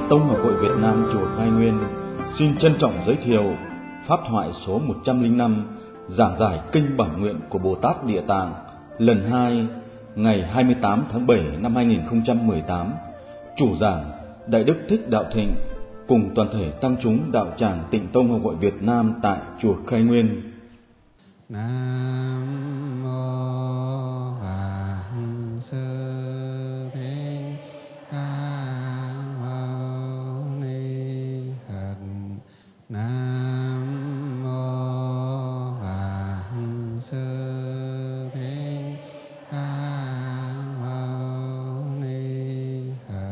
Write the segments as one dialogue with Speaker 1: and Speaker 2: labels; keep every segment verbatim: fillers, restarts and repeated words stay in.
Speaker 1: Tông Học hội Việt Nam chùa Khai Nguyên xin trân trọng giới thiệu pháp thoại số một trăm lẻ năm giảng giải kinh bản nguyện của Bồ Tát Địa Tạng lần hai ngày hai mươi tám tháng bảy năm hai nghìn không trăm mười tám. Chủ giảng Đại Đức Thích Đạo Thịnh cùng toàn thể tăng chúng đạo tràng Tịnh Tông Học hội Việt Nam tại chùa Khai Nguyên.
Speaker 2: Nam mô Bổn Sư Thích Ca Mâu Ni Phật. Nam mô Bổn Sư Thích Ca Mâu Ni Phật.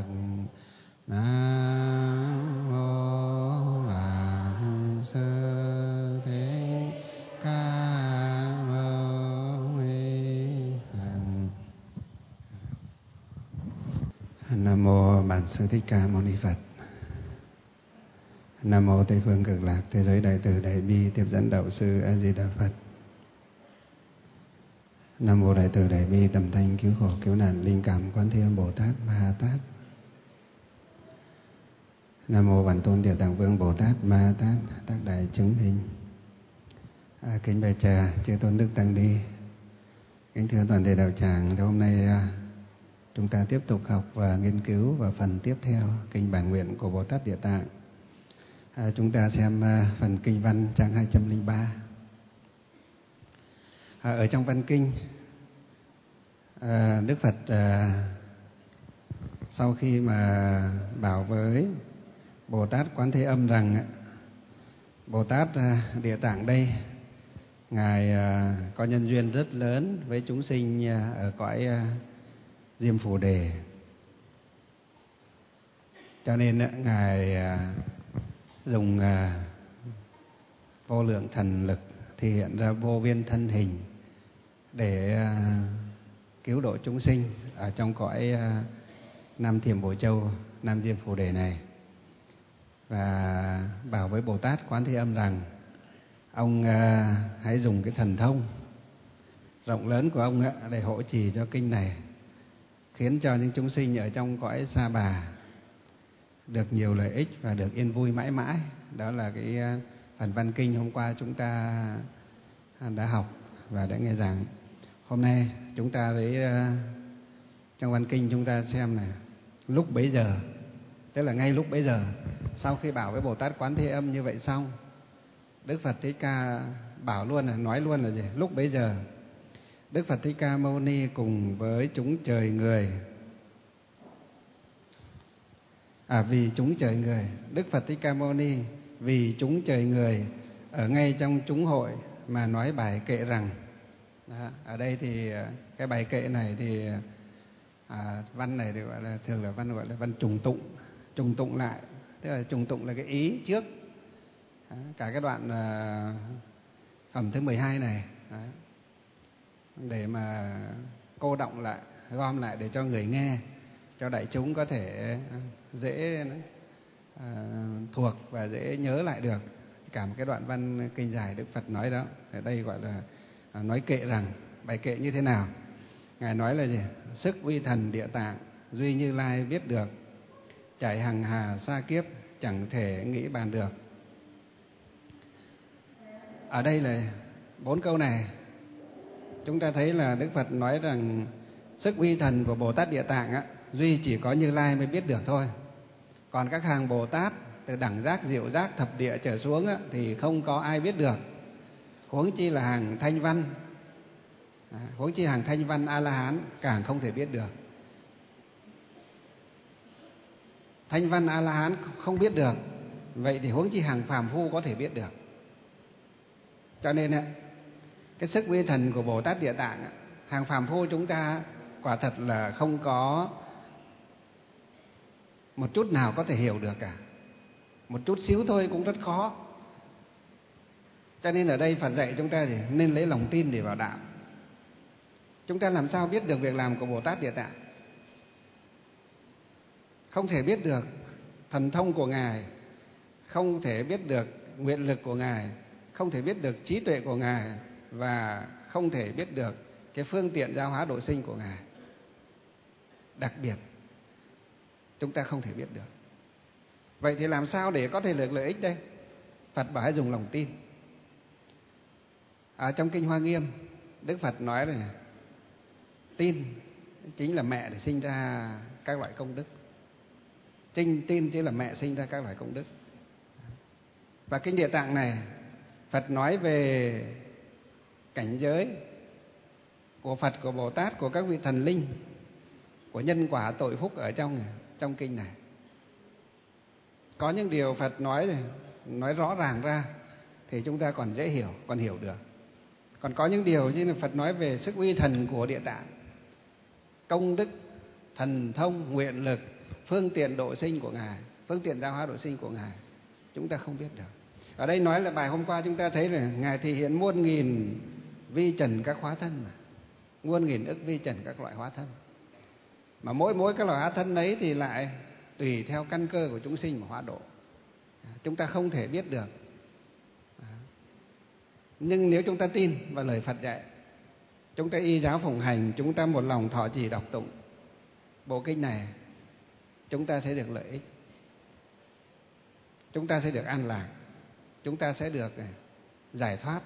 Speaker 2: Nam mô Bổn Sư Thích Ca Mâu Ni Phật. Nam mô Bản Sư Thích Ca Mâu Ni Phật. Nam mô Tây phương Cực Lạc Thế giới Đại từ Đại bi Tiếp dẫn Đạo sư A Di Đà Phật. Nam mô Đại từ Đại bi Tầm thanh cứu khổ cứu nạn Linh cảm Quán Thế Âm Bồ Tát Ma Ha Tát. Nam mô Bản Tôn Địa Tạng Vương Bồ Tát Ma Ha Tát Tác Đại Chứng Minh. À, kính bạch trà chư tôn đức tăng ni, kính thưa toàn thể đạo tràng, thì hôm nay à, chúng ta tiếp tục học và nghiên cứu vào phần tiếp theo kinh bản nguyện của Bồ Tát Địa Tạng. À, chúng ta xem à, phần kinh văn trang hai trăm lẻ ba. À, ở trong văn kinh, à, Đức Phật à, sau khi mà bảo với Bồ Tát Quán Thế Âm rằng Bồ Tát à, Địa Tạng đây, Ngài à, có nhân duyên rất lớn với chúng sinh à, ở cõi à, Diêm Phù Đề. Cho nên à, Ngài à, dùng à, vô lượng thần lực thể hiện ra vô biên thân hình để à, cứu độ chúng sinh ở trong cõi à, Nam Thiểm Bổ Châu, Nam Diêm Phù Đề này. Và bảo với Bồ Tát Quán Thế Âm rằng ông à, hãy dùng cái thần thông rộng lớn của ông á, để hộ trì cho kinh này, khiến cho những chúng sinh ở trong cõi Sa Bà được nhiều lợi ích và được yên vui mãi mãi. Đó là cái à, phần văn kinh hôm qua chúng ta đã học và đã nghe giảng. Hôm nay chúng ta thấy à, trong văn kinh chúng ta xem này, lúc bấy giờ, tức là ngay lúc bấy giờ, sau khi bảo với Bồ Tát Quán Thế Âm như vậy xong, Đức Phật Thích Ca bảo luôn là nói luôn là gì? Lúc bấy giờ Đức Phật Thích Ca Mâu Ni cùng với chúng trời người, à vì chúng trời người, Đức Phật Thích Ca Mâu Ni vì chúng trời người ở ngay trong chúng hội mà nói bài kệ rằng. Đó, ở đây thì cái bài kệ này thì à, văn này thì gọi là thường là văn gọi là văn trùng tụng, trùng tụng lại, tức là trùng tụng là cái ý trước. Đó, cả cái đoạn à, phẩm thứ mười hai này. Đó, để mà cô đọng lại, gom lại để cho người nghe, cho đại chúng có thể dễ à, thuộc và dễ nhớ lại được cả một cái đoạn văn kinh dài Đức Phật nói đó. Ở đây gọi là à, nói kệ rằng. Bài kệ như thế nào? Ngài nói là gì? Sức uy thần Địa Tạng duy Như Lai biết được, trải hằng hà sa kiếp chẳng thể nghĩ bàn được. Ở đây là bốn câu này chúng ta thấy là Đức Phật nói rằng sức uy thần của Bồ Tát Địa Tạng á, duy chỉ có Như Lai mới biết được thôi. Còn các hàng Bồ Tát từ đẳng giác, diệu giác, thập địa trở xuống á, thì không có ai biết được. Huống chi là hàng thanh văn, à, huống chi hàng thanh văn A-la-hán càng không thể biết được. Thanh văn A-la-hán không biết được, vậy thì huống chi hàng phàm phu có thể biết được. Cho nên á, cái sức uy thần của Bồ Tát Địa Tạng, hàng phàm phu chúng ta quả thật là không có một chút nào có thể hiểu được cả. Một chút xíu thôi cũng rất khó. Cho nên ở đây Phật dạy chúng ta gì? Nên lấy lòng tin để vào đạo. Chúng ta làm sao biết được việc làm của Bồ Tát Địa Tạng? Không thể biết được thần thông của Ngài, không thể biết được nguyện lực của Ngài, không thể biết được trí tuệ của Ngài, và không thể biết được cái phương tiện giáo hóa độ sinh của Ngài. Đặc biệt chúng ta không thể biết được. Vậy thì làm sao để có thể được lợi ích đây? Phật bảo hãy dùng lòng tin. Ở trong Kinh Hoa Nghiêm, Đức Phật nói là tin chính là mẹ để sinh ra các loại công đức. Tin tin chính là mẹ sinh ra các loại công đức. Và Kinh Địa Tạng này, Phật nói về cảnh giới của Phật, của Bồ Tát, của các vị thần linh, của nhân quả tội phúc ở trong trong kinh này. Có những điều Phật nói nói rõ ràng ra thì chúng ta còn dễ hiểu, còn hiểu được. Còn có những điều như là Phật nói về sức uy thần của Địa Tạng, công đức, thần thông, nguyện lực, phương tiện độ sinh của Ngài, phương tiện giáo hóa độ sinh của Ngài, chúng ta không biết được. Ở đây nói là bài hôm qua chúng ta thấy là Ngài thị hiện muôn nghìn vi trần các hóa thân mà. Muôn nghìn ức vi trần các loại hóa thân. Mà mỗi mỗi các loại hóa thân ấy thì lại tùy theo căn cơ của chúng sinh mà hóa độ. Chúng ta không thể biết được. Nhưng nếu chúng ta tin vào lời Phật dạy, chúng ta y giáo phụng hành, chúng ta một lòng thọ trì đọc tụng bộ kinh này, chúng ta sẽ được lợi ích. Chúng ta sẽ được an lạc. Chúng ta sẽ được giải thoát.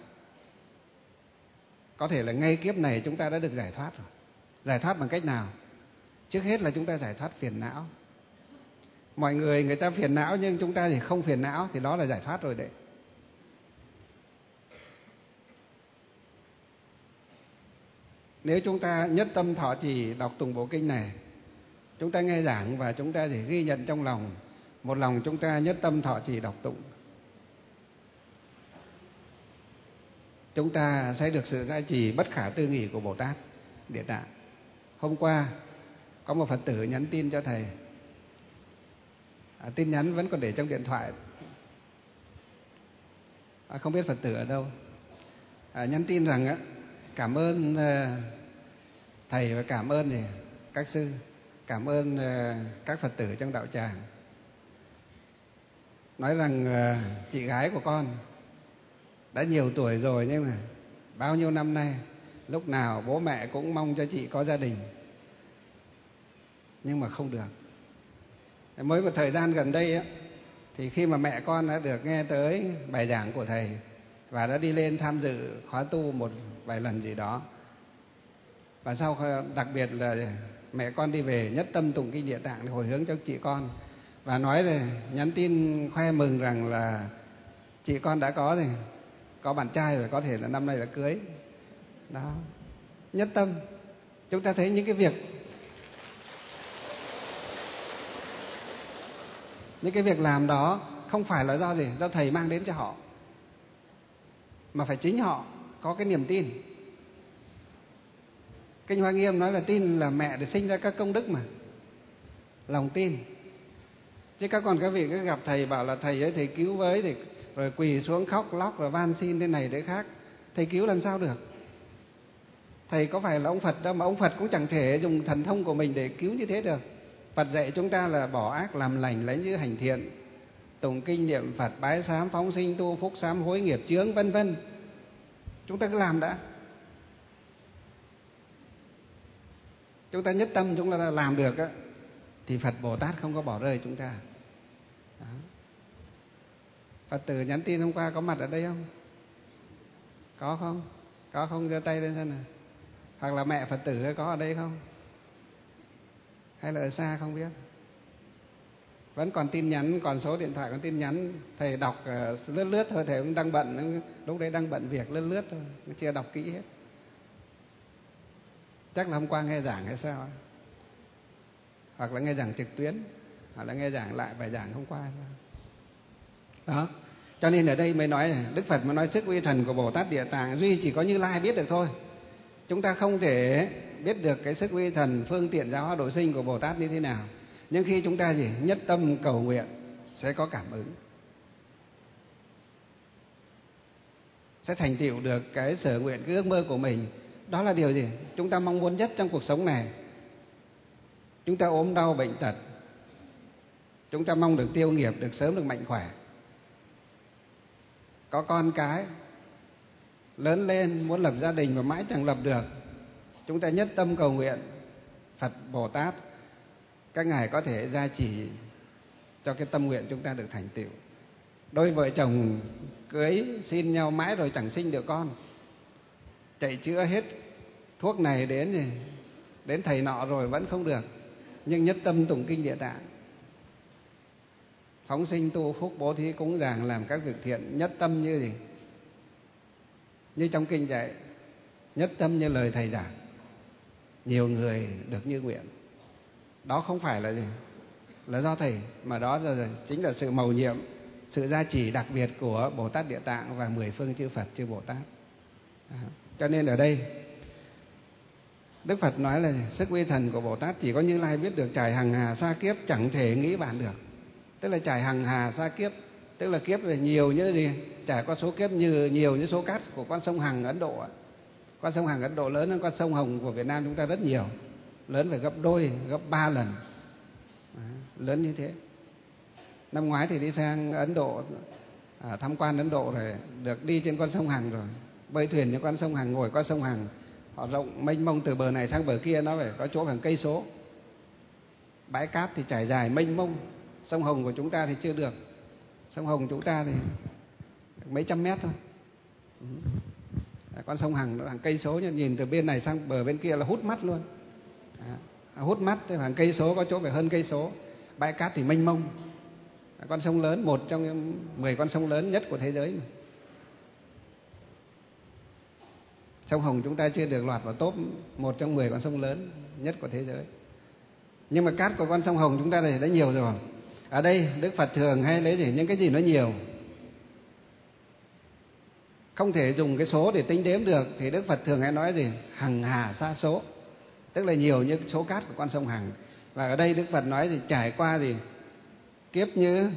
Speaker 2: Có thể là ngay kiếp này chúng ta đã được giải thoát rồi. Giải thoát bằng cách nào? Trước hết là chúng ta giải thoát phiền não. Mọi người người ta phiền não nhưng chúng ta thì không phiền não, thì đó là giải thoát rồi đấy. Nếu chúng ta nhất tâm thọ trì đọc tụng bộ kinh này, chúng ta nghe giảng và chúng ta chỉ ghi nhận trong lòng, một lòng chúng ta nhất tâm thọ trì đọc tụng, chúng ta sẽ được sự gia trì bất khả tư nghị của Bồ Tát Địa Tạng. Hôm qua có một Phật tử nhắn tin cho thầy, à, tin nhắn vẫn còn để trong điện thoại, à, không biết Phật tử ở đâu, à, nhắn tin rằng á, cảm ơn uh, thầy và cảm ơn thì các sư, cảm ơn uh, các Phật tử trong đạo tràng. Nói rằng uh, chị gái của con đã nhiều tuổi rồi nhưng mà bao nhiêu năm nay lúc nào bố mẹ cũng mong cho chị có gia đình, nhưng mà không được. Mới một thời gian gần đây á, thì khi mà mẹ con đã được nghe tới bài giảng của thầy và đã đi lên tham dự khóa tu một vài lần gì đó, và sau đặc biệt là mẹ con đi về nhất tâm tụng kinh Địa Tạng để hồi hướng cho chị con, và nói là nhắn tin khoe mừng rằng là chị con đã có rồi, có bạn trai rồi, có thể là năm nay đã cưới. Đó, nhất tâm. Chúng ta thấy những cái việc những cái việc làm đó không phải là do gì, do thầy mang đến cho họ, mà phải chính họ có cái niềm tin. Kinh Hoa Nghiêm nói là tin là mẹ để sinh ra các công đức mà, lòng tin. Chứ các con các vị cứ gặp thầy bảo là thầy ấy thầy cứu với, thì rồi quỳ xuống khóc lóc rồi van xin thế này thế khác, thầy cứu làm sao được? Thầy có phải là ông Phật đâu, mà ông Phật cũng chẳng thể dùng thần thông của mình để cứu như thế được. Phật dạy chúng ta là bỏ ác làm lành, lấy như hành thiện, tụng kinh niệm Phật, bái sám phóng sinh tu phúc, sám hối nghiệp chướng, vân vân. Chúng ta cứ làm đã. Chúng ta nhất tâm chúng ta làm được á, thì Phật Bồ Tát không có bỏ rơi chúng ta. Đó. Phật tử nhắn tin hôm qua có mặt ở đây không? Có không? Có không? Giơ tay lên xem nào. Hoặc là mẹ Phật tử có ở đây không? Hay là ở xa không biết? Vẫn còn tin nhắn, còn số điện thoại, còn tin nhắn. Thầy đọc uh, lướt lướt thôi, thầy cũng đang bận, lúc đấy đang bận việc lướt lướt thôi, chưa đọc kỹ hết. Chắc là hôm qua nghe giảng hay sao? Hoặc là nghe giảng trực tuyến, hoặc là nghe giảng lại bài giảng hôm qua hay sao? Đó. Cho nên ở đây mới nói, Đức Phật mới nói sức uy thần của Bồ Tát Địa Tạng duy chỉ có Như Lai biết được thôi. Chúng ta không thể biết được cái sức uy thần, phương tiện giáo hóa độ sinh của Bồ Tát như thế nào. Nhưng khi chúng ta gì nhất tâm cầu nguyện sẽ có cảm ứng, sẽ thành tựu được cái sở nguyện, cái ước mơ của mình. Đó là điều gì chúng ta mong muốn nhất trong cuộc sống này. Chúng ta ốm đau bệnh tật, chúng ta mong được tiêu nghiệp, được sớm được mạnh khỏe, có con cái lớn lên muốn lập gia đình mà mãi chẳng lập được. Chúng ta nhất tâm cầu nguyện Phật Bồ Tát các ngài có thể gia trì cho cái tâm nguyện chúng ta được thành tựu. Đôi vợ chồng cưới xin nhau mãi rồi chẳng sinh được con, chạy chữa hết thuốc này đến gì đến thầy nọ rồi vẫn không được, nhưng nhất tâm tụng kinh Địa Tạng, phóng sinh tu phúc, bố thí cúng dường, làm các việc thiện, nhất tâm như gì? Như trong kinh dạy, nhất tâm như lời thầy giảng, nhiều người được như nguyện. Đó không phải là gì? Là do thầy, mà đó là chính là sự mầu nhiệm, sự gia trì đặc biệt của Bồ Tát Địa Tạng và mười phương chư Phật chư Bồ Tát. Đó. Cho nên ở đây Đức Phật nói là sức uy thần của Bồ Tát chỉ có Như Lai biết được, trải hằng hà sa kiếp chẳng thể nghĩ bàn được. Tức là trải hằng hà sa kiếp, tức là kiếp là nhiều như gì? Trải qua số kiếp như nhiều như số cát của con sông Hằng Ấn Độ. Con sông Hằng Ấn Độ lớn hơn con sông Hồng của Việt Nam chúng ta rất nhiều, lớn phải gấp đôi, gấp ba lần. Đó, lớn như thế. Năm ngoái thì đi sang Ấn Độ, à, tham quan Ấn Độ rồi, được đi trên con sông Hằng rồi, bơi thuyền trên con sông Hằng, ngồi con sông Hằng. Họ rộng mênh mông từ bờ này sang bờ kia, nó phải có chỗ hàng cây số. Bãi cát thì trải dài mênh mông. Sông Hồng của chúng ta thì chưa được. Sông Hồng chúng ta thì mấy trăm mét thôi. Con sông Hằng nó hàng cây số, nhìn từ bên này sang bờ bên kia là hút mắt luôn. À, hút mắt, hàng cây số, có chỗ phải hơn cây số. Bãi cát thì mênh mông. Con sông lớn, một trong mười con sông lớn nhất của thế giới mà. Sông Hồng chúng ta chưa được lọt vào top một trong mười con sông lớn nhất của thế giới. Nhưng mà cát của con sông Hồng chúng ta thì đã nhiều rồi. Ở đây Đức Phật thường hay lấy gì? Những cái gì nó nhiều, không thể dùng cái số để tính đếm được, thì Đức Phật thường hay nói gì? Hằng hà sa số, tức là nhiều như số cát của con sông Hằng. Và ở đây Đức Phật nói gì? Trải qua gì? Kiếp như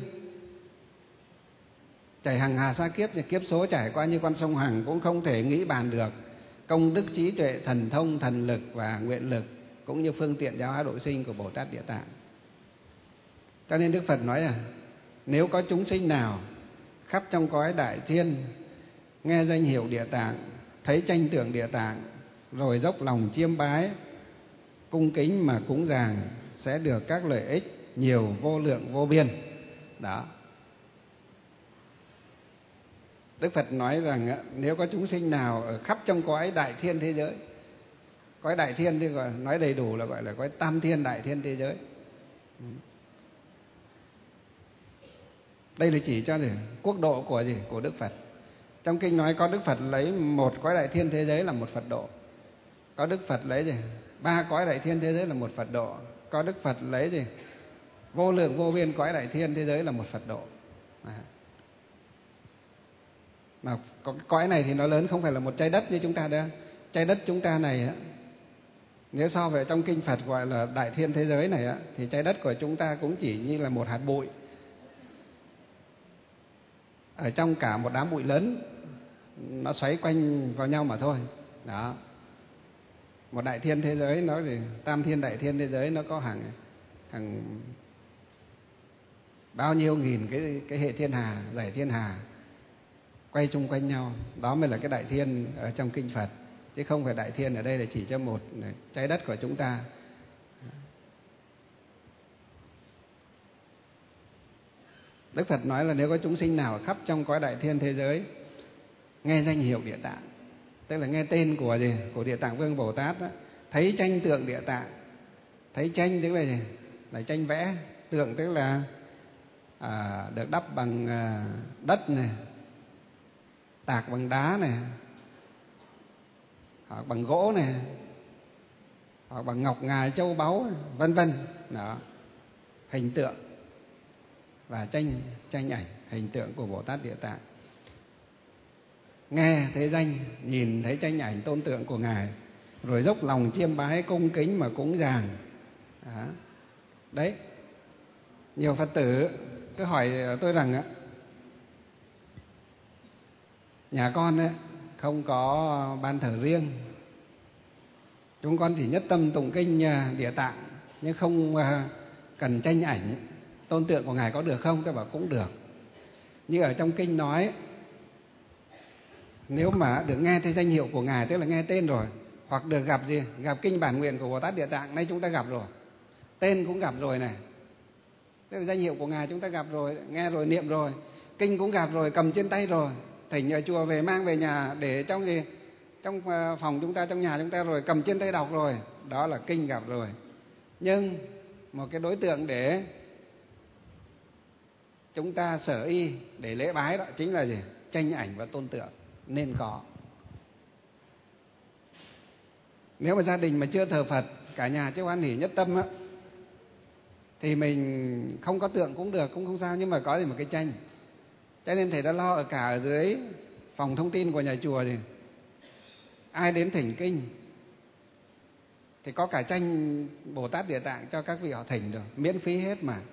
Speaker 2: trải hằng hà sa kiếp, thì kiếp số trải qua như con sông Hằng cũng không thể nghĩ bàn được. Công đức trí tuệ, thần thông, thần lực và nguyện lực cũng như phương tiện giáo hóa độ sinh của Bồ Tát Địa Tạng. Cho nên Đức Phật nói là nếu có chúng sinh nào khắp trong cõi đại thiên nghe danh hiệu Địa Tạng, thấy tranh tượng Địa Tạng, rồi dốc lòng chiêm bái, cung kính mà cúng dường, sẽ được các lợi ích nhiều vô lượng vô biên. Đó. Đức Phật nói rằng nếu có chúng sinh nào ở khắp trong cõi đại thiên thế giới, cõi đại thiên thì gọi nói đầy đủ là gọi là cõi tam thiên đại thiên thế giới. Đây là chỉ cho gì? Quốc độ của gì? Của Đức Phật. Trong kinh nói có Đức Phật lấy một cõi đại thiên thế giới là một Phật độ. Có Đức Phật lấy gì? Ba cõi đại thiên thế giới là một Phật độ. Có Đức Phật lấy gì? Vô lượng vô biên cõi đại thiên thế giới là một Phật độ. À. Mà cõi này thì nó lớn, không phải là một trái đất như chúng ta đâu. Trái đất chúng ta này á, nếu so về trong kinh Phật gọi là đại thiên thế giới này á, thì trái đất của chúng ta cũng chỉ như là một hạt bụi ở trong cả một đám bụi lớn, nó xoáy quanh vào nhau mà thôi. Đó. Một đại thiên thế giới nó gì? Tam thiên đại thiên thế giới nó có hàng hàng bao nhiêu nghìn cái cái hệ thiên hà, dải thiên hà quay chung quanh nhau. Đó mới là cái đại thiên ở trong kinh Phật, chứ không phải đại thiên ở đây là chỉ cho một trái đất của chúng ta. Đức Phật nói là nếu có chúng sinh nào khắp trong cõi đại thiên thế giới nghe danh hiệu Địa Tạng, tức là nghe tên của gì? Của Địa Tạng Vương Bồ Tát đó, thấy tranh tượng Địa Tạng. Thấy tranh tức là gì? Là tranh vẽ. Tượng tức là à, được đắp bằng à, đất này, tạc bằng đá này, hoặc bằng gỗ này, hoặc bằng ngọc ngà châu báu, vân vân. Đó, hình tượng và tranh tranh ảnh hình tượng của Bồ Tát Địa Tạng. Nghe thấy danh, nhìn thấy tranh ảnh tôn tượng của Ngài, rồi dốc lòng chiêm bái cung kính mà cúng dường. Đó. Đấy, nhiều Phật tử cứ hỏi tôi rằng á, nhà con ấy, không có ban thờ riêng, chúng con chỉ nhất tâm tụng kinh Địa Tạng, nhưng không cần tranh ảnh tôn tượng của Ngài, có được không? Tôi bảo cũng được. Như ở trong kinh nói, nếu mà được nghe thấy danh hiệu của Ngài, tức là nghe tên rồi, hoặc được gặp gì? Gặp kinh bản nguyện của Bồ Tát Địa Tạng, nay chúng ta gặp rồi, tên cũng gặp rồi này, Tức là danh hiệu của Ngài chúng ta gặp rồi, nghe rồi, niệm rồi, kinh cũng gặp rồi, cầm trên tay rồi, thỉnh ở chùa về mang về nhà để trong gì? Trong phòng chúng ta, trong nhà chúng ta rồi, cầm trên tay đọc rồi, đó là kinh gặp rồi. Nhưng một cái đối tượng để chúng ta sở y để lễ bái đó chính là gì? Tranh ảnh và tôn tượng nên có. Nếu mà gia đình mà chưa thờ Phật, cả nhà chưa hoan hỷ nhất tâm á, thì mình không có tượng cũng được, cũng không sao, nhưng mà có gì một cái tranh. Cho nên thầy đã lo ở cả ở dưới phòng thông tin của nhà chùa thì ai đến thỉnh kinh thì có cả tranh Bồ Tát Địa Tạng cho các vị họ thỉnh rồi, miễn phí hết mà.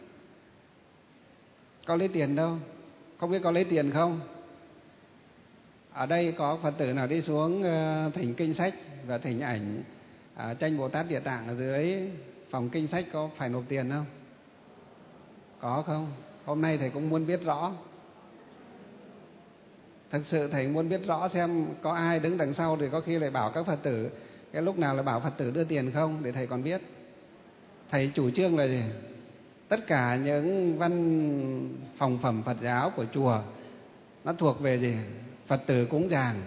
Speaker 2: Có lấy tiền đâu, không biết có lấy tiền không? Ở đây có Phật tử nào đi xuống thỉnh kinh sách và thỉnh ảnh à, tranh Bồ Tát Địa Tạng ở dưới phòng kinh sách có phải nộp tiền không? Có không? Hôm nay thầy cũng muốn biết rõ. Thực sự thầy muốn biết rõ xem có ai đứng đằng sau thì có khi lại bảo các Phật tử, cái lúc nào là bảo Phật tử đưa tiền không, để thầy còn biết. Thầy chủ trương là gì? Tất cả những văn phòng phẩm Phật giáo của chùa nó thuộc về gì? Phật tử cúng dường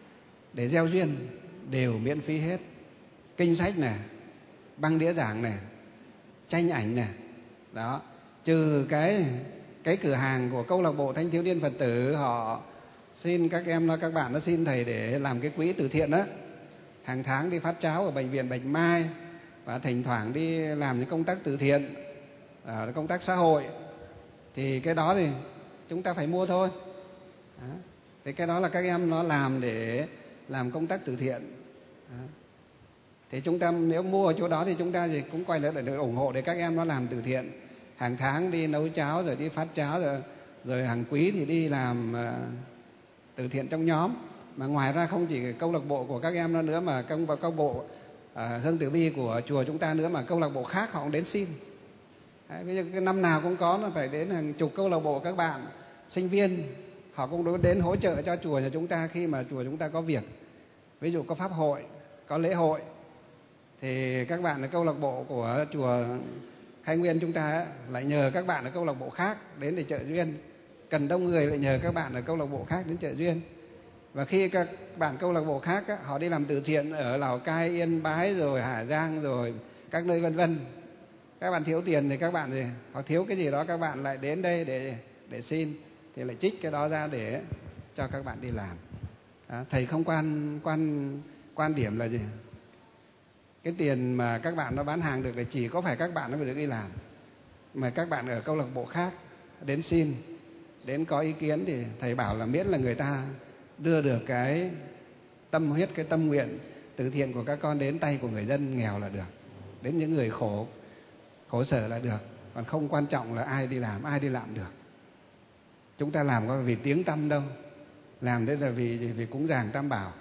Speaker 2: để gieo duyên đều miễn phí hết. Kinh sách này, băng đĩa giảng này, tranh ảnh này, đó. Trừ cái cái cửa hàng của câu lạc bộ Thanh thiếu niên Phật tử họ xin các em, các bạn nó xin thầy để làm cái quỹ từ thiện đó, hàng tháng đi phát cháo ở bệnh viện Bạch Mai và thỉnh thoảng đi làm những công tác từ thiện, công tác xã hội, thì cái đó thì chúng ta phải mua thôi. Đó. Thì cái đó là các em nó làm để làm công tác từ thiện. Đó. Thì chúng ta nếu mua ở chỗ đó thì chúng ta thì cũng quay lại để ủng hộ để các em nó làm từ thiện, hàng tháng đi nấu cháo rồi đi phát cháo, rồi rồi hàng quý thì đi làm uh, từ thiện trong nhóm. Mà ngoài ra không chỉ câu lạc bộ của các em nó nữa, mà câu câu bộ uh, Hương Tử Bi của chùa chúng ta nữa, mà câu lạc bộ khác họ cũng đến xin. Đấy, ví dụ cái năm nào cũng có, nó phải đến hàng chục câu lạc bộ các bạn sinh viên, họ cũng đến hỗ trợ cho chùa nhà chúng ta khi mà chùa chúng ta có việc. Ví dụ có pháp hội, có lễ hội, thì các bạn ở câu lạc bộ của chùa Khai Nguyên chúng ta ấy, lại nhờ các bạn ở câu lạc bộ khác đến để trợ duyên. Cần đông người lại nhờ các bạn ở câu lạc bộ khác đến trợ duyên. Và khi các bạn câu lạc bộ khác ấy, họ đi làm từ thiện ở Lào Cai, Yên Bái, rồi Hà Giang, rồi các nơi vân vân, các bạn thiếu tiền thì các bạn gì hoặc thiếu cái gì đó, các bạn lại đến đây để để xin, thì lại trích cái đó ra để cho các bạn đi làm. Đó, thầy không quan quan quan điểm là gì? Cái tiền mà các bạn nó bán hàng được là chỉ có phải các bạn nó mới được đi làm, mà các bạn ở câu lạc bộ khác đến xin, đến có ý kiến thì thầy bảo là miễn là người ta đưa được cái tâm huyết, cái tâm nguyện từ thiện của các con đến tay của người dân nghèo là được, đến những người khổ khổ sở là được. Còn không quan trọng là ai đi làm, ai đi làm được. Chúng ta làm có vì tiếng tăm đâu, làm đấy là vì vì cúng dường Tam Bảo,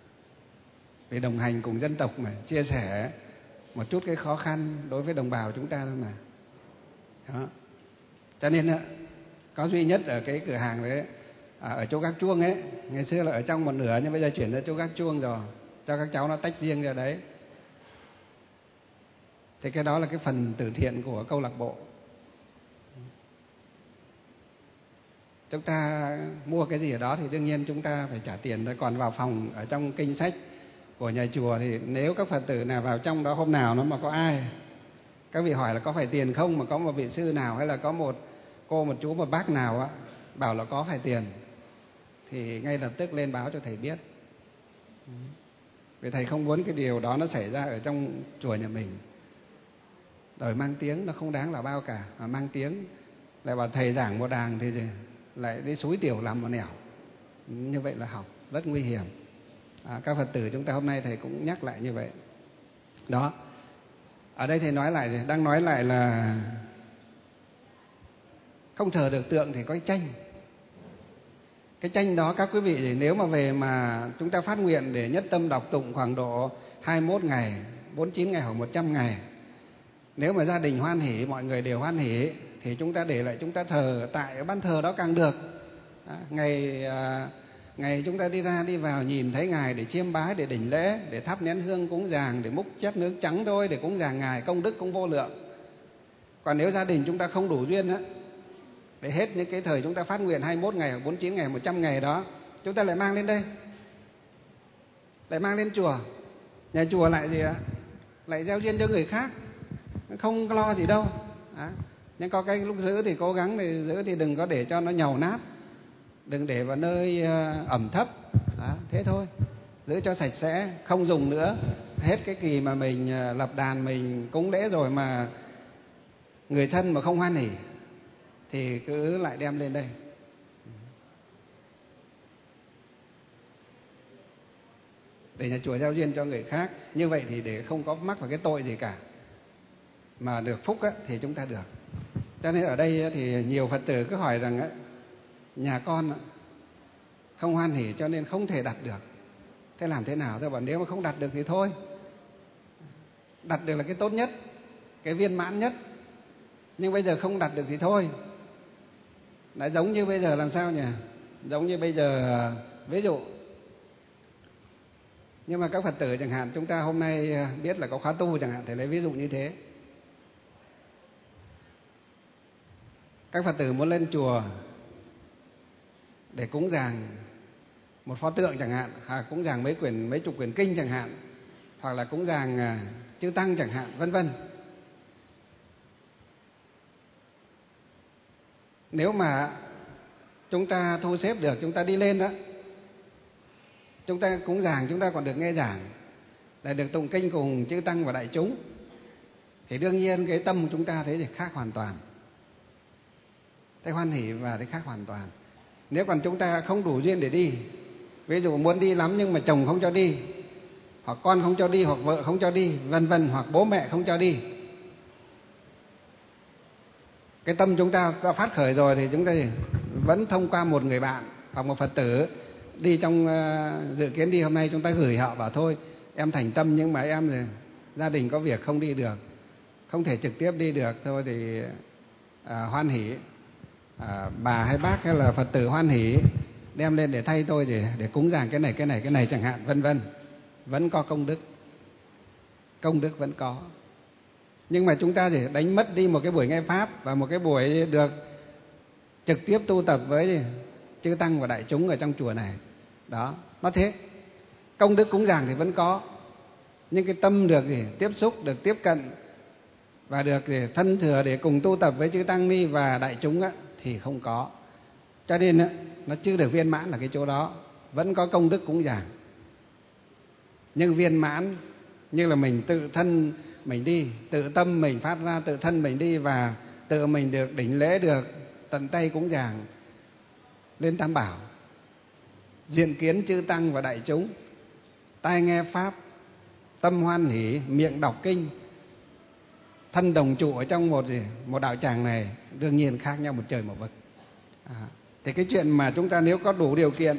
Speaker 2: vì đồng hành cùng dân tộc mà, chia sẻ một chút cái khó khăn đối với đồng bào chúng ta thôi mà. Đó. Cho nên có duy nhất ở cái cửa hàng đấy, ở chỗ gác chuông ấy, ngày xưa là ở trong một nửa nhưng bây giờ chuyển ra chỗ gác chuông rồi, cho các cháu nó tách riêng ra đấy. Thì cái đó là cái phần từ thiện của câu lạc bộ. Chúng ta mua cái gì ở đó thì đương nhiên chúng ta phải trả tiền thôi. Còn vào phòng ở trong kinh sách của nhà chùa thì nếu các Phật tử nào vào trong đó hôm nào nó mà có ai, các vị hỏi là có phải tiền không, mà có một vị sư nào hay là có một cô, một chú, một bác nào á bảo là có phải tiền, thì ngay lập tức lên báo cho thầy biết. Vì thầy không muốn cái điều đó nó xảy ra ở trong chùa nhà mình. Đời mang tiếng nó không đáng là bao cả, mà mang tiếng lại bảo thầy giảng một đàng thì lại đi xúi tiểu làm một nẻo, như vậy là học rất nguy hiểm. À, các Phật tử chúng ta hôm nay thầy cũng nhắc lại như vậy. Đó, ở đây thầy nói lại, đang nói lại là không thờ được tượng thì có cái tranh. Cái tranh đó các quý vị nếu mà về mà chúng ta phát nguyện để nhất tâm đọc tụng khoảng độ hai mươi mốt ngày, bốn mươi chín ngày hoặc một trăm ngày, nếu mà gia đình hoan hỷ, mọi người đều hoan hỷ, thì chúng ta để lại, chúng ta thờ tại ban thờ đó càng được. Đó, ngày à, ngày chúng ta đi ra đi vào nhìn thấy Ngài để chiêm bái, để đảnh lễ, để thắp nén hương cúng dường, để múc chén nước trắng thôi để cúng dường Ngài, công đức cũng vô lượng. Còn nếu gia đình chúng ta không đủ duyên á, để hết những cái thời chúng ta phát nguyện hai mươi mốt ngày, bốn mươi chín ngày, một trăm ngày đó, chúng ta lại mang lên đây, lại mang lên chùa. Nhà chùa lại gì ạ? Lại gieo duyên cho người khác, không lo gì đâu. Đó. Nhưng có cái lúc giữ thì cố gắng thì giữ thì đừng có để cho nó nhàu nát, đừng để vào nơi ẩm thấp. Đó. Thế thôi, giữ cho sạch sẽ, không dùng nữa. Hết cái kỳ mà mình lập đàn, mình cúng lễ rồi mà người thân mà không hoan hỉ thì cứ lại đem lên đây. Để nhà chùa gieo duyên cho người khác. Như vậy thì để không có mắc vào cái tội gì cả, mà được phúc á, thì chúng ta được. Cho nên ở đây thì nhiều Phật tử cứ hỏi rằng á, nhà con không hoan hỉ cho nên không thể đặt được. Thế làm thế nào? Tôi bảo nếu mà không đặt được thì thôi. Đặt được là cái tốt nhất, cái viên mãn nhất. Nhưng bây giờ không đặt được thì thôi. Đã giống như bây giờ làm sao nhỉ? Giống như bây giờ ví dụ, nhưng mà các Phật tử chẳng hạn, chúng ta hôm nay biết là có khóa tu chẳng hạn, thì lấy ví dụ như thế. Các Phật tử muốn lên chùa để cúng dường một pho tượng chẳng hạn, hoặc cúng dường mấy quyển mấy chục quyển kinh chẳng hạn, hoặc là cúng dường chư tăng chẳng hạn, vân vân. Nếu mà chúng ta thu xếp được, chúng ta đi lên đó, chúng ta cúng dường, chúng ta còn được nghe giảng, lại được tụng kinh cùng chư tăng và đại chúng, thì đương nhiên cái tâm của chúng ta thấy thì khác hoàn toàn, thấy hoan hỉ và thấy khác hoàn toàn. Nếu còn chúng ta không đủ duyên để đi, ví dụ muốn đi lắm nhưng mà chồng không cho đi, hoặc con không cho đi, hoặc vợ không cho đi, vân vân, hoặc bố mẹ không cho đi, cái tâm chúng ta đã phát khởi rồi thì chúng ta vẫn thông qua một người bạn hoặc một Phật tử đi trong uh, dự kiến đi hôm nay, chúng ta gửi họ bảo thôi em thành tâm nhưng mà em thì gia đình có việc không đi được, không thể trực tiếp đi được, thôi thì uh, hoan hỉ, uh, bà hay bác hay là Phật tử hoan hỉ đem lên để thay tôi để, để cúng dường cái này cái này cái này chẳng hạn, vân vân, vẫn có công đức, công đức vẫn có. Nhưng mà chúng ta chỉ đánh mất đi một cái buổi nghe pháp và một cái buổi được trực tiếp tu tập với chư tăng và đại chúng ở trong chùa này. Đó, nó thế. Công đức cúng dường thì vẫn có, nhưng cái tâm được thì tiếp xúc, được tiếp cận và được thì thân thừa để cùng tu tập với chư tăng ni và đại chúng á, thì không có. Cho nên á, nó chưa được viên mãn là cái chỗ đó. Vẫn có công đức cúng dường, nhưng viên mãn như là mình tự thân mình đi, tự tâm mình phát ra, tự thân mình đi và tự mình được đảnh lễ, được tận tay cúng dường lên Tam Bảo, diện kiến chư tăng và đại chúng, tai nghe pháp, tâm hoan hỷ, miệng đọc kinh, thân đồng trụ ở trong một một đạo tràng này, đương nhiên khác nhau một trời một vực. À, thì cái chuyện mà chúng ta nếu có đủ điều kiện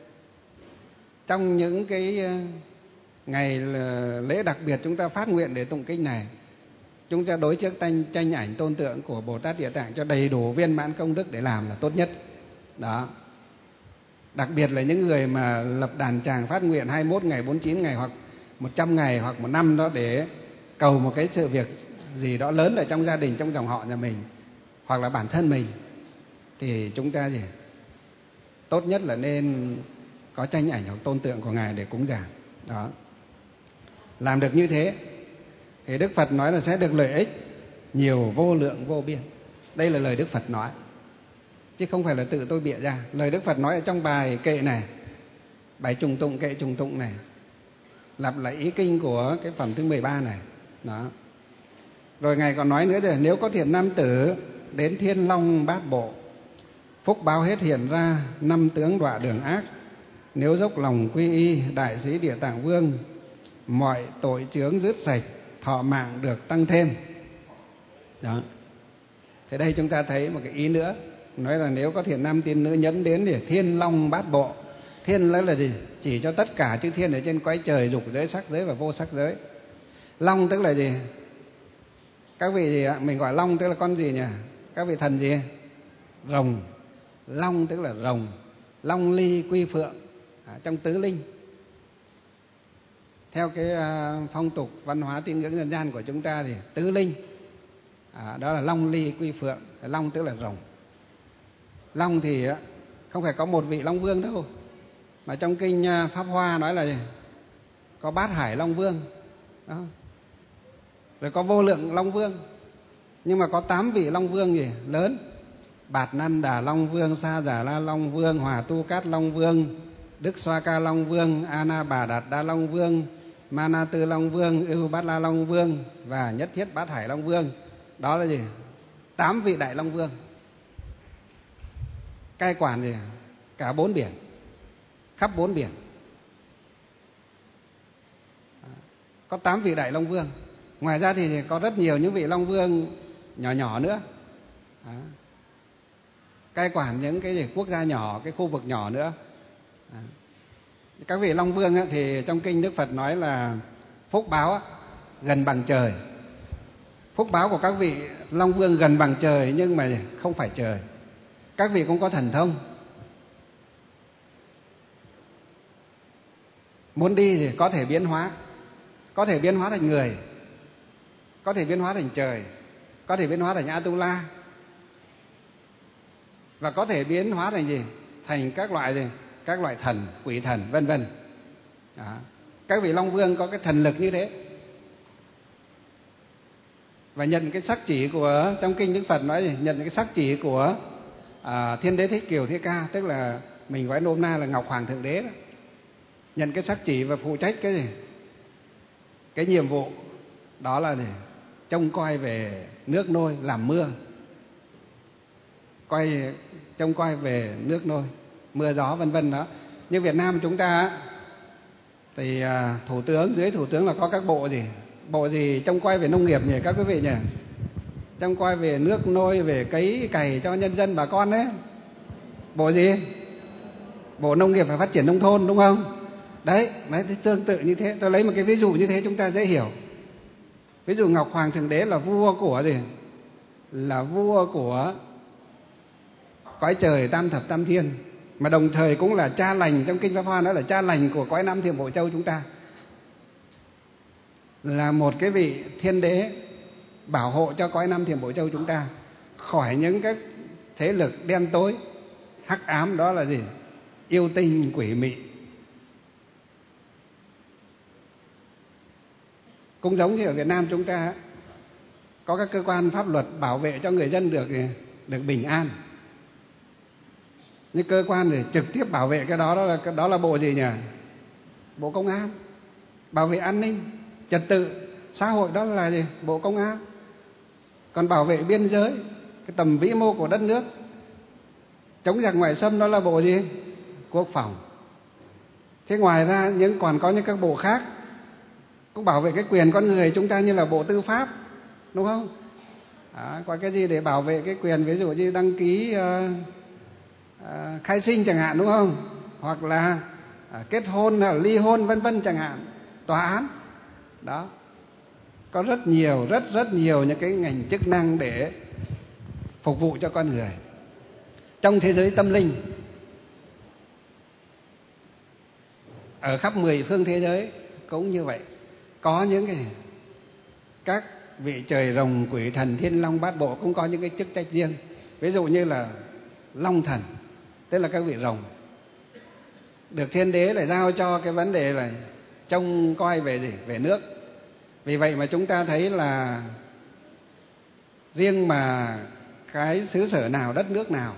Speaker 2: trong những cái ngày lễ đặc biệt chúng ta phát nguyện để tụng kinh này, chúng ta đối trước tranh, tranh ảnh tôn tượng của Bồ Tát Địa Tạng cho đầy đủ viên mãn công đức để làm là tốt nhất. Đó. Đặc biệt là những người mà lập đàn tràng phát nguyện hai mươi mốt ngày, bốn mươi chín ngày hoặc một trăm ngày hoặc một năm đó để cầu một cái sự việc gì đó lớn ở trong gia đình, trong dòng họ nhà mình hoặc là bản thân mình, thì chúng ta gì tốt nhất là nên có tranh ảnh hoặc tôn tượng của Ngài để cúng dường. Đó. Làm được như thế thì Đức Phật nói là sẽ được lợi ích nhiều vô lượng vô biên. Đây là lời Đức Phật nói, chứ không phải là tự tôi bịa ra. Lời Đức Phật nói ở trong bài kệ này, bài trùng tụng, kệ trùng tụng này, lặp lại ý kinh của cái phẩm thứ mười ba này. Đó. Rồi Ngài còn nói nữa là nếu có thiện nam tử đến Thiên Long Bát Bộ, phúc báo hết hiện ra, năm tướng đọa đường ác, nếu dốc lòng quy y đại sĩ Địa Tạng Vương, mọi tội chướng dứt sạch, thọ mạng được tăng thêm. Đó. Thế đây chúng ta thấy một cái ý nữa, nói là nếu có thiện nam tín nữ nhấn đến thì Thiên Long Bát Bộ. Thiên là gì? Chỉ cho tất cả chư thiên ở trên cõi trời, dục giới, sắc giới và vô sắc giới. Long tức là gì? Các vị gì ạ? Mình gọi long tức là con gì nhỉ? Các vị thần gì? Rồng. Long tức là rồng, long ly quy phượng à, trong tứ linh. Theo cái uh, phong tục văn hóa tín ngưỡng dân gian của chúng ta thì tứ linh À, đó là Long Ly Quy Phượng. Long tức là rồng. Long thì không phải có một vị Long Vương đâu, mà trong kinh Pháp Hoa nói là có Bát Hải Long Vương đó. Rồi có vô lượng Long Vương, nhưng mà có tám vị Long Vương gì lớn: Bạt Năn Đà Long Vương, Sa Giả La Long Vương, Hòa Tu Cát Long Vương, Đức Xoa Ca Long Vương, A Na Bà Đạt Đa Long Vương, Ma Na Tư Long Vương, Ưu Bát La Long Vương và Nhất Thiết Bát Hải Long Vương. Đó là gì? Tám vị Đại Long Vương, cai quản gì? Cả bốn biển, khắp bốn biển. Có tám vị Đại Long Vương. Ngoài ra thì có rất nhiều những vị Long Vương nhỏ nhỏ nữa, đó, cai quản những cái gì? Quốc gia nhỏ, cái khu vực nhỏ nữa. Đó. Các vị Long Vương ấy, thì trong kinh Đức Phật nói là phúc báo ấy, gần bằng trời. Phúc báo của các vị Long Vương gần bằng trời, nhưng mà không phải trời. Các vị cũng có thần thông. Muốn đi thì có thể biến hóa, có thể biến hóa thành người, có thể biến hóa thành trời, có thể biến hóa thành Atula, và có thể biến hóa thành gì? Thành các loại gì? Các loại thần, quỷ thần, vân vân. Các vị Long Vương có cái thần lực như thế. Và nhận cái sắc chỉ của, trong kinh Đức Phật nói gì? Nhận cái sắc chỉ của à, Thiên Đế Thích Kiều Thiết Ca, tức là mình gọi nôm na là Ngọc Hoàng Thượng Đế đó. Nhận cái sắc chỉ và phụ trách cái gì? Cái nhiệm vụ đó là để trông coi về nước nôi làm mưa, coi trông coi về nước nôi, mưa gió vân vân đó. Như Việt Nam chúng ta thì à, thủ tướng, dưới thủ tướng là có các bộ gì? Bộ gì trông coi về nông nghiệp nhỉ các quý vị nhỉ? Trông coi về nước nôi, về cấy cày cho nhân dân bà con đấy. Bộ gì? Bộ Nông nghiệp và Phát triển Nông thôn, đúng không? Đấy, đấy, tương tự như thế. Tôi lấy một cái ví dụ như thế chúng ta dễ hiểu. Ví dụ Ngọc Hoàng Thượng Đế là vua của gì? Là vua của cõi trời tam thập tam thiên, mà đồng thời cũng là cha lành. Trong kinh Pháp Hoa nói là cha lành của cõi Nam Thiểm Bộ Châu chúng ta, là một cái vị thiên đế bảo hộ cho cõi Nam Thiểm Bộ Châu chúng ta khỏi những cái thế lực đen tối hắc ám, đó là gì? Yêu tinh quỷ mị. Cũng giống như ở Việt Nam chúng ta có các cơ quan pháp luật bảo vệ cho người dân được được bình an. Những cơ quan để trực tiếp bảo vệ cái đó, đó là đó là bộ gì nhỉ? Bộ Công an. Bảo vệ an ninh trật tự xã hội đó là gì? Bộ Công an. Còn bảo vệ biên giới, cái tầm vĩ mô của đất nước, chống giặc ngoại xâm, đó là bộ gì? Quốc phòng. Thế ngoài ra những còn có những các bộ khác cũng bảo vệ cái quyền con người chúng ta, như là Bộ Tư pháp, đúng không? À, có cái gì để bảo vệ cái quyền, ví dụ như đăng ký uh, uh, khai sinh chẳng hạn, đúng không? Hoặc là uh, kết hôn, là ly hôn, vân vân chẳng hạn. Tòa án đó, có rất nhiều, rất rất nhiều những cái ngành chức năng để phục vụ cho con người. Trong thế giới tâm linh, ở khắp mười phương thế giới cũng như vậy, có những cái các vị trời rồng, quỷ thần, thiên long bát bộ cũng có những cái chức trách riêng. Ví dụ như là long thần, tức là các vị rồng, được thiên đế lại giao cho cái vấn đề là trông coi về gì? Về nước. Vì vậy mà chúng ta thấy là riêng mà cái xứ sở nào, đất nước nào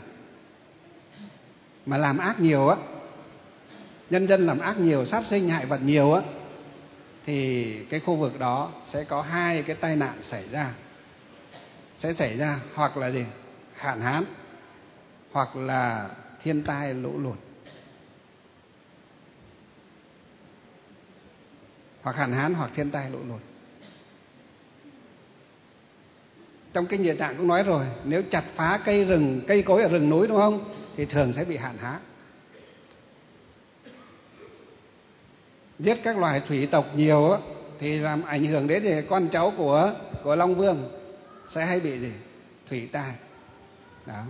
Speaker 2: mà làm ác nhiều á, nhân dân làm ác nhiều, sát sinh hại vật nhiều á, thì cái khu vực đó sẽ có hai cái tai nạn xảy ra. Sẽ xảy ra hoặc là gì? Hạn hán, hoặc là thiên tai lũ lụt. Hoặc hạn hán hoặc thiên tai lũ lụt. Trong kinh Địa Tạng cũng nói rồi, nếu chặt phá cây rừng, cây cối ở rừng núi, đúng không? Thì thường sẽ bị hạn hán. Giết các loài thủy tộc nhiều á, thì làm ảnh hưởng đến thì con cháu của của Long Vương sẽ hay bị gì? Thủy tai. Đó.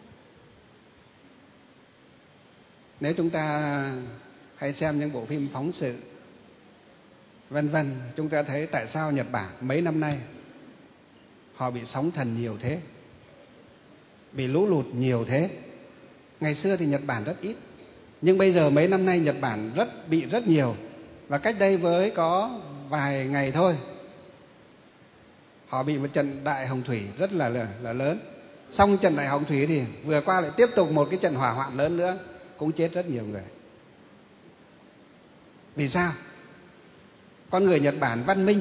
Speaker 2: Nếu chúng ta hay xem những bộ phim phóng sự vân vân, chúng ta thấy tại sao Nhật Bản mấy năm nay họ bị sóng thần nhiều thế, bị lũ lụt nhiều thế. Ngày xưa thì Nhật Bản rất ít, nhưng bây giờ mấy năm nay Nhật Bản rất bị rất nhiều. Và cách đây với có vài ngày thôi, họ bị một trận đại hồng thủy rất là, là, là lớn. Xong trận đại hồng thủy thì vừa qua lại tiếp tục một cái trận hỏa hoạn lớn nữa, cũng chết rất nhiều người. Vì sao? Con người Nhật Bản văn minh,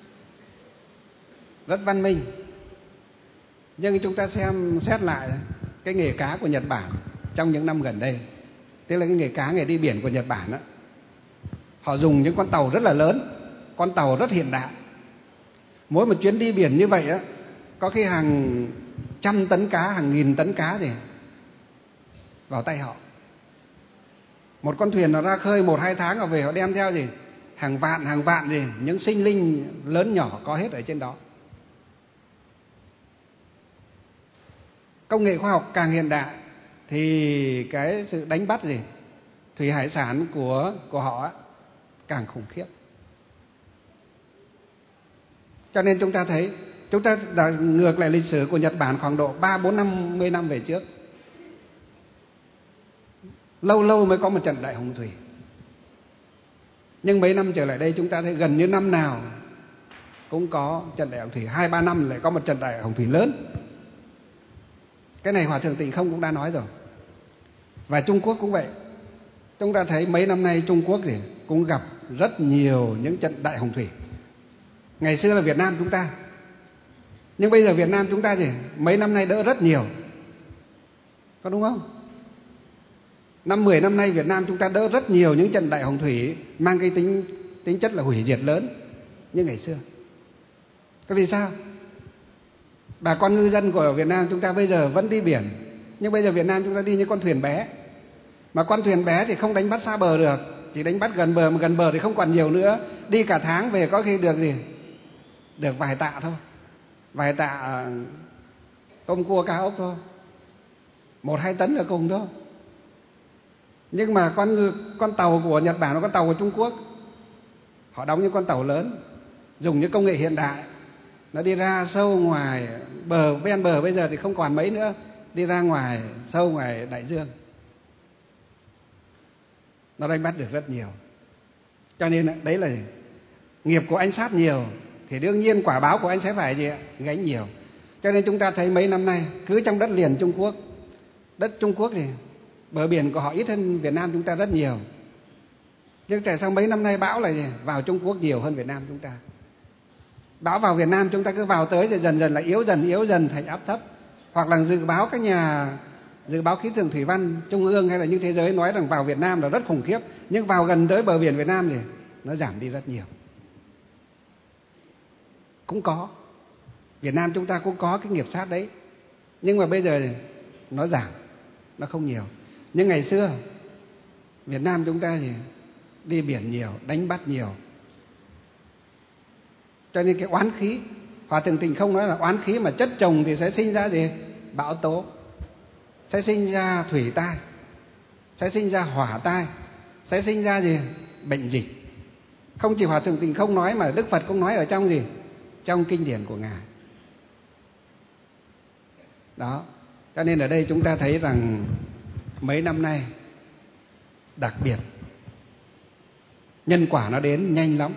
Speaker 2: rất văn minh. Nhưng chúng ta xem xét lại cái nghề cá của Nhật Bản trong những năm gần đây, tức là cái nghề cá, nghề đi biển của Nhật Bản đó, họ dùng những con tàu rất là lớn, con tàu rất hiện đại. Mỗi một chuyến đi biển như vậy á, có khi hàng trăm tấn cá, hàng nghìn tấn cá thì vào tay họ. Một con thuyền nó ra khơi một hai tháng, họ về họ đem theo gì hàng vạn hàng vạn gì những sinh linh lớn nhỏ có hết ở trên đó. Công nghệ khoa học càng hiện đại thì cái sự đánh bắt gì thủy hải sản của của họ càng khủng khiếp. Cho nên chúng ta thấy, chúng ta đã ngược lại lịch sử của Nhật Bản khoảng độ ba bốn năm mươi năm về trước, lâu lâu mới có một trận đại hồng thủy. Nhưng mấy năm trở lại đây chúng ta thấy gần như năm nào cũng có trận đại hồng thủy, hai ba năm lại có một trận đại hồng thủy lớn. Cái này Hòa Thượng Tịnh Không cũng đã nói rồi. Và Trung Quốc cũng vậy. Chúng ta thấy mấy năm nay Trung Quốc thì cũng gặp rất nhiều những trận đại hồng thủy. Ngày xưa là Việt Nam chúng ta, nhưng bây giờ Việt Nam chúng ta thì mấy năm nay đỡ rất nhiều, có đúng không? Năm mười năm nay Việt Nam chúng ta đỡ rất nhiều những trận đại hồng thủy mang cái tính tính chất là hủy diệt lớn như ngày xưa. Cái vì sao? Bà con ngư dân của Việt Nam chúng ta bây giờ vẫn đi biển, nhưng bây giờ Việt Nam chúng ta đi những con thuyền bé, mà con thuyền bé thì không đánh bắt xa bờ được, chỉ đánh bắt gần bờ, mà gần bờ thì không còn nhiều nữa. Đi cả tháng về có khi được gì? Được vài tạ thôi, vài tạ tôm cua cá ốc thôi, một hai tấn là cùng thôi. Nhưng mà con con tàu của Nhật Bản và con tàu của Trung Quốc, họ đóng những con tàu lớn, dùng những công nghệ hiện đại, nó đi ra sâu ngoài bờ, ven bờ bây giờ thì không còn mấy nữa, đi ra ngoài sâu ngoài đại dương, nó đánh bắt được rất nhiều. Cho nên đấy là nghiệp của anh sát nhiều thì đương nhiên quả báo của anh sẽ phải gì ạ? Gánh nhiều. Cho nên chúng ta thấy mấy năm nay cứ trong đất liền Trung Quốc, đất Trung Quốc thì bờ biển của họ ít hơn Việt Nam chúng ta rất nhiều. Nhưng tại sao mấy năm nay bão lại vào Trung Quốc nhiều hơn Việt Nam chúng ta? Bão vào Việt Nam chúng ta cứ vào tới rồi dần dần là yếu dần yếu dần thành áp thấp. Hoặc là dự báo các nhà dự báo khí tượng thủy văn trung ương hay là như thế giới nói rằng vào Việt Nam là rất khủng khiếp, nhưng vào gần tới bờ biển Việt Nam thì nó giảm đi rất nhiều. Cũng có, Việt Nam chúng ta cũng có cái nghiệp sát đấy, nhưng mà bây giờ nó giảm, nó không nhiều. Nhưng ngày xưa Việt Nam chúng ta thì đi biển nhiều, đánh bắt nhiều, cho nên cái oán khí, Hòa Thượng Tịnh Không nói là oán khí mà chất chồng thì sẽ sinh ra gì? Bão tố, sẽ sinh ra thủy tai, sẽ sinh ra hỏa tai, sẽ sinh ra gì? Bệnh dịch. Không chỉ Hòa Thượng Tịnh Không nói mà Đức Phật cũng nói ở trong gì? Trong kinh điển của Ngài. Đó, cho nên ở đây chúng ta thấy rằng mấy năm nay đặc biệt nhân quả nó đến nhanh lắm.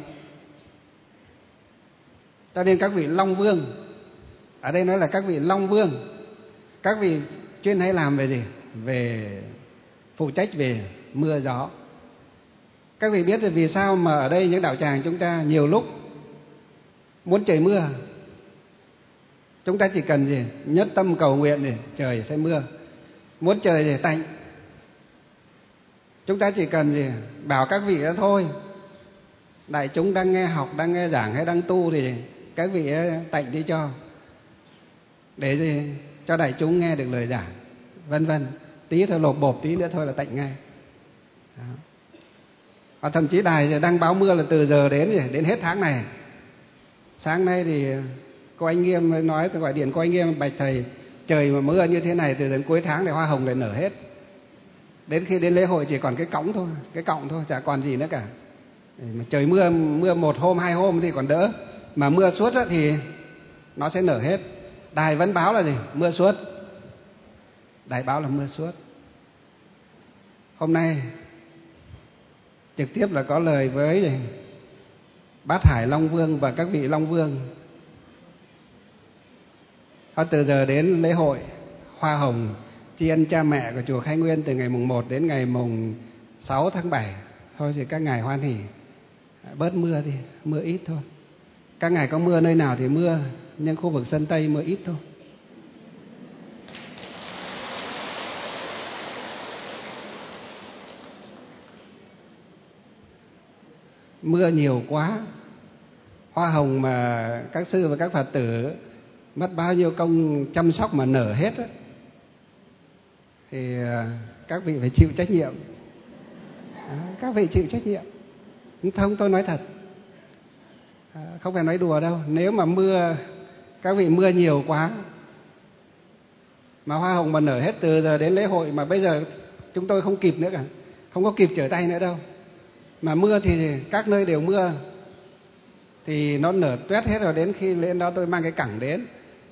Speaker 2: Cho nên các vị Long Vương, ở đây nói là các vị Long Vương, các vị chuyên hay làm về gì? Về phụ trách về mưa gió. Các vị biết rồi vì sao mà ở đây những đạo tràng chúng ta nhiều lúc muốn trời mưa, chúng ta chỉ cần gì? Nhất tâm cầu nguyện thì trời sẽ mưa. Muốn trời thì tạnh, chúng ta chỉ cần gì? Bảo các vị đó thôi, đại chúng đang nghe học, đang nghe giảng hay đang tu thì các vị tạnh đi cho, để gì? Cho đại chúng nghe được lời giảng, vân vân. Tí thôi lột bột, tí nữa thôi là tạnh ngay. Đó. Và thậm chí đài đang báo mưa là từ giờ đến đến hết tháng này. Sáng nay thì cô anh Nghiêm nói, tôi gọi điện cô anh Nghiêm, bạch thầy, trời mà mưa như thế này từ đến cuối tháng thì hoa hồng lại nở hết. Đến khi đến lễ hội chỉ còn cái cõng thôi, cái cọng thôi, chả còn gì nữa cả. Mà trời mưa mưa một hôm hai hôm thì còn đỡ, mà mưa suốt thì nó sẽ nở hết. Đài vẫn báo là gì? Mưa suốt. Đài báo là mưa suốt. Hôm nay trực tiếp là có lời với Bát Hải Long Vương và các vị Long Vương. Họ từ giờ đến lễ hội hoa hồng tri ân cha mẹ của chùa Khai Nguyên từ ngày mùng một đến ngày mùng sáu tháng bảy. Thôi thì các ngài hoan hỉ bớt mưa đi, mưa ít thôi. Các ngài có mưa nơi nào thì mưa, nhưng khu vực Sơn Tây mưa ít thôi. Mưa nhiều quá, hoa hồng mà các sư và các Phật tử mất bao nhiêu công chăm sóc mà nở hết á, thì các vị phải chịu trách nhiệm. À, các vị chịu trách nhiệm. Không, tôi nói thật, à, không phải nói đùa đâu. Nếu mà mưa, các vị mưa nhiều quá mà hoa hồng mà nở hết từ giờ đến lễ hội, mà bây giờ chúng tôi không kịp nữa cả, không có kịp trở tay nữa đâu. Mà mưa thì các nơi đều mưa, thì nó nở tuét hết rồi. Đến khi lên đó tôi mang cái cẳng đến,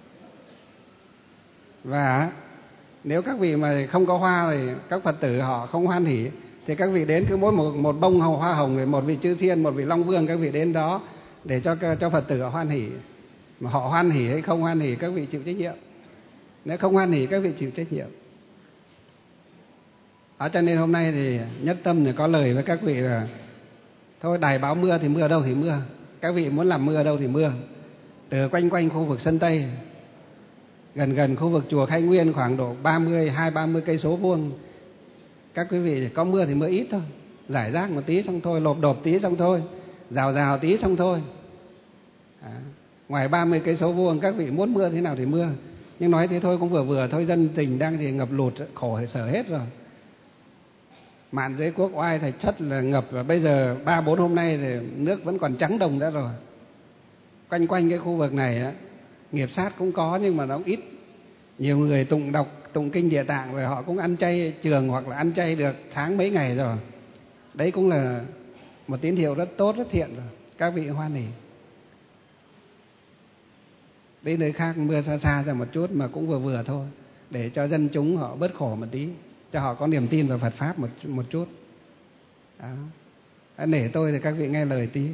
Speaker 2: và nếu các vị mà không có hoa thì các Phật tử họ không hoan hỉ, thì các vị đến cứ mỗi một, một bông hoa hồng, một vị chư thiên, một vị Long Vương, các vị đến đó để cho cho Phật tử họ hoan hỉ. Mà họ hoan hỉ hay không hoan hỉ các vị chịu trách nhiệm. Nếu không hoan hỉ các vị chịu trách nhiệm. Đó, cho nên hôm nay thì nhất tâm thì có lời với các vị là thôi, đài báo mưa thì mưa đâu thì mưa. Các vị muốn làm mưa đâu thì mưa. Từ quanh quanh khu vực Sơn Tây, gần gần khu vực chùa Khai Nguyên khoảng độ ba mươi, hai ba mươi cây số vuông, các quý vị có mưa thì mưa ít thôi, rải rác một tí xong thôi, lộp độp tí xong thôi, rào rào tí xong thôi. À, ngoài ba mươi cây số vuông các vị muốn mưa thế nào thì mưa. Nhưng nói thế thôi cũng vừa vừa thôi, dân tình đang thì ngập lụt khổ sở hết rồi. Mạn Giới Quốc oai Thạch Thất là ngập, và bây giờ ba bốn hôm nay thì nước vẫn còn trắng đồng đã rồi. Quanh quanh cái khu vực này á, nghiệp sát cũng có nhưng mà nó cũng ít. Nhiều người tụng đọc tụng kinh Địa Tạng rồi họ cũng ăn chay trường hoặc là ăn chay được tháng mấy ngày rồi. Đấy cũng là một tín hiệu rất tốt, rất thiện rồi. Các vị hoan hỉ. Đến nơi khác mưa xa xa ra một chút mà cũng vừa vừa thôi, để cho dân chúng họ bớt khổ một tí, cho họ có niềm tin vào Phật Pháp một, một chút. Đó. Nể tôi thì các vị nghe lời tí.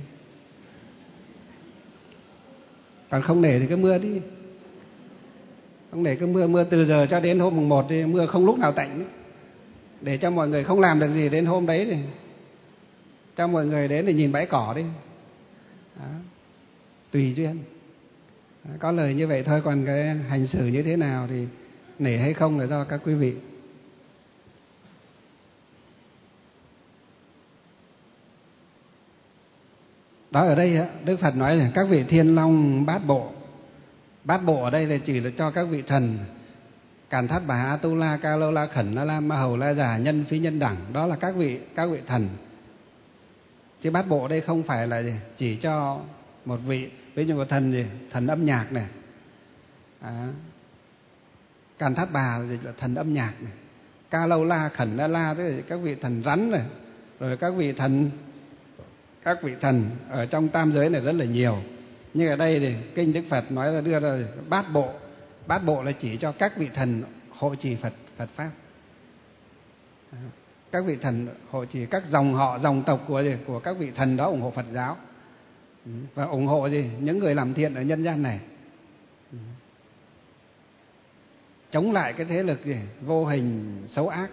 Speaker 2: Còn không nể thì cứ mưa đi. Không nể cứ mưa, mưa từ giờ cho đến hôm mùng một đi, mưa không lúc nào tạnh nữa. Để cho mọi người không làm được gì đến hôm đấy thì cho mọi người đến để nhìn bãi cỏ đi. Đó. Tùy duyên. Đó. Có lời như vậy thôi, còn cái hành xử như thế nào thì nể hay không là do các quý vị. Đó, ở đây Đức Phật nói là các vị Thiên Long Bát Bộ. Bát Bộ ở đây là chỉ là cho các vị thần Càn Thát Bà A Tu La Ca Lô La Khẩn La La Ma Hầu La Già Nhân Phi Nhân Đẳng. Đó là các vị các vị thần. Chứ Bát Bộ đây không phải là chỉ cho một vị. Ví dụ một thần gì? Thần âm nhạc này. À, Càn Thát Bà là thần âm nhạc này. Ca Lô La Khẩn La La tức là các vị thần rắn này. Rồi các vị thần các vị thần ở trong tam giới này rất là nhiều. Nhưng ở đây thì kinh Đức Phật nói là đưa ra Bát Bộ. Bát Bộ là chỉ cho các vị thần hộ trì Phật Phật pháp. Các vị thần hộ trì, các dòng họ dòng tộc của gì? Của các vị thần đó ủng hộ Phật giáo. Và ủng hộ gì? Những người làm thiện ở nhân gian này. Chống lại cái thế lực gì? Vô hình xấu ác.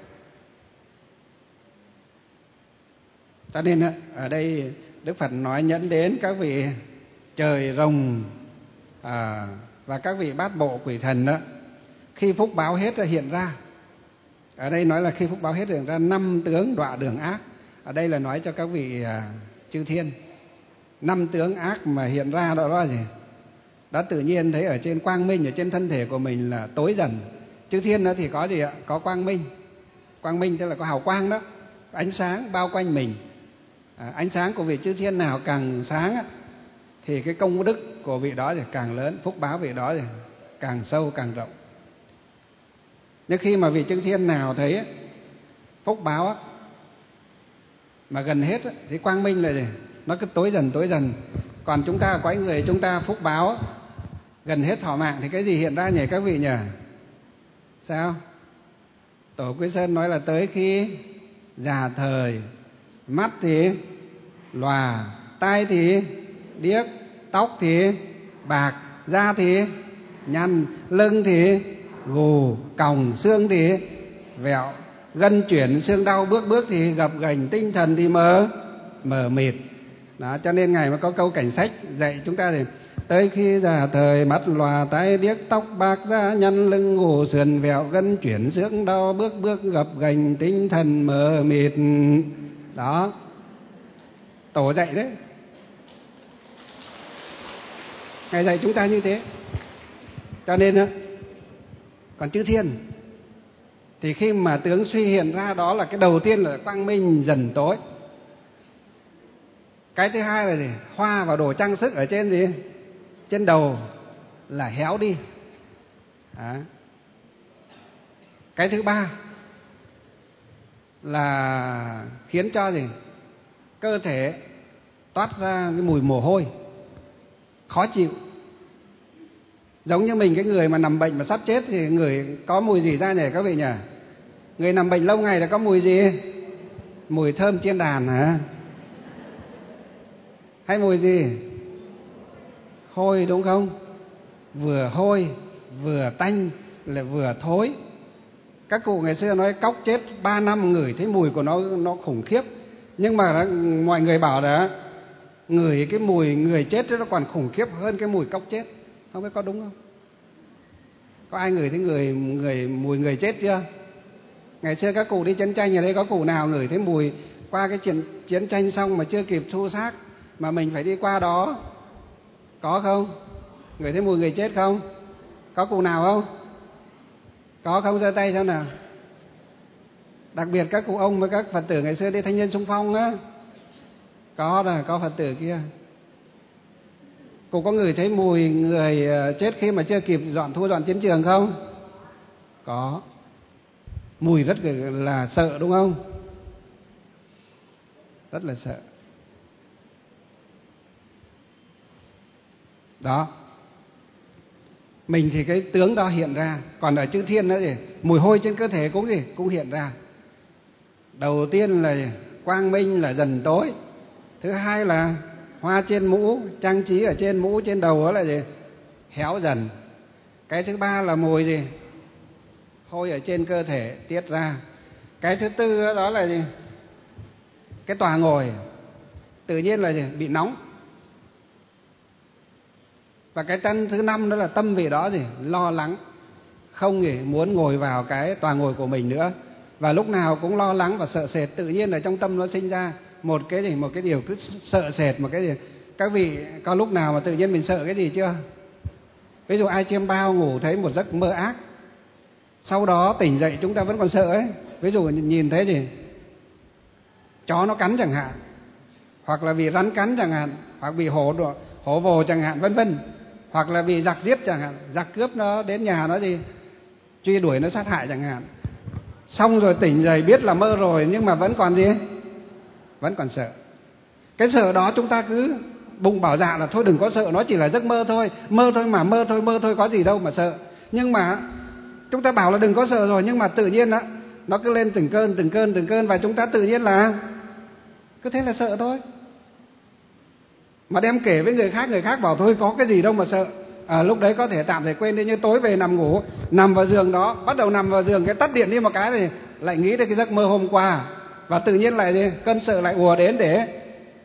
Speaker 2: Cho nên ở đây Đức Phật nói nhẫn đến các vị trời rồng à, và các vị Bát Bộ quỷ thần đó, khi phúc báo hết là hiện ra. Ở đây nói là khi phúc báo hết hiện ra năm tướng đọa đường ác. Ở đây là nói cho các vị à, chư thiên. Năm tướng ác mà hiện ra đó là gì? Đó tự nhiên thấy ở trên quang minh, ở trên thân thể của mình là tối dần. Chư thiên đó thì có gì ạ? Có quang minh. Quang minh tức là có hào quang đó, ánh sáng bao quanh mình. À, ánh sáng của vị chư thiên nào càng sáng á, thì cái công đức của vị đó thì càng lớn, phúc báo vị đó thì càng sâu càng rộng. Nhưng khi mà vị chư thiên nào thấy á, phúc báo á, mà gần hết á, thì quang minh là gì? Nó cứ tối dần tối dần. Còn chúng ta quái người, chúng ta phúc báo á, gần hết thọ mạng thì cái gì hiện ra nhỉ các vị nhỉ? Sao? Tổ Quý Sơn nói là tới khi già thời, mắt thì lòa, tai thì điếc, tóc thì bạc, da thì nhăn, lưng thì gù, còng, xương thì vẹo, gân chuyển, xương đau, bước bước thì gập ghềnh, tinh thần thì mờ mờ mịt. Đó, cho nên Ngài mới có câu cảnh sách dạy chúng ta thì tới khi già thời, mắt lòa, tai điếc, tóc bạc, da nhăn, lưng gù, sườn vẹo, gân chuyển, xương đau, bước bước gập ghềnh, tinh thần mờ mịt. Đó, Tổ dạy đấy. Ngài dạy chúng ta như thế. Cho nên á, còn chư thiên thì khi mà tướng suy hiện ra, đó là cái đầu tiên là quang minh dần tối. Cái thứ hai là gì? Hoa và đồ trang sức ở trên gì? Trên đầu là héo đi. Đó. Cái thứ ba là khiến cho gì? Cơ thể toát ra cái mùi mồ hôi, khó chịu. Giống như mình, cái người mà nằm bệnh mà sắp chết thì người có mùi gì ra nhỉ các vị nhỉ? Người nằm bệnh lâu ngày là có mùi gì? Mùi thơm chiên đàn hả? Hay mùi gì? Hôi đúng không? Vừa hôi, vừa tanh, lại vừa thối. Các cụ ngày xưa nói cóc chết ba năm ngửi thấy mùi của nó nó khủng khiếp. Nhưng mà mọi người bảo là ngửi cái mùi người chết nó còn khủng khiếp hơn cái mùi cóc chết. Không biết có đúng không? Có ai ngửi thấy người người mùi người chết chưa? Ngày xưa các cụ đi chiến tranh ở đây có cụ nào ngửi thấy mùi qua cái chiến, chiến tranh xong mà chưa kịp thu xác mà mình phải đi qua đó? Có không? Ngửi thấy mùi người chết không? Có cụ nào không? Có không? Giơ tay xem nào. Đặc biệt các cụ ông với các Phật tử ngày xưa đi thanh niên xung phong á. Có rồi, có Phật tử kia. Cụ có ngửi thấy mùi người chết khi mà chưa kịp dọn thu dọn chiến trường không? Có. Mùi rất là sợ đúng không? Rất là sợ. Đó. Mình thì cái tướng đó hiện ra. Còn ở chư thiên đó thì mùi hôi trên cơ thể cũng gì? Cũng hiện ra. Đầu tiên là quang minh là dần tối. Thứ hai là hoa trên mũ, trang trí ở trên mũ, trên đầu đó là gì? Héo dần. Cái thứ ba là mùi gì? Hôi ở trên cơ thể tiết ra. Cái thứ tư đó là gì? Cái tòa ngồi tự nhiên là gì? Bị nóng. Và cái tân thứ năm đó là tâm vị đó gì? Lo lắng, không gì muốn ngồi vào cái tòa ngồi của mình nữa. Và lúc nào cũng lo lắng và sợ sệt, tự nhiên ở trong tâm nó sinh ra một cái gì, một cái điều cứ sợ sệt, một cái gì. Các vị có lúc nào mà tự nhiên mình sợ cái gì chưa? Ví dụ ai chiêm bao ngủ thấy một giấc mơ ác, sau đó tỉnh dậy chúng ta vẫn còn sợ ấy. Ví dụ nhìn thấy gì? Chó nó cắn chẳng hạn, hoặc là bị rắn cắn chẳng hạn, hoặc bị hổ hổ vồ chẳng hạn, vân vân, hoặc là bị giặc giết chẳng hạn, giặc cướp nó đến nhà nó gì truy đuổi nó sát hại chẳng hạn. Xong rồi tỉnh dậy biết là mơ rồi nhưng mà vẫn còn gì? Vẫn còn sợ. Cái sợ đó chúng ta cứ bụng bảo dạ là thôi đừng có sợ, nó chỉ là giấc mơ thôi, mơ thôi mà, mơ thôi mơ thôi có gì đâu mà sợ. Nhưng mà chúng ta bảo là đừng có sợ rồi, nhưng mà tự nhiên đó nó cứ lên từng cơn từng cơn từng cơn và chúng ta tự nhiên là cứ thế là sợ thôi. Mà đem kể với người khác, người khác bảo thôi có cái gì đâu mà sợ. À, lúc đấy có thể tạm thời quên đi, nhưng tối về nằm ngủ, nằm vào giường đó, bắt đầu nằm vào giường cái tắt điện đi một cái thì lại nghĩ đến cái giấc mơ hôm qua, và tự nhiên lại gì? Cơn sợ lại ùa đến để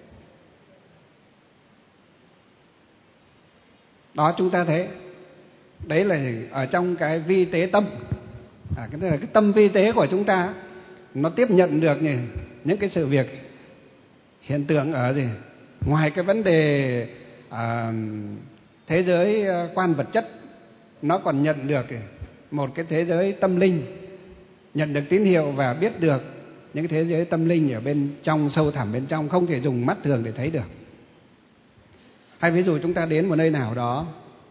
Speaker 2: đó. Chúng ta thấy đấy là ở trong cái vi tế tâm, à, cái, cái tâm vi tế của chúng ta nó tiếp nhận được nhỉ, những cái sự việc hiện tượng ở gì ngoài cái vấn đề à, thế giới quan vật chất, nó còn nhận được một cái thế giới tâm linh, nhận được tín hiệu và biết được những cái thế giới tâm linh ở bên trong, sâu thẳm bên trong, không thể dùng mắt thường để thấy được. Hay ví dụ chúng ta đến một nơi nào đó,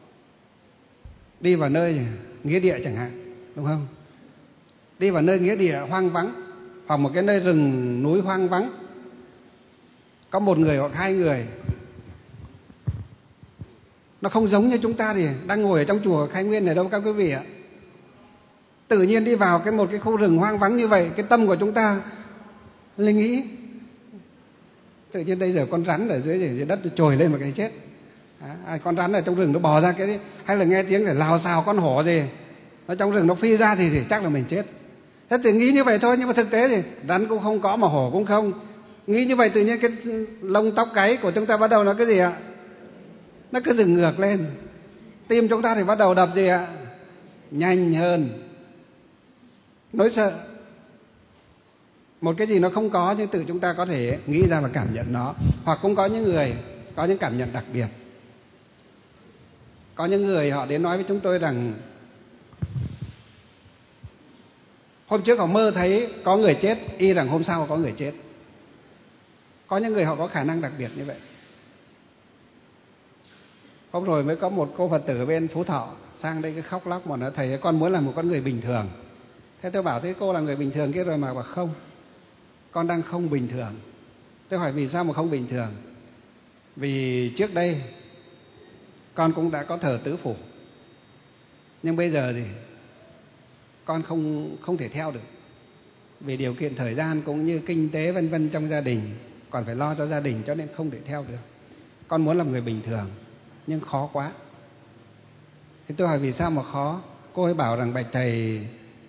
Speaker 2: đi vào nơi nghĩa địa chẳng hạn, đúng không? Đi vào nơi nghĩa địa hoang vắng, hoặc một cái nơi rừng núi hoang vắng, có một người hoặc hai người, Nó không giống như chúng ta thì đang ngồi ở trong chùa Khai Nguyên này đâu các quý vị ạ. Tự nhiên đi vào cái một cái khu rừng hoang vắng như vậy, cái tâm của chúng ta linh nghĩ tự nhiên đây giờ con rắn ở dưới dưới đất trồi lên một cái chết. À, con rắn ở trong rừng nó bò ra cái, hay là nghe tiếng để lào xào con hổ gì ở trong rừng nó phi ra thì, thì chắc là mình chết. Thế thì nghĩ như vậy thôi, nhưng mà thực tế thì rắn cũng không có mà hổ cũng không. Nghĩ như vậy tự nhiên cái lông tóc gáy của chúng ta bắt đầu nó cái gì ạ? Nó cứ dựng ngược lên. Tim chúng ta thì bắt đầu đập gì ạ? Nhanh hơn. Nỗi sợ. Một cái gì nó không có nhưng tự chúng ta có thể nghĩ ra và cảm nhận nó. Hoặc cũng có những người có những cảm nhận đặc biệt. Có những người họ đến nói với chúng tôi rằng hôm trước họ mơ thấy có người chết, y rằng hôm sau có người chết. Có những người họ có khả năng đặc biệt như vậy. Hôm rồi mới có một cô Phật tử bên Phú Thọ sang đây cái khóc lóc mà nó thầy con muốn là một con người bình thường. Thế tôi bảo thế cô là người bình thường kia rồi mà bảo không. Con đang không bình thường. Tôi hỏi vì sao mà không bình thường? Vì trước đây con cũng đã có thờ tứ phủ. Nhưng bây giờ thì con không không thể theo được. Vì điều kiện thời gian cũng như kinh tế vân vân trong gia đình, còn phải lo cho gia đình cho nên không thể theo được. Con muốn làm người bình thường nhưng khó quá. Thì tôi hỏi vì sao mà khó? Cô ấy bảo rằng bạch thầy,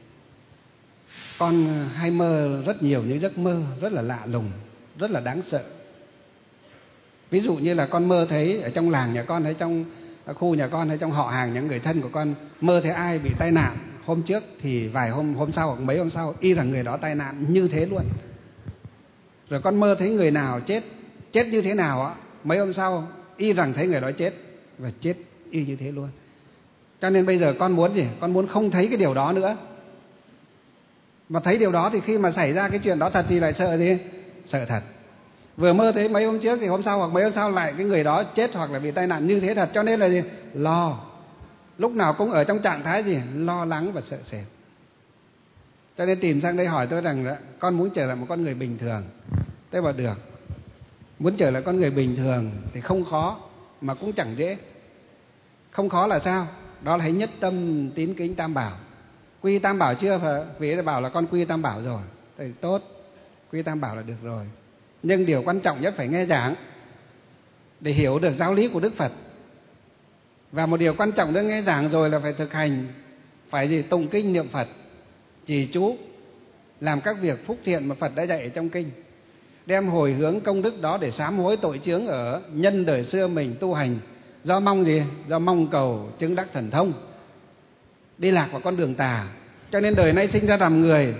Speaker 2: con hay mơ rất nhiều những giấc mơ rất là lạ lùng, rất là đáng sợ. Ví dụ như là con mơ thấy ở trong làng nhà con, hay trong khu nhà con, hay trong họ hàng những người thân của con, mơ thấy ai bị tai nạn hôm trước thì vài hôm hôm sau hoặc mấy hôm sau y rằng người đó tai nạn như thế luôn. Rồi con mơ thấy người nào chết, chết như thế nào á, mấy hôm sau y rằng thấy người đó chết và chết y như thế luôn. Cho nên bây giờ con muốn gì? Con muốn không thấy cái điều đó nữa. Mà thấy điều đó thì khi mà xảy ra cái chuyện đó thật thì lại sợ gì? Sợ thật. Vừa mơ thấy mấy hôm trước thì hôm sau hoặc mấy hôm sau lại cái người đó chết hoặc là bị tai nạn như thế thật. Cho nên là gì? Lo. Lúc nào cũng ở trong trạng thái gì? Lo lắng và sợ sệt. Cho nên tìm sang đây hỏi tôi rằng con muốn trở lại một con người bình thường. Tôi bảo được. Muốn trở lại con người bình thường thì không khó mà cũng chẳng dễ. Không khó là sao? Đó là hãy nhất tâm tín kính Tam Bảo. Quy Tam Bảo chưa? Vì bảo là con quy Tam Bảo rồi thì tốt, quy Tam Bảo là được rồi. Nhưng điều quan trọng nhất phải nghe giảng để hiểu được giáo lý của Đức Phật. Và một điều quan trọng nữa, nghe giảng rồi là phải thực hành. Phải gì? Tụng kinh niệm Phật, trì chú, làm các việc phúc thiện mà Phật đã dạy ở trong kinh, đem hồi hướng công đức đó để sám hối tội chướng ở nhân đời xưa mình tu hành. Do mong gì? Do mong cầu chứng đắc thần thông, đi lạc vào con đường tà. Cho nên đời nay sinh ra làm người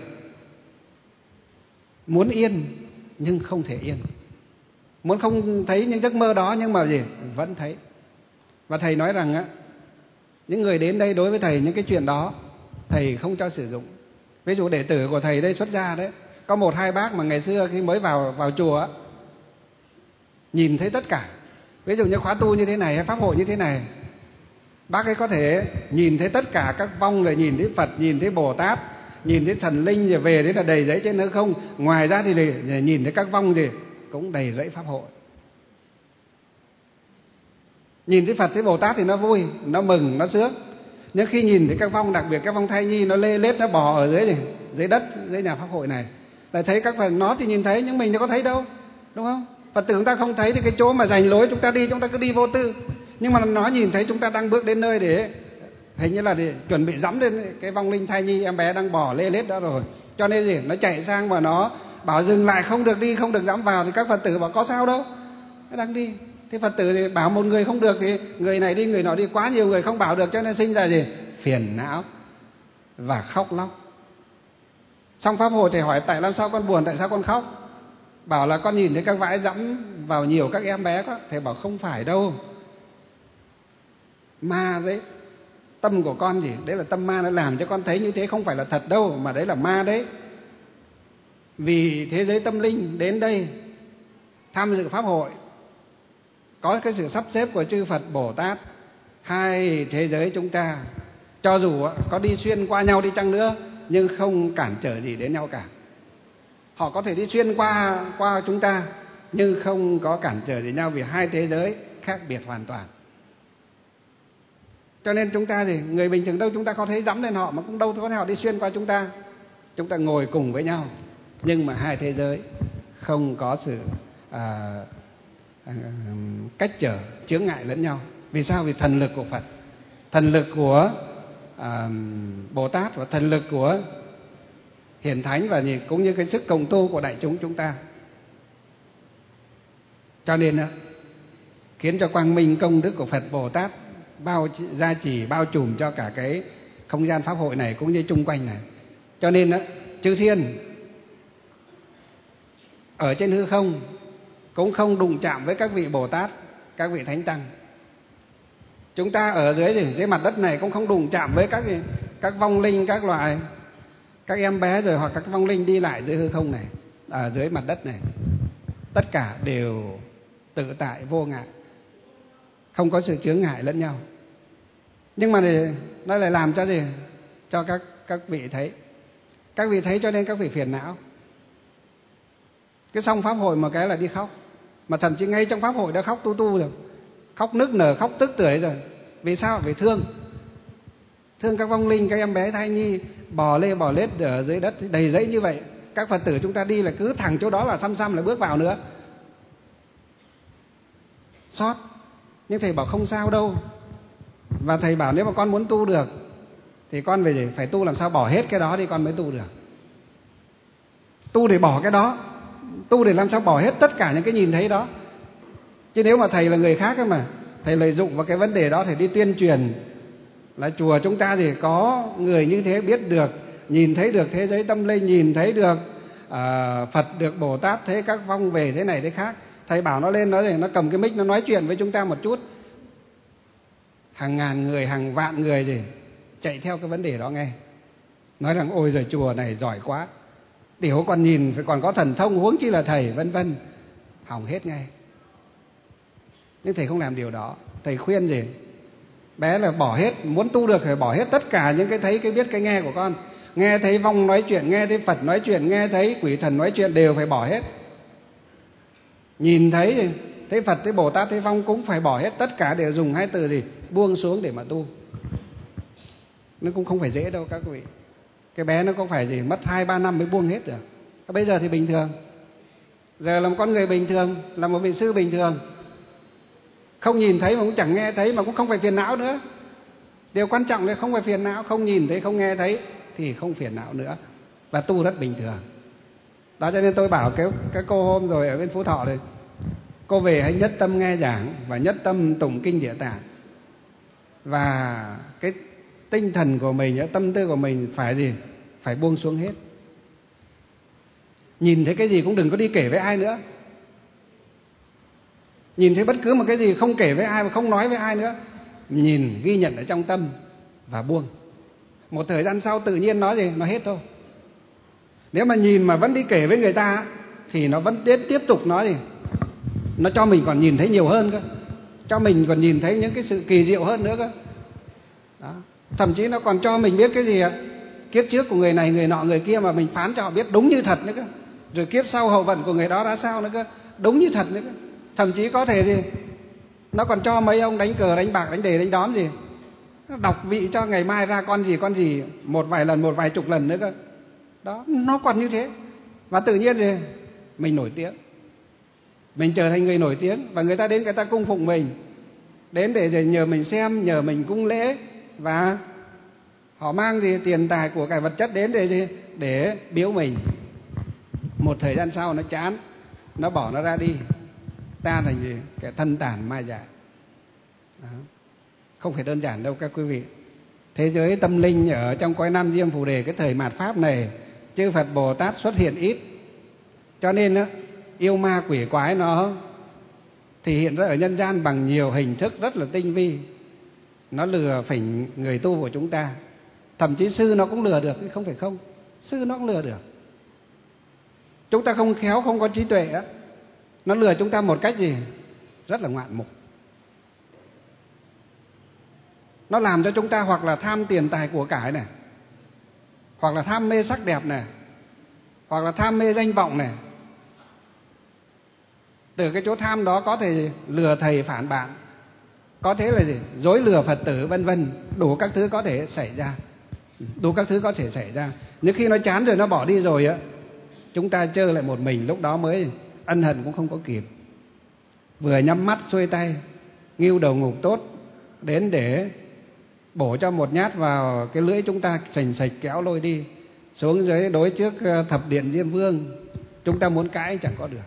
Speaker 2: muốn yên nhưng không thể yên. Muốn không thấy những giấc mơ đó nhưng mà gì? Vẫn thấy. Và thầy nói rằng á, những người đến đây đối với thầy những cái chuyện đó thầy không cho sử dụng. Ví dụ đệ tử của thầy đây xuất gia đấy, có một hai bác mà ngày xưa khi mới vào vào chùa á, nhìn thấy tất cả. Ví dụ như khóa tu như thế này hay pháp hội như thế này, bác ấy có thể nhìn thấy tất cả các vong, rồi nhìn thấy Phật, nhìn thấy Bồ Tát, nhìn thấy thần linh, rồi về đấy là đầy rẫy trên hư không. Ngoài ra thì nhìn thấy các vong gì cũng đầy rẫy pháp hội. Nhìn thấy Phật, thấy Bồ Tát thì nó vui, nó mừng, nó sướng. Nhưng khi nhìn thấy các vong, đặc biệt các vong thai nhi, nó lê lết, nó bò ở dưới này, dưới đất, dưới nhà pháp hội này, lại thấy các Phật, nó thì nhìn thấy nhưng mình đâu có thấy đâu, đúng không? Phật tử chúng ta không thấy thì cái chỗ mà rành lối chúng ta đi, chúng ta cứ đi vô tư. Nhưng mà nó nhìn thấy chúng ta đang bước đến nơi để hình như là để chuẩn bị dẫm lên cái vong linh thai nhi, em bé đang bò lê lết đó rồi. Cho nên gì? Nó chạy sang và nó bảo dừng lại, không được đi, không được dẫm vào. Thì các Phật tử bảo có sao đâu, nó đang đi. Thế Phật tử thì bảo một người không được thì người này đi, người nọ đi, quá nhiều người không bảo được, cho nên sinh ra gì? Phiền não và khóc lóc. Xong pháp hội thì hỏi tại làm sao con buồn, tại sao con khóc? Bảo là con nhìn thấy các vãi dẫm vào nhiều các em bé quá. Thầy bảo không phải đâu, ma đấy. Tâm của con gì? Đấy là tâm ma, nó làm cho con thấy như thế, không phải là thật đâu, mà đấy là ma đấy. Vì thế giới tâm linh đến đây tham dự pháp hội, có cái sự sắp xếp của chư Phật Bồ Tát, hai thế giới chúng ta cho dù có đi xuyên qua nhau đi chăng nữa nhưng không cản trở gì đến nhau cả. Họ có thể đi xuyên qua qua chúng ta nhưng không có cản trở gì nhau, vì hai thế giới khác biệt hoàn toàn. Cho nên chúng ta thì người bình thường đâu chúng ta có thấy dẫm lên họ, mà cũng đâu có thấy họ đi xuyên qua chúng ta. Chúng ta ngồi cùng với nhau, nhưng mà hai thế giới không có sự à, à, cách trở chướng ngại lẫn nhau. Vì sao? Vì thần lực của Phật, thần lực của à, Bồ Tát và thần lực của Hiền Thánh, và cũng như cái sức cộng tu của đại chúng chúng ta. Cho nên khiến cho quang minh công đức của Phật Bồ Tát bao gia trì bao trùm cho cả cái không gian pháp hội này cũng như chung quanh này. Cho nên chư thiên ở trên hư không cũng không đụng chạm với các vị Bồ Tát, các vị Thánh Tăng. Chúng ta ở dưới gì? Dưới mặt đất này cũng không đụng chạm với các các vong linh, các loại các em bé rồi hoặc các vong linh đi lại dưới hư không này, ở dưới mặt đất này. Tất cả đều tự tại vô ngại, không có sự chướng ngại lẫn nhau. Nhưng mà nó lại làm cho gì? Cho các các vị thấy. Các vị thấy cho nên các vị phiền não. Cái xong pháp hội một cái là đi khóc, mà thậm chí ngay trong pháp hội đã khóc tu tu rồi, khóc nức nở, khóc tức tưởi rồi. Vì sao? Vì thương, thương các vong linh, các em bé thai nhi bò lê bò lết ở dưới đất đầy rẫy như vậy. Các Phật tử chúng ta đi là cứ thẳng chỗ đó là xăm xăm là bước vào nữa, xót. Nhưng thầy bảo không sao đâu, và thầy bảo nếu mà con muốn tu được thì con về phải tu làm sao bỏ hết cái đó đi con mới tu được. Tu để bỏ cái đó, tu để làm sao bỏ hết tất cả những cái nhìn thấy đó. Chứ nếu mà thầy là người khác mà thầy lợi dụng vào cái vấn đề đó, thầy đi tuyên truyền là chùa chúng ta thì có người như thế biết được, nhìn thấy được thế giới tâm linh, nhìn thấy được uh, Phật, được Bồ Tát, thấy các vong về thế này thế khác. Thầy bảo nó lên, nó để nó cầm cái mic nó nói chuyện với chúng ta một chút, hàng ngàn người, hàng vạn người gì chạy theo cái vấn đề đó nghe, nói rằng ôi giời chùa này giỏi quá, tiểu còn nhìn phải còn có thần thông, huống chi là thầy, vân vân, hỏng hết ngay. Nhưng thầy không làm điều đó. Thầy khuyên gì? Bé là bỏ hết, muốn tu được phải bỏ hết tất cả những cái thấy, cái biết, cái nghe của con. Nghe thấy vong nói chuyện, nghe thấy Phật nói chuyện, nghe thấy quỷ thần nói chuyện đều phải bỏ hết. Nhìn thấy thấy Phật, thấy Bồ Tát, thấy vong cũng phải bỏ hết. Tất cả đều dùng hai từ gì? Buông xuống để mà tu. Nó cũng không phải dễ đâu các vị. Cái bé nó cũng phải gì mất hai ba năm mới buông hết được. Bây giờ thì bình thường. Giờ là một con người bình thường, là một vị sư bình thường, không nhìn thấy mà cũng chẳng nghe thấy, mà cũng không phải phiền não nữa. Điều quan trọng là không phải phiền não, không nhìn thấy, không nghe thấy thì không phiền não nữa, và tu rất bình thường. Đó cho nên tôi bảo cái, cái cô hôm rồi ở bên Phú Thọ này, cô về hãy nhất tâm nghe giảng và nhất tâm tụng kinh Địa Tạng. Và cái tinh thần của mình, tâm tư của mình phải gì? Phải buông xuống hết. Nhìn thấy cái gì cũng đừng có đi kể với ai nữa. Nhìn thấy bất cứ một cái gì không kể với ai và không nói với ai nữa. Nhìn, ghi nhận ở trong tâm và buông. Một thời gian sau tự nhiên nó gì? Nó hết thôi. Nếu mà nhìn mà vẫn đi kể với người ta thì nó vẫn tiếp tục nói gì? Nó cho mình còn nhìn thấy nhiều hơn cơ, cho mình còn nhìn thấy những cái sự kỳ diệu hơn nữa cơ. Đó. Thậm chí nó còn cho mình biết cái gì ạ? Kiếp trước của người này, người nọ, người kia mà mình phán cho họ biết đúng như thật nữa cơ. Rồi kiếp sau hậu vận của người đó ra sao nữa cơ, đúng như thật nữa cơ. Thậm chí có thể gì nó còn cho mấy ông đánh cờ, đánh bạc, đánh đề, đánh đóm gì, nó đọc vị cho ngày mai ra con gì con gì một vài lần, một vài chục lần nữa cơ. Đó, nó còn như thế. Và tự nhiên thì mình nổi tiếng, mình trở thành người nổi tiếng, và người ta đến, người ta cung phụng mình, đến để nhờ mình xem, nhờ mình cung lễ, và họ mang gì tiền tài của cải vật chất đến để gì? Để biếu mình. Một thời gian sau nó chán, nó bỏ nó ra đi, ta thành gì? Cái thân tàn ma dại. Đó. Không phải đơn giản đâu các quý vị. Thế giới tâm linh ở trong cõi Nam Diêm Phù Đề cái thời mạt Pháp này, chư Phật Bồ Tát xuất hiện ít, cho nên đó, yêu ma quỷ quái nó thể hiện ra ở nhân gian bằng nhiều hình thức rất là tinh vi. Nó lừa phỉnh người tu của chúng ta. Thậm chí sư nó cũng lừa được, không phải không. Sư nó cũng lừa được. Chúng ta không khéo, không có trí tuệ á, nó lừa chúng ta một cách gì? Rất là ngoạn mục. Nó làm cho chúng ta hoặc là tham tiền tài của cải này, hoặc là tham mê sắc đẹp này, hoặc là tham mê danh vọng này. Từ cái chỗ tham đó có thể lừa thầy phản bạn, có thế là gì? Dối lừa Phật tử vân vân, đủ các thứ có thể xảy ra. Đủ các thứ có thể xảy ra. Nhưng khi nó chán rồi, nó bỏ đi rồi á, chúng ta chơi lại một mình, lúc đó mới ân hận cũng không có kịp. Vừa nhắm mắt xuôi tay, nghêu đầu ngục tốt đến để bổ cho một nhát vào cái lưỡi chúng ta, sành sạch kéo lôi đi xuống dưới đối trước thập điện Diêm Vương. Chúng ta muốn cãi chẳng có được.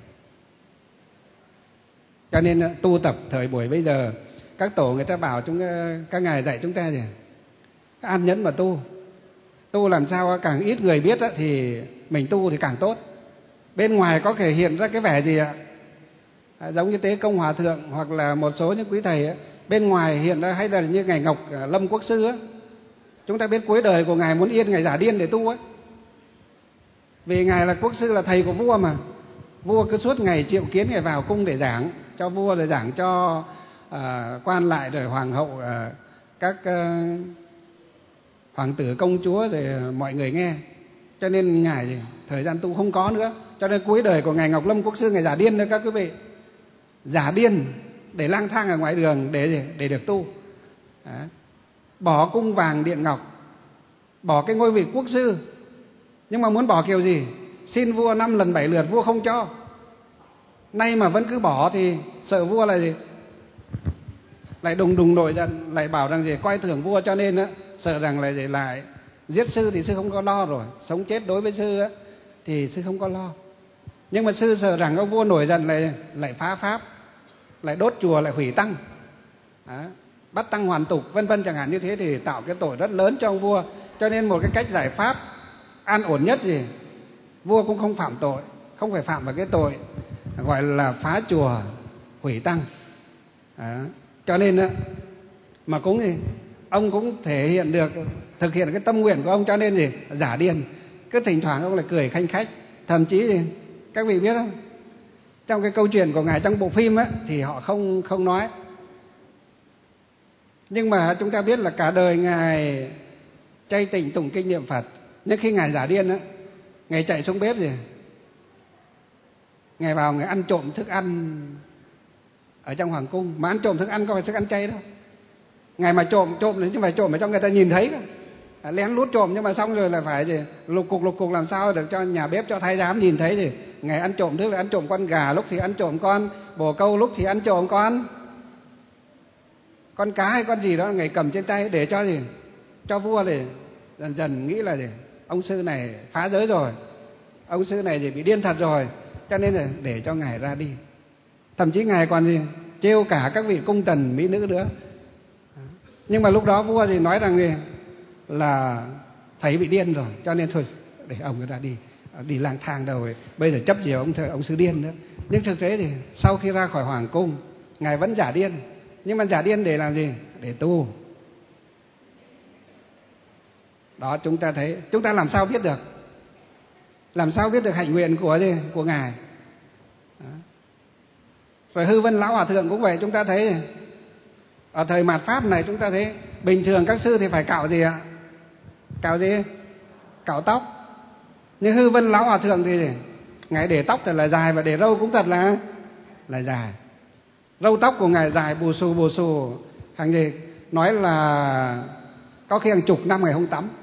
Speaker 2: Cho nên tu tập thời buổi bây giờ, các tổ người ta bảo chúng, các ngài dạy chúng ta gì? An nhẫn mà tu. Tu làm sao càng ít người biết thì mình tu thì càng tốt. Bên ngoài có thể hiện ra cái vẻ gì ạ? Giống như Tế Công Hòa Thượng hoặc là một số những quý thầy ấy, bên ngoài hiện ra, hay là như ngài Ngọc Lâm Quốc Sư ấy, chúng ta biết cuối đời của ngài muốn yên, ngài giả điên để tu ấy. Vì ngài là quốc sư, là thầy của vua mà. Vua cứ suốt ngày triệu kiến ngài vào cung để giảng cho vua, rồi giảng cho uh, quan lại, rồi hoàng hậu, uh, các uh, hoàng tử công chúa, rồi mọi người nghe. Cho nên ngài gì? Thời gian tu không có nữa. Cho nên cuối đời của ngài Ngọc Lâm Quốc Sư, ngài giả điên đấy các quý vị. Giả điên để lang thang ở ngoài đường để để được tu. Đấy. Bỏ cung vàng điện ngọc, bỏ cái ngôi vị quốc sư. Nhưng mà muốn bỏ kiểu gì? Xin vua năm lần bảy lượt vua không cho. Nay mà vẫn cứ bỏ thì sợ vua là gì? Lại đùng đùng nổi giận, lại bảo rằng gì? Coi thường vua, cho nên á, sợ rằng là gì? Lại giết sư thì sư không có lo rồi. Sống chết đối với sư á, thì sư không có lo. Nhưng mà sư sợ rằng ông vua nổi giận lại lại phá pháp, lại đốt chùa, lại hủy tăng, đó, bắt tăng hoàn tục vân vân chẳng hạn, như thế thì tạo cái tội rất lớn cho ông vua. Cho nên một cái cách giải pháp an ổn nhất gì? Vua cũng không phạm tội, không phải phạm vào cái tội gọi là phá chùa, hủy tăng. Đó. Cho nên á, mà cũng gì? Ông cũng thể hiện được, thực hiện cái tâm nguyện của ông, cho nên gì? Giả điên. Cứ thỉnh thoảng ông lại cười khanh khách. Thậm chí gì? Các vị biết không? Trong cái câu chuyện của ngài trong bộ phim á, thì họ không không nói. Nhưng mà chúng ta biết là cả đời ngài chay tịnh tụng kinh niệm Phật. Nhưng khi ngài giả điên á, ngài chạy xuống bếp gì? Ngài vào ngài ăn trộm thức ăn ở trong hoàng cung. Mà ăn trộm thức ăn có phải thức ăn chay đâu. Ngài mà trộm trộm thì nhưng mà trộm ở trong người ta nhìn thấy, à, lén lút trộm, nhưng mà xong rồi là phải gì? Lục cục lục cục làm sao được cho nhà bếp, cho thái giám nhìn thấy thì ngài ăn trộm, tức là ăn trộm con gà, lúc thì ăn trộm con bồ câu, lúc thì ăn trộm con con cá hay con gì đó, ngài cầm trên tay để cho gì? Cho vua để dần dần nghĩ là gì? Ông sư này phá giới rồi, ông sư này gì bị điên thật rồi, cho nên là để cho ngài ra đi. Thậm chí ngài còn gì? Trêu cả các vị cung tần mỹ nữ nữa. Nhưng mà lúc đó vua gì nói rằng gì? Là thầy bị điên rồi, cho nên thôi để ông ấy ra đi, đi lang thang đâu rồi, bây giờ chấp gì ông ông sư điên nữa. Nhưng thực tế thì sau khi ra khỏi hoàng cung, ngài vẫn giả điên. Nhưng mà giả điên để làm gì? Để tu. Đó, chúng ta thấy, chúng ta làm sao biết được? Làm sao biết được hạnh nguyện của gì? Của ngài. Đó. Rồi Hư Vân Lão Hòa Thượng cũng vậy, chúng ta thấy ở thời mạt Pháp này, chúng ta thấy bình thường các sư thì phải cạo gì ạ? Cạo gì? Cạo tóc. Nhưng Hư Vân Lão Hòa Thượng thì ngài để tóc thật là dài, và để râu cũng thật là là dài. Râu tóc của ngài dài bù xù bù xù, hàng gì nói là có khi hàng chục năm ngài không tắm.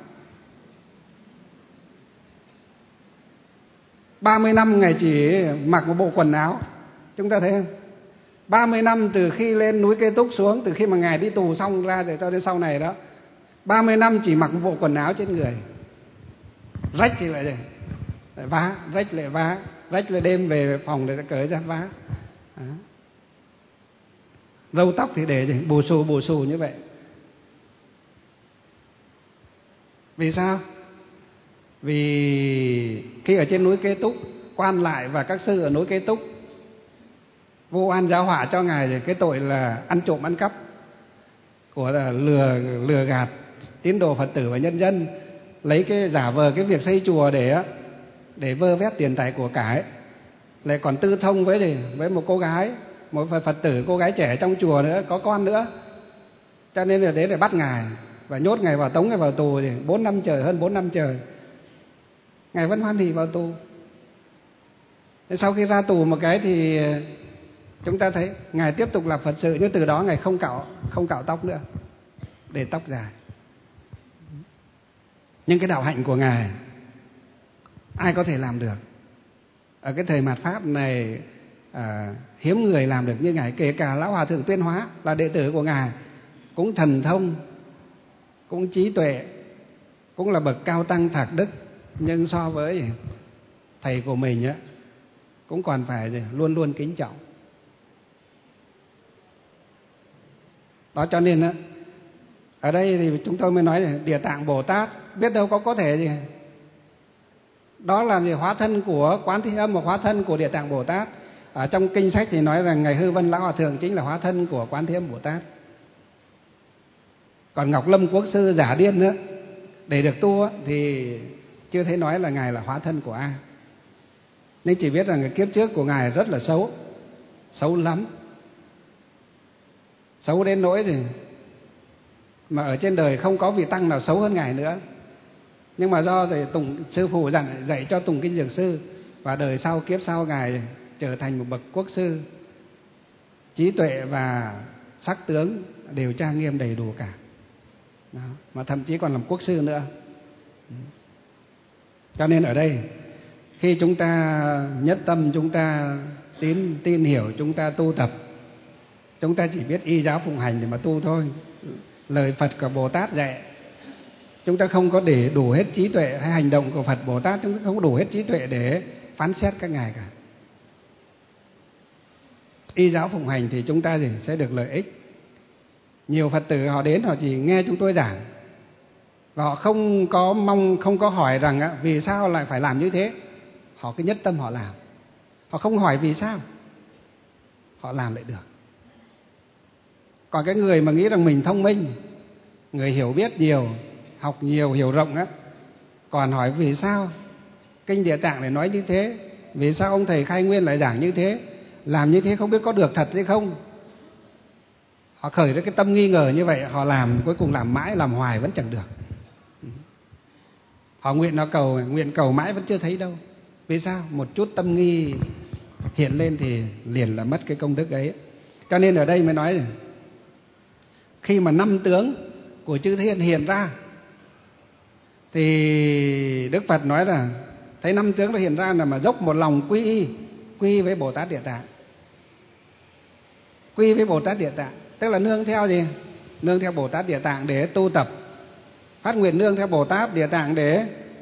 Speaker 2: ba mươi năm ngài chỉ mặc một bộ quần áo. Chúng ta thấy không? ba mươi năm từ khi lên núi Kê Túc xuống, từ khi mà ngài đi tù xong ra rồi cho đến sau này đó, ba mươi năm chỉ mặc một bộ quần áo trên người. Rách thì lại, lại vá, rách lại vá, rách lại đêm về phòng để cởi ra vá. Đó. Râu tóc thì để gì? Bù xù bù xù như vậy. Vì sao? Vì khi ở trên núi Kê Túc, quan lại và các sư ở núi Kê Túc vô oan giáo họa cho ngài cái tội là ăn trộm ăn cắp, của là lừa lừa gạt tín đồ Phật tử và nhân dân, lấy cái giả vờ cái việc xây chùa để để vơ vét tiền tài của cải, lại còn tư thông với gì? Với một cô gái, một Phật tử cô gái trẻ trong chùa nữa, có con nữa. Cho nên là đấy để bắt ngài và nhốt ngài vào, tống ngài vào tù thì bốn năm trời, hơn bốn năm trời. Ngài vẫn hoan hỉ vào tù. Thế sau khi ra tù một cái thì chúng ta thấy Ngài tiếp tục làm Phật sự, nhưng từ đó Ngài không cạo, không cạo tóc nữa, để tóc dài. Nhưng cái đạo hạnh của Ngài ai có thể làm được? Ở cái thời mạt Pháp này à, hiếm người làm được như Ngài. Kể cả Lão Hòa Thượng Tuyên Hóa là đệ tử của Ngài, cũng thần thông, cũng trí tuệ, cũng là bậc cao tăng thạc đức, nhưng so với thầy của mình á, cũng còn phải luôn luôn kính trọng. Đó cho nên á, ở đây thì chúng tôi mới nói là Địa Tạng Bồ Tát biết đâu có có thể gì. Đó là gì? Hóa thân của Quán Thế Âm, một hóa thân của Địa Tạng Bồ Tát. Ở trong kinh sách thì nói rằng Ngài Hư Vân Lão Hòa Thượng chính là hóa thân của Quán Thế Âm Bồ Tát. Còn Ngọc Lâm Quốc Sư giả điên nữa, để được tu thì chưa thấy nói là Ngài là hóa thân của ai. Nhưng chỉ biết rằng cái kiếp trước của Ngài rất là xấu, xấu lắm, xấu đến nỗi thì mà ở trên đời không có vị tăng nào xấu hơn Ngài nữa. Nhưng mà do thầy Tùng sư phụ dặn dạy cho Tùng Kinh Dược Sư, và đời sau kiếp sau Ngài trở thành một bậc quốc sư, trí tuệ và sắc tướng đều trang nghiêm đầy đủ cả. Đó. Mà thậm chí còn làm quốc sư nữa. Cho nên ở đây khi chúng ta nhất tâm, chúng ta tin, tin hiểu, chúng ta tu tập, chúng ta chỉ biết y giáo phụng hành để mà tu thôi. Lời Phật của Bồ Tát dạy, chúng ta không có để đủ hết trí tuệ, hay hành động của Phật Bồ Tát chúng ta không có đủ hết trí tuệ để phán xét các ngài cả. Y giáo phụng hành thì chúng ta gì sẽ được lợi ích. Nhiều Phật tử họ đến họ chỉ nghe chúng tôi giảng, và họ không có mong, không có hỏi rằng á, vì sao lại phải làm như thế. Họ cứ nhất tâm họ làm, họ không hỏi vì sao, họ làm lại được. Còn cái người mà nghĩ rằng mình thông minh, người hiểu biết nhiều, học nhiều, hiểu rộng á, còn hỏi vì sao Kinh Địa Tạng lại nói như thế, vì sao ông thầy Khai Nguyên lại giảng như thế, làm như thế không biết có được thật hay không. Họ khởi ra cái tâm nghi ngờ như vậy, họ làm, cuối cùng làm mãi, làm hoài vẫn chẳng được. Họ nguyện nó cầu, nguyện cầu mãi vẫn chưa thấy đâu. Vì sao? Một chút tâm nghi hiện lên thì liền là mất cái công đức ấy. Cho nên ở đây mới nói, khi mà năm tướng của chư thiên hiện ra, thì Đức Phật nói là thấy năm tướng nó hiện ra là mà dốc một lòng quy y, quy với Bồ Tát Địa Tạng. Quy với Bồ Tát Địa Tạng tức là nương theo gì? Nương theo Bồ Tát Địa Tạng để tu tập, phát nguyện nương theo Bồ Tát Địa Tạng để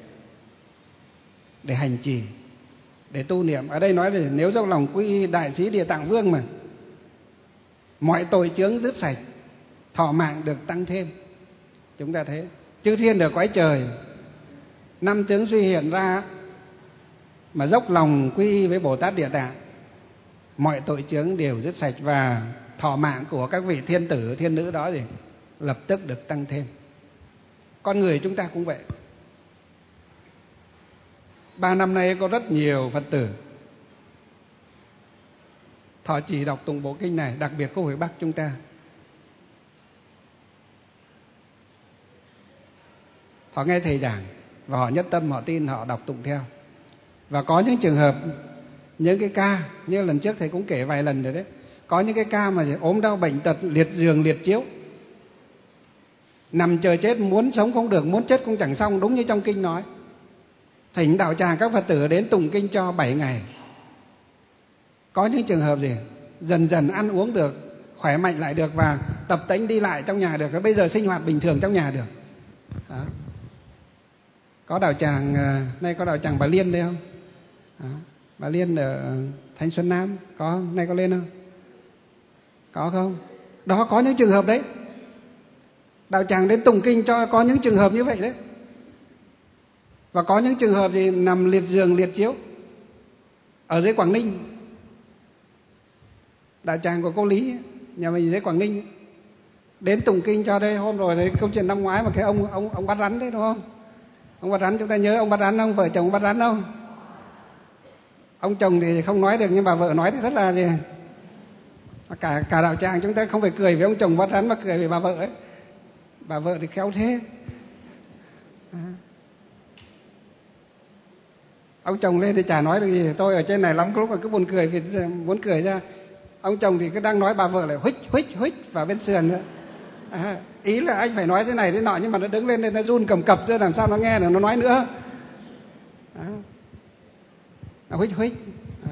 Speaker 2: để hành trì, để tu niệm. Ở đây nói là nếu dốc lòng quy y Đại Sĩ Địa Tạng Vương mà mọi tội chướng dứt sạch, thọ mạng được tăng thêm. Chúng ta thấy chư thiên ở cõi trời, năm tướng suy hiện ra mà dốc lòng quy y với Bồ Tát Địa Tạng, mọi tội chướng đều dứt sạch, và thọ mạng của các vị thiên tử thiên nữ đó thì lập tức được tăng thêm. Con người chúng ta cũng vậy. Ba năm nay có rất nhiều Phật tử thọ trì đọc tụng bộ kinh này, đặc biệt có Huệ Bắc chúng ta. Họ nghe thầy giảng và họ nhất tâm, họ tin, họ đọc tụng theo. Và có những trường hợp, những cái ca như lần trước thầy cũng kể vài lần rồi đấy, có những cái ca mà ốm đau bệnh tật, liệt giường liệt chiếu, nằm chờ chết, muốn sống không được, muốn chết cũng chẳng xong, đúng như trong kinh nói. Thỉnh đạo tràng các Phật tử đến tụng kinh cho bảy ngày. Có những trường hợp gì dần dần ăn uống được, khỏe mạnh lại được, và tập tễnh đi lại trong nhà được, và bây giờ sinh hoạt bình thường trong nhà được. Đó. Có đạo tràng, nay có đạo tràng Bà Liên đây không? Đó. Bà Liên ở Thanh Xuân Nam, có nay có lên không? Có không? Đó, có những trường hợp đấy. Đạo tràng đến tụng kinh cho có những trường hợp như vậy đấy. Và có những trường hợp thì nằm liệt giường liệt chiếu ở dưới Quảng Ninh. Đạo tràng của cô Lý nhà mình dưới Quảng Ninh đến tụng kinh cho đây. Hôm rồi đấy, câu chuyện năm ngoái mà cái ông ông ông bắt rắn đấy, đúng không? Ông bắt rắn, chúng ta nhớ ông bắt rắn không? Vợ chồng bắt rắn không? Ông chồng thì không nói được, nhưng bà vợ nói thì rất là gì, cả cả đạo tràng chúng ta không phải cười với ông chồng bắt rắn mà cười với bà vợ ấy. Bà vợ thì khéo thế. À. Ông chồng lên thì chả nói được gì, tôi ở trên này lắm lúc mà cứ buồn cười, vì muốn cười ra. Ông chồng thì cứ đang nói, bà vợ lại huých huých huých vào bên sườn nữa. À, ý là anh phải nói thế này thế nọ, nhưng mà nó đứng lên lên nó run cầm cập ra làm sao nó nghe được, nó nói nữa. Đó. Nó huých huých. Đó.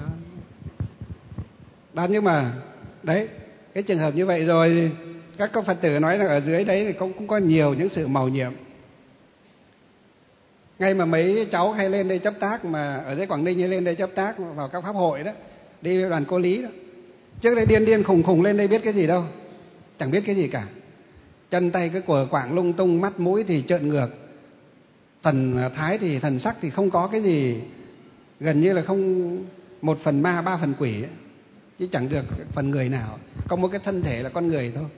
Speaker 2: Đó, nhưng mà đấy, cái trường hợp như vậy rồi các cô Phật tử nói là ở dưới đấy thì cũng, cũng có nhiều những sự mầu nhiệm. Ngay mà mấy cháu hay lên đây chấp tác, mà ở dưới Quảng Ninh hay lên đây chấp tác vào các pháp hội đó, đi với đoàn cô Lý đó. Trước đây điên điên khùng khùng lên đây biết cái gì đâu, chẳng biết cái gì cả. Chân tay cứ quờ quạng lung tung, mắt mũi thì trợn ngược, thần thái thì thần sắc thì không có cái gì, gần như là không, một phần ma ba phần quỷ ấy, chứ chẳng được phần người nào, có một cái thân thể là con người thôi.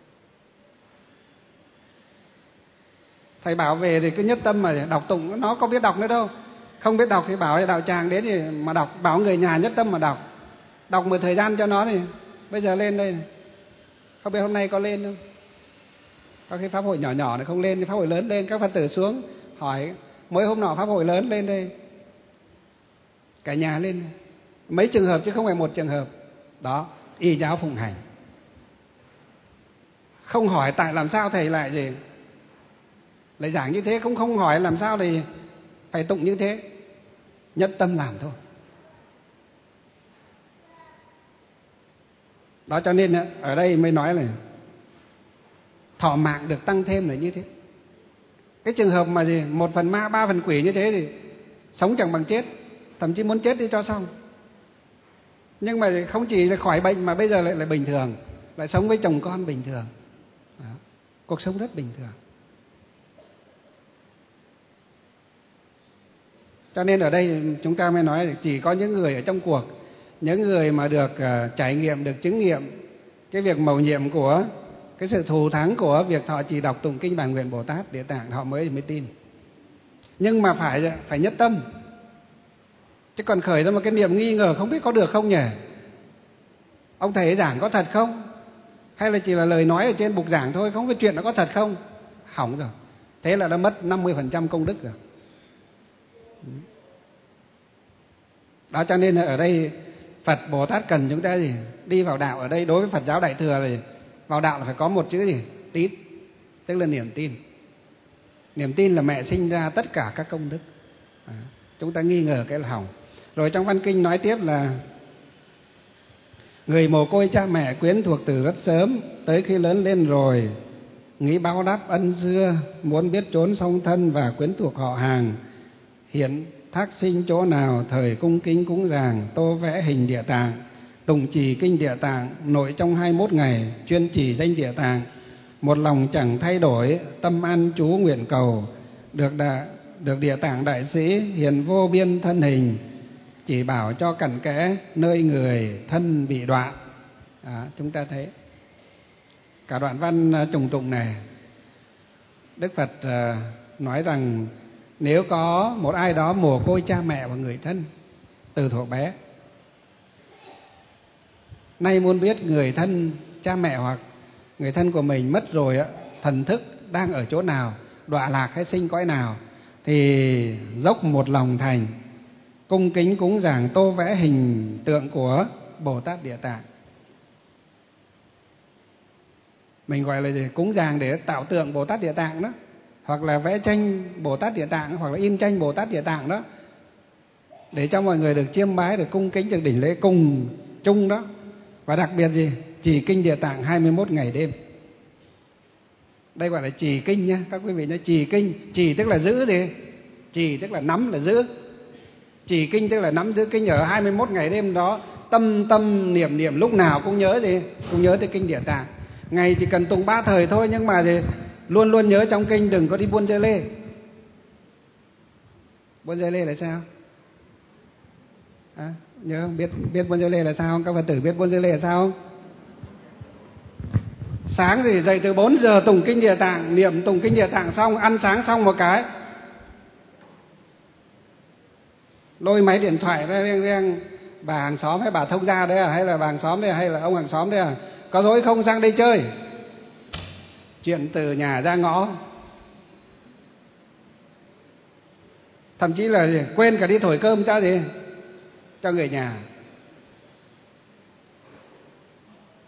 Speaker 2: Thầy bảo về thì cứ nhất tâm mà đọc tụng, nó có biết đọc nữa đâu. Không biết đọc thì bảo đạo tràng đến thì mà đọc, bảo người nhà nhất tâm mà đọc. Đọc một thời gian cho nó thì bây giờ lên đây. Không biết hôm nay có lên không? Có cái pháp hội nhỏ nhỏ này không lên, cái pháp hội lớn lên, các Phật tử xuống hỏi. Mới hôm nọ pháp hội lớn lên đây, cả nhà lên. Mấy trường hợp chứ không phải một trường hợp. Đó, y giáo phụng hành. Không hỏi tại làm sao thầy lại gì lại giảng như thế, không không hỏi làm sao thì phải tụng như thế, nhất tâm làm thôi. Đó, cho nên ở đây mới nói là thọ mạng được tăng thêm là như thế. Cái trường hợp mà gì một phần ma ba phần quỷ như thế thì sống chẳng bằng chết, thậm chí muốn chết đi cho xong. Nhưng mà không chỉ là khỏi bệnh mà bây giờ lại là bình thường, lại sống với chồng con bình thường. Đó, cuộc sống rất bình thường. Cho nên ở đây chúng ta mới nói là chỉ có những người ở trong cuộc, những người mà được uh, trải nghiệm, được chứng nghiệm cái việc mầu nhiệm của cái sự thù thắng của việc thọ trì đọc tụng kinh Bản Nguyện Bồ Tát Địa Tạng, họ mới mới tin. Nhưng mà phải phải nhất tâm, chứ còn khởi ra một cái niệm nghi ngờ không biết có được không nhỉ, ông thầy giảng có thật không, hay là chỉ là lời nói ở trên bục giảng thôi, không biết chuyện nó có thật không, hỏng rồi. Thế là đã mất năm mươi phần trăm công đức rồi. Đó, cho nên ở đây Phật Bồ Tát cần chúng ta gì đi vào đạo. Ở đây đối với Phật giáo Đại thừa thì vào đạo là phải có một chữ gì tín, tức là niềm tin. Niềm tin là mẹ sinh ra tất cả các công đức. À, chúng ta nghi ngờ cái là hỏng. Rồi trong văn kinh nói tiếp là người mồ côi cha mẹ quyến thuộc từ rất sớm, tới khi lớn lên rồi nghĩ báo đáp ân xưa, muốn biết trốn song thân và quyến thuộc họ hàng, hiện thác sinh chỗ nào thời cung kính cúng dường, tô vẽ hình Địa Tạng, tụng trì kinh Địa Tạng, nội trong hai mươi mốt ngày chuyên trì danh Địa Tạng, một lòng chẳng thay đổi, tâm an trú nguyện cầu, được đà, được Địa Tạng đại sĩ hiền vô biên thân hình, chỉ bảo cho cặn kẽ nơi người thân bị đoạn. Đó, chúng ta thấy cả đoạn văn trùng tụng này, Đức Phật nói rằng nếu có một ai đó mồ côi cha mẹ và người thân từ thuở bé, nay muốn biết người thân cha mẹ hoặc người thân của mình mất rồi, thần thức đang ở chỗ nào, đọa lạc hay sinh cõi nào, thì dốc một lòng thành cung kính cúng dường tô vẽ hình tượng của Bồ Tát Địa Tạng. Mình gọi là gì? Cúng dường để tạo tượng Bồ Tát Địa Tạng đó, hoặc là vẽ tranh Bồ Tát Địa Tạng, hoặc là in tranh Bồ Tát Địa Tạng đó, để cho mọi người được chiêm bái, được cung kính, được đỉnh lễ cùng chung đó. Và đặc biệt gì? Trì kinh Địa Tạng hai mươi mốt ngày đêm. Đây gọi là trì kinh nhá, các quý vị nhá. Trì kinh, trì tức là giữ gì? Trì tức là nắm, là giữ. Trì kinh tức là nắm giữ kinh ở hai mươi mốt ngày đêm đó, tâm tâm niệm niệm lúc nào cũng nhớ gì? Cũng nhớ tới kinh Địa Tạng. Ngày chỉ cần tụng ba thời thôi, nhưng mà thì luôn luôn nhớ trong kinh, đừng có đi buôn dê lê. Buôn dê lê là sao? À, nhớ không? Biết biết buôn dê lê là sao không? Các Phật tử biết buôn dê lê là sao không? Sáng thì dậy từ bốn giờ tụng kinh Địa Tạng, niệm tụng kinh Địa Tạng xong, ăn sáng xong một cái, lôi máy điện thoại ra reng reng, bà hàng xóm hay bà thông gia đấy à, hay là bà hàng xóm đấy à, hay là ông hàng xóm đấy à, có dối không sang đây chơi. Chuyện từ nhà ra ngõ, thậm chí là gì? Quên cả đi thổi cơm cho gì, cho người nhà.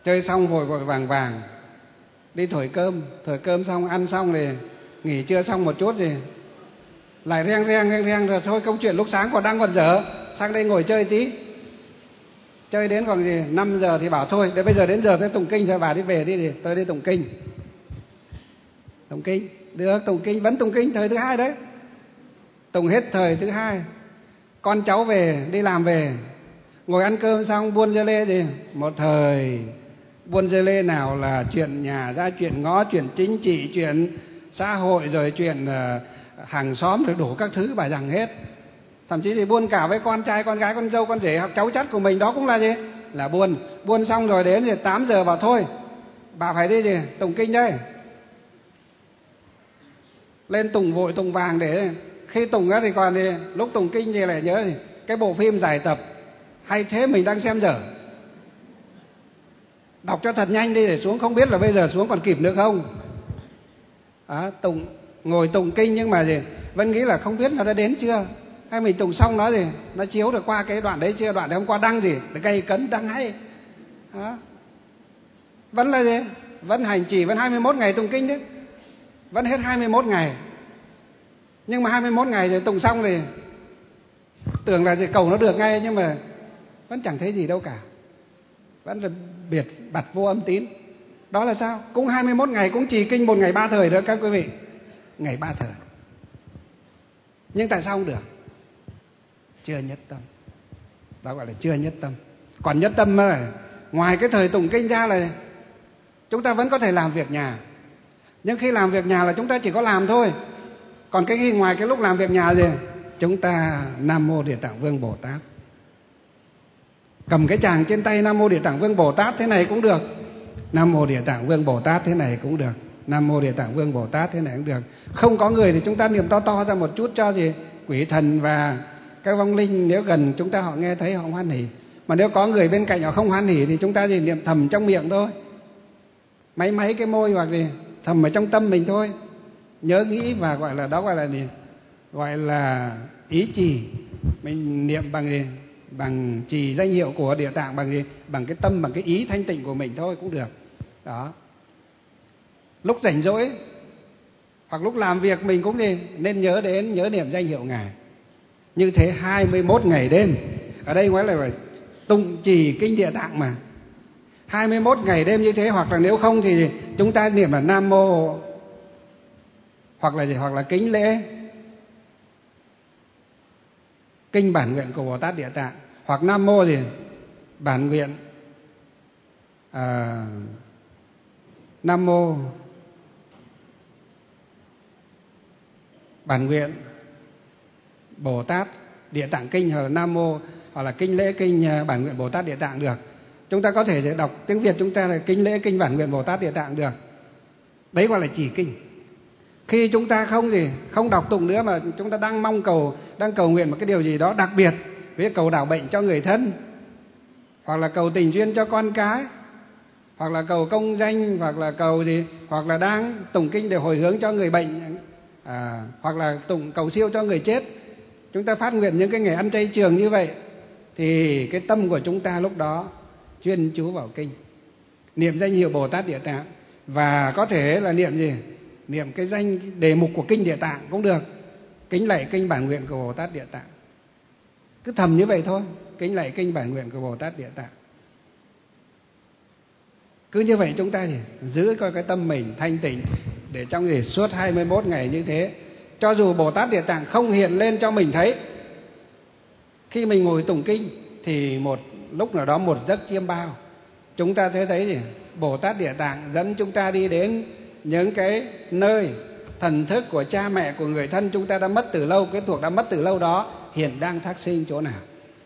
Speaker 2: chơi xong vội vội vàng vàng đi thổi cơm, thổi cơm xong ăn xong thì nghỉ trưa xong một chút thì lại reng reng reng reng rồi thôi, câu chuyện lúc sáng còn đang còn dở, sang đây ngồi chơi tí. Chơi đến khoảng gì năm giờ thì bảo thôi, để bây giờ đến giờ tới tụng kinh thôi, bà đi về đi, thì tôi đi tụng kinh. Tụng kinh được, tụng kinh vẫn tụng kinh thời thứ hai đấy, tụng hết thời thứ hai. Con cháu về đi làm về, ngồi ăn cơm xong buôn dưa lê gì một thời. Buôn dưa lê nào là chuyện nhà ra, chuyện ngõ, chuyện chính trị, chuyện xã hội, rồi chuyện uh, hàng xóm, rồi đủ các thứ bà rằng hết. Thậm chí thì buôn cả với con trai, con gái, con dâu, con rể hoặc cháu chắt của mình, đó cũng là gì? Là buôn. Buôn xong rồi đến thì tám giờ bảo thôi, bà phải đi gì? Tụng kinh đây. Lên tụng vội tụng vàng, để khi tụng á thì còn thì lúc tụng kinh thì lại nhớ thì cái bộ phim giải tập hay thế mình đang xem dở. Đọc cho thật nhanh đi để xuống, không biết là bây giờ xuống còn kịp nữa không. À, tụng, ngồi tụng kinh nhưng mà gì vẫn nghĩ là không biết nó đã đến chưa, hay mình tụng xong nó gì nó chiếu được qua cái đoạn đấy chưa, đoạn đấy hôm qua đăng gì gây cấn đăng hay. À, vẫn là gì vẫn hành trì, vẫn hai mươi mốt ngày tụng kinh đấy, vẫn hết hai mươi mốt ngày. Nhưng mà hai mươi mốt ngày rồi tụng xong thì tưởng là gì cầu nó được ngay, nhưng mà vẫn chẳng thấy gì đâu cả, vẫn là biệt bặt vô âm tín. Đó là sao? Cũng hai mươi mốt ngày, cũng trì kinh một ngày ba thời đó các quý vị, ngày ba thời. Nhưng tại sao không được? Chưa nhất tâm. Đó gọi là chưa nhất tâm. Còn nhất tâm là ngoài cái thời tụng kinh ra là chúng ta vẫn có thể làm việc nhà. Nhưng khi làm việc nhà là chúng ta chỉ có làm thôi. Còn cái khi ngoài cái lúc làm việc nhà gì, chúng ta Nam Mô Địa Tạng Vương Bồ Tát. Cầm cái tràng trên tay Nam Mô Địa Tạng Vương Bồ Tát thế này cũng được, Nam Mô Địa Tạng Vương Bồ Tát thế này cũng được, Nam Mô Địa Tạng Vương Bồ Tát thế này cũng được. Không có người thì chúng ta niệm to to ra một chút cho gì quỷ thần và các vong linh nếu gần chúng ta họ nghe thấy họ hoan hỉ. Mà nếu có người bên cạnh họ không hoan hỉ thì chúng ta gì niệm thầm trong miệng thôi, máy máy cái môi hoặc gì thầm ở trong tâm mình thôi, nhớ nghĩ và gọi là đó gọi là gì gọi là ý trì. Mình niệm bằng gì bằng trì danh hiệu của Địa Tạng, bằng gì bằng cái tâm, bằng cái ý thanh tịnh của mình thôi cũng được. Đó, lúc rảnh rỗi hoặc lúc làm việc mình cũng gì nên nhớ đến, nhớ niệm danh hiệu Ngài. Như thế hai mươi mốt ngày đêm. Ở đây nói là phải tụng trì kinh Địa Tạng mà, hai mươi mốt ngày đêm như thế. Hoặc là nếu không thì chúng ta niệm là Nam Mô, hoặc là gì hoặc là kính lễ kinh bản nguyện của Bồ Tát Địa Tạng, hoặc Nam Mô gì bản nguyện à, Nam Mô bản nguyện Bồ Tát Địa Tạng kinh, hoặc là Nam Mô, hoặc là kinh lễ kinh bản nguyện Bồ Tát Địa Tạng được. Chúng ta có thể đọc tiếng Việt chúng ta là kinh lễ kinh bản nguyện Bồ Tát Địa Tạng được. Đấy gọi là trì kinh. Khi chúng ta không gì không đọc tụng nữa mà chúng ta đang mong cầu, đang cầu nguyện một cái điều gì đó đặc biệt, ví dụ cầu đảo bệnh cho người thân, hoặc là cầu tình duyên cho con cái, hoặc là cầu công danh, hoặc là cầu gì, hoặc là đang tụng kinh để hồi hướng cho người bệnh, à, hoặc là tụng cầu siêu cho người chết. Chúng ta phát nguyện những cái ngày ăn chay trường như vậy thì cái tâm của chúng ta lúc đó chuyên chú vào kinh, niệm danh hiệu Bồ Tát Địa Tạng, và có thể là niệm gì niệm cái danh đề mục của kinh Địa Tạng cũng được, kính lạy kinh bản nguyện của Bồ Tát Địa Tạng. Cứ thầm như vậy thôi, kính lạy kinh bản nguyện của Bồ Tát Địa Tạng. Cứ như vậy chúng ta thì giữ coi cái tâm mình thanh tịnh, để trong gì suốt hai mươi mốt ngày như thế, cho dù Bồ Tát Địa Tạng không hiện lên cho mình thấy, khi mình ngồi tụng kinh thì một lúc nào đó một giấc chiêm bao, chúng ta thấy thấy gì Bồ Tát Địa Tạng dẫn chúng ta đi đến những cái nơi thần thức của cha mẹ, của người thân chúng ta đã mất từ lâu, cái thuộc đã mất từ lâu đó hiện đang thác sinh chỗ nào.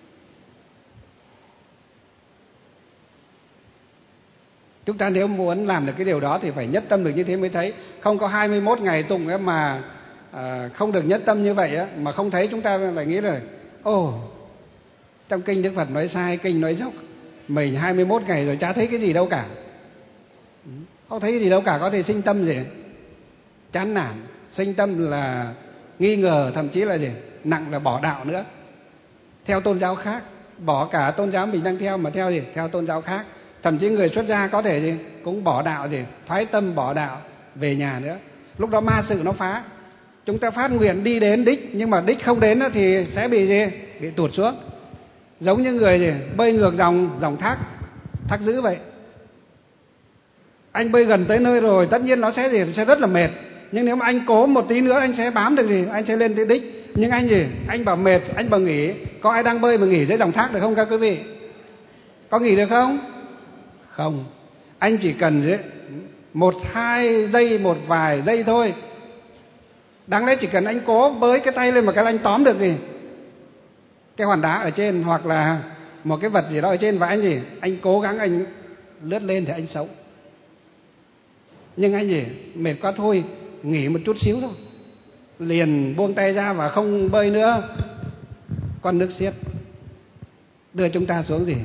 Speaker 2: Chúng ta nếu muốn làm được cái điều đó thì phải nhất tâm được như thế mới thấy. Không có hai mươi mốt ngày tụng ấy mà à, không được nhất tâm như vậy á, mà không thấy, chúng ta lại nghĩ là ồ, trong kinh Đức Phật nói sai, kinh nói dốc, mình hai mươi mốt ngày rồi chả thấy cái gì đâu cả. Không thấy cái gì đâu cả, có thể sinh tâm gì chán nản, sinh tâm là nghi ngờ, thậm chí là gì nặng là bỏ đạo nữa, theo tôn giáo khác, bỏ cả tôn giáo mình đang theo mà theo gì theo tôn giáo khác, Thậm chí người xuất gia có thể gì cũng bỏ đạo, gì thoái tâm bỏ đạo về nhà nữa. Lúc đó ma sự nó phá. Chúng ta phát nguyện đi đến đích, nhưng mà đích không đến thì sẽ bị gì bị tụt xuống. Giống như người gì bơi ngược dòng dòng thác thác dữ vậy. Anh bơi gần tới nơi rồi, tất nhiên nó sẽ gì sẽ rất là mệt. Nhưng nếu mà anh cố một tí nữa, anh sẽ bám được gì, anh sẽ lên tới đích. Nhưng anh gì anh bảo mệt, anh bảo nghỉ. Có ai đang bơi mà nghỉ dưới dòng thác được không các quý vị? Có nghỉ được không? Không. Anh chỉ cần gì một hai giây, một vài giây thôi. Đáng lẽ chỉ cần anh cố bới cái tay lên mà cái anh tóm được gì cái hòn đá ở trên, hoặc là một cái vật gì đó ở trên, và anh gì anh cố gắng anh lướt lên thì anh sống. Nhưng anh gì mệt quá thôi, nghỉ một chút xíu thôi, liền buông tay ra và không bơi nữa. Con nước xiết đưa chúng ta xuống gì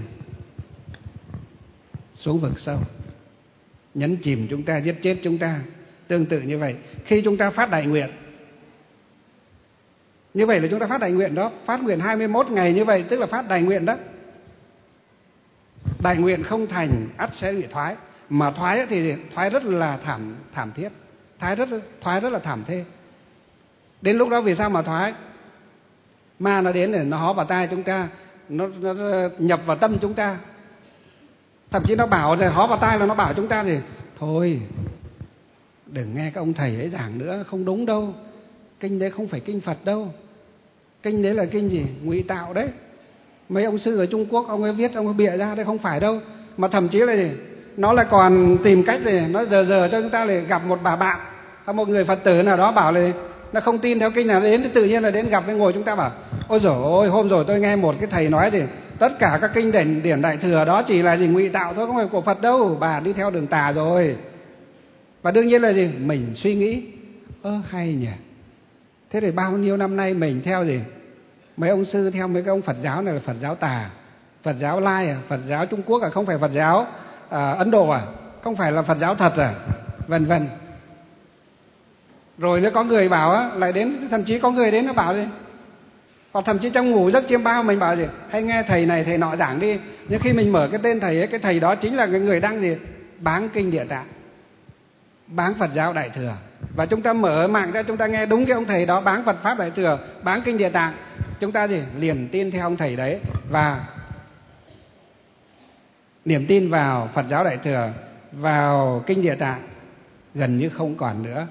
Speaker 2: xuống vực sâu, nhấn chìm chúng ta, giết chết chúng ta. Tương tự như vậy, khi chúng ta phát đại nguyện, như vậy là chúng ta phát đại nguyện đó, phát nguyện hai mươi mốt ngày như vậy tức là phát đại nguyện đó. Đại nguyện không thành ắt sẽ bị thoái, mà thoái thì thoái rất là thảm thảm thiết, thoái rất thoái rất là thảm thê. Đến lúc đó vì sao mà thoái? Ma nó đến để nó hó vào tai chúng ta, nó, nó nhập vào tâm chúng ta. Thậm chí nó bảo rồi hó vào tai là nó bảo chúng ta thì thôi đừng nghe các ông thầy ấy giảng nữa, không đúng đâu. Kinh đấy không phải kinh Phật đâu. Kinh đấy là kinh gì? Ngụy tạo đấy. Mấy ông sư ở Trung Quốc ông ấy viết, ông ấy bịa ra đấy, không phải đâu. Mà thậm chí là gì? Nó lại còn tìm cách để nó giờ giờ cho chúng ta để gặp một bà bạn hay một người Phật tử nào đó bảo là nó không tin theo kinh nào đến thì tự nhiên là đến gặp với ngồi chúng ta bảo ôi dồi ôi, hôm rồi tôi nghe một cái thầy nói thì tất cả các kinh điển điển đại thừa đó chỉ là gì ngụy tạo thôi, không phải của Phật đâu, bà đi theo đường tà rồi. Và đương nhiên là gì mình suy nghĩ ơ hay nhỉ, thế thì bao nhiêu năm nay mình theo gì mấy ông sư, theo mấy cái ông Phật giáo này là Phật giáo tà, Phật giáo Lai à, Phật giáo Trung Quốc à, không phải Phật giáo à, Ấn Độ à, không phải là Phật giáo thật à, vân vân. Rồi nó có người bảo á, lại đến, thậm chí có người đến nó bảo gì, hoặc thậm chí trong ngủ giấc chiêm bao mình bảo gì hay nghe thầy này thầy nọ giảng đi. Nhưng khi mình mở cái tên thầy ấy, cái thầy đó chính là cái người đang gì báng kinh Địa Tạng, báng Phật giáo Đại Thừa. Và chúng ta mở mạng ra, chúng ta nghe đúng cái ông thầy đó báng Phật pháp Đại Thừa, báng kinh Địa Tạng, chúng ta gì liền tin theo ông thầy đấy, và niềm tin vào Phật giáo Đại Thừa, vào kinh Địa Tạng gần như không còn nữa.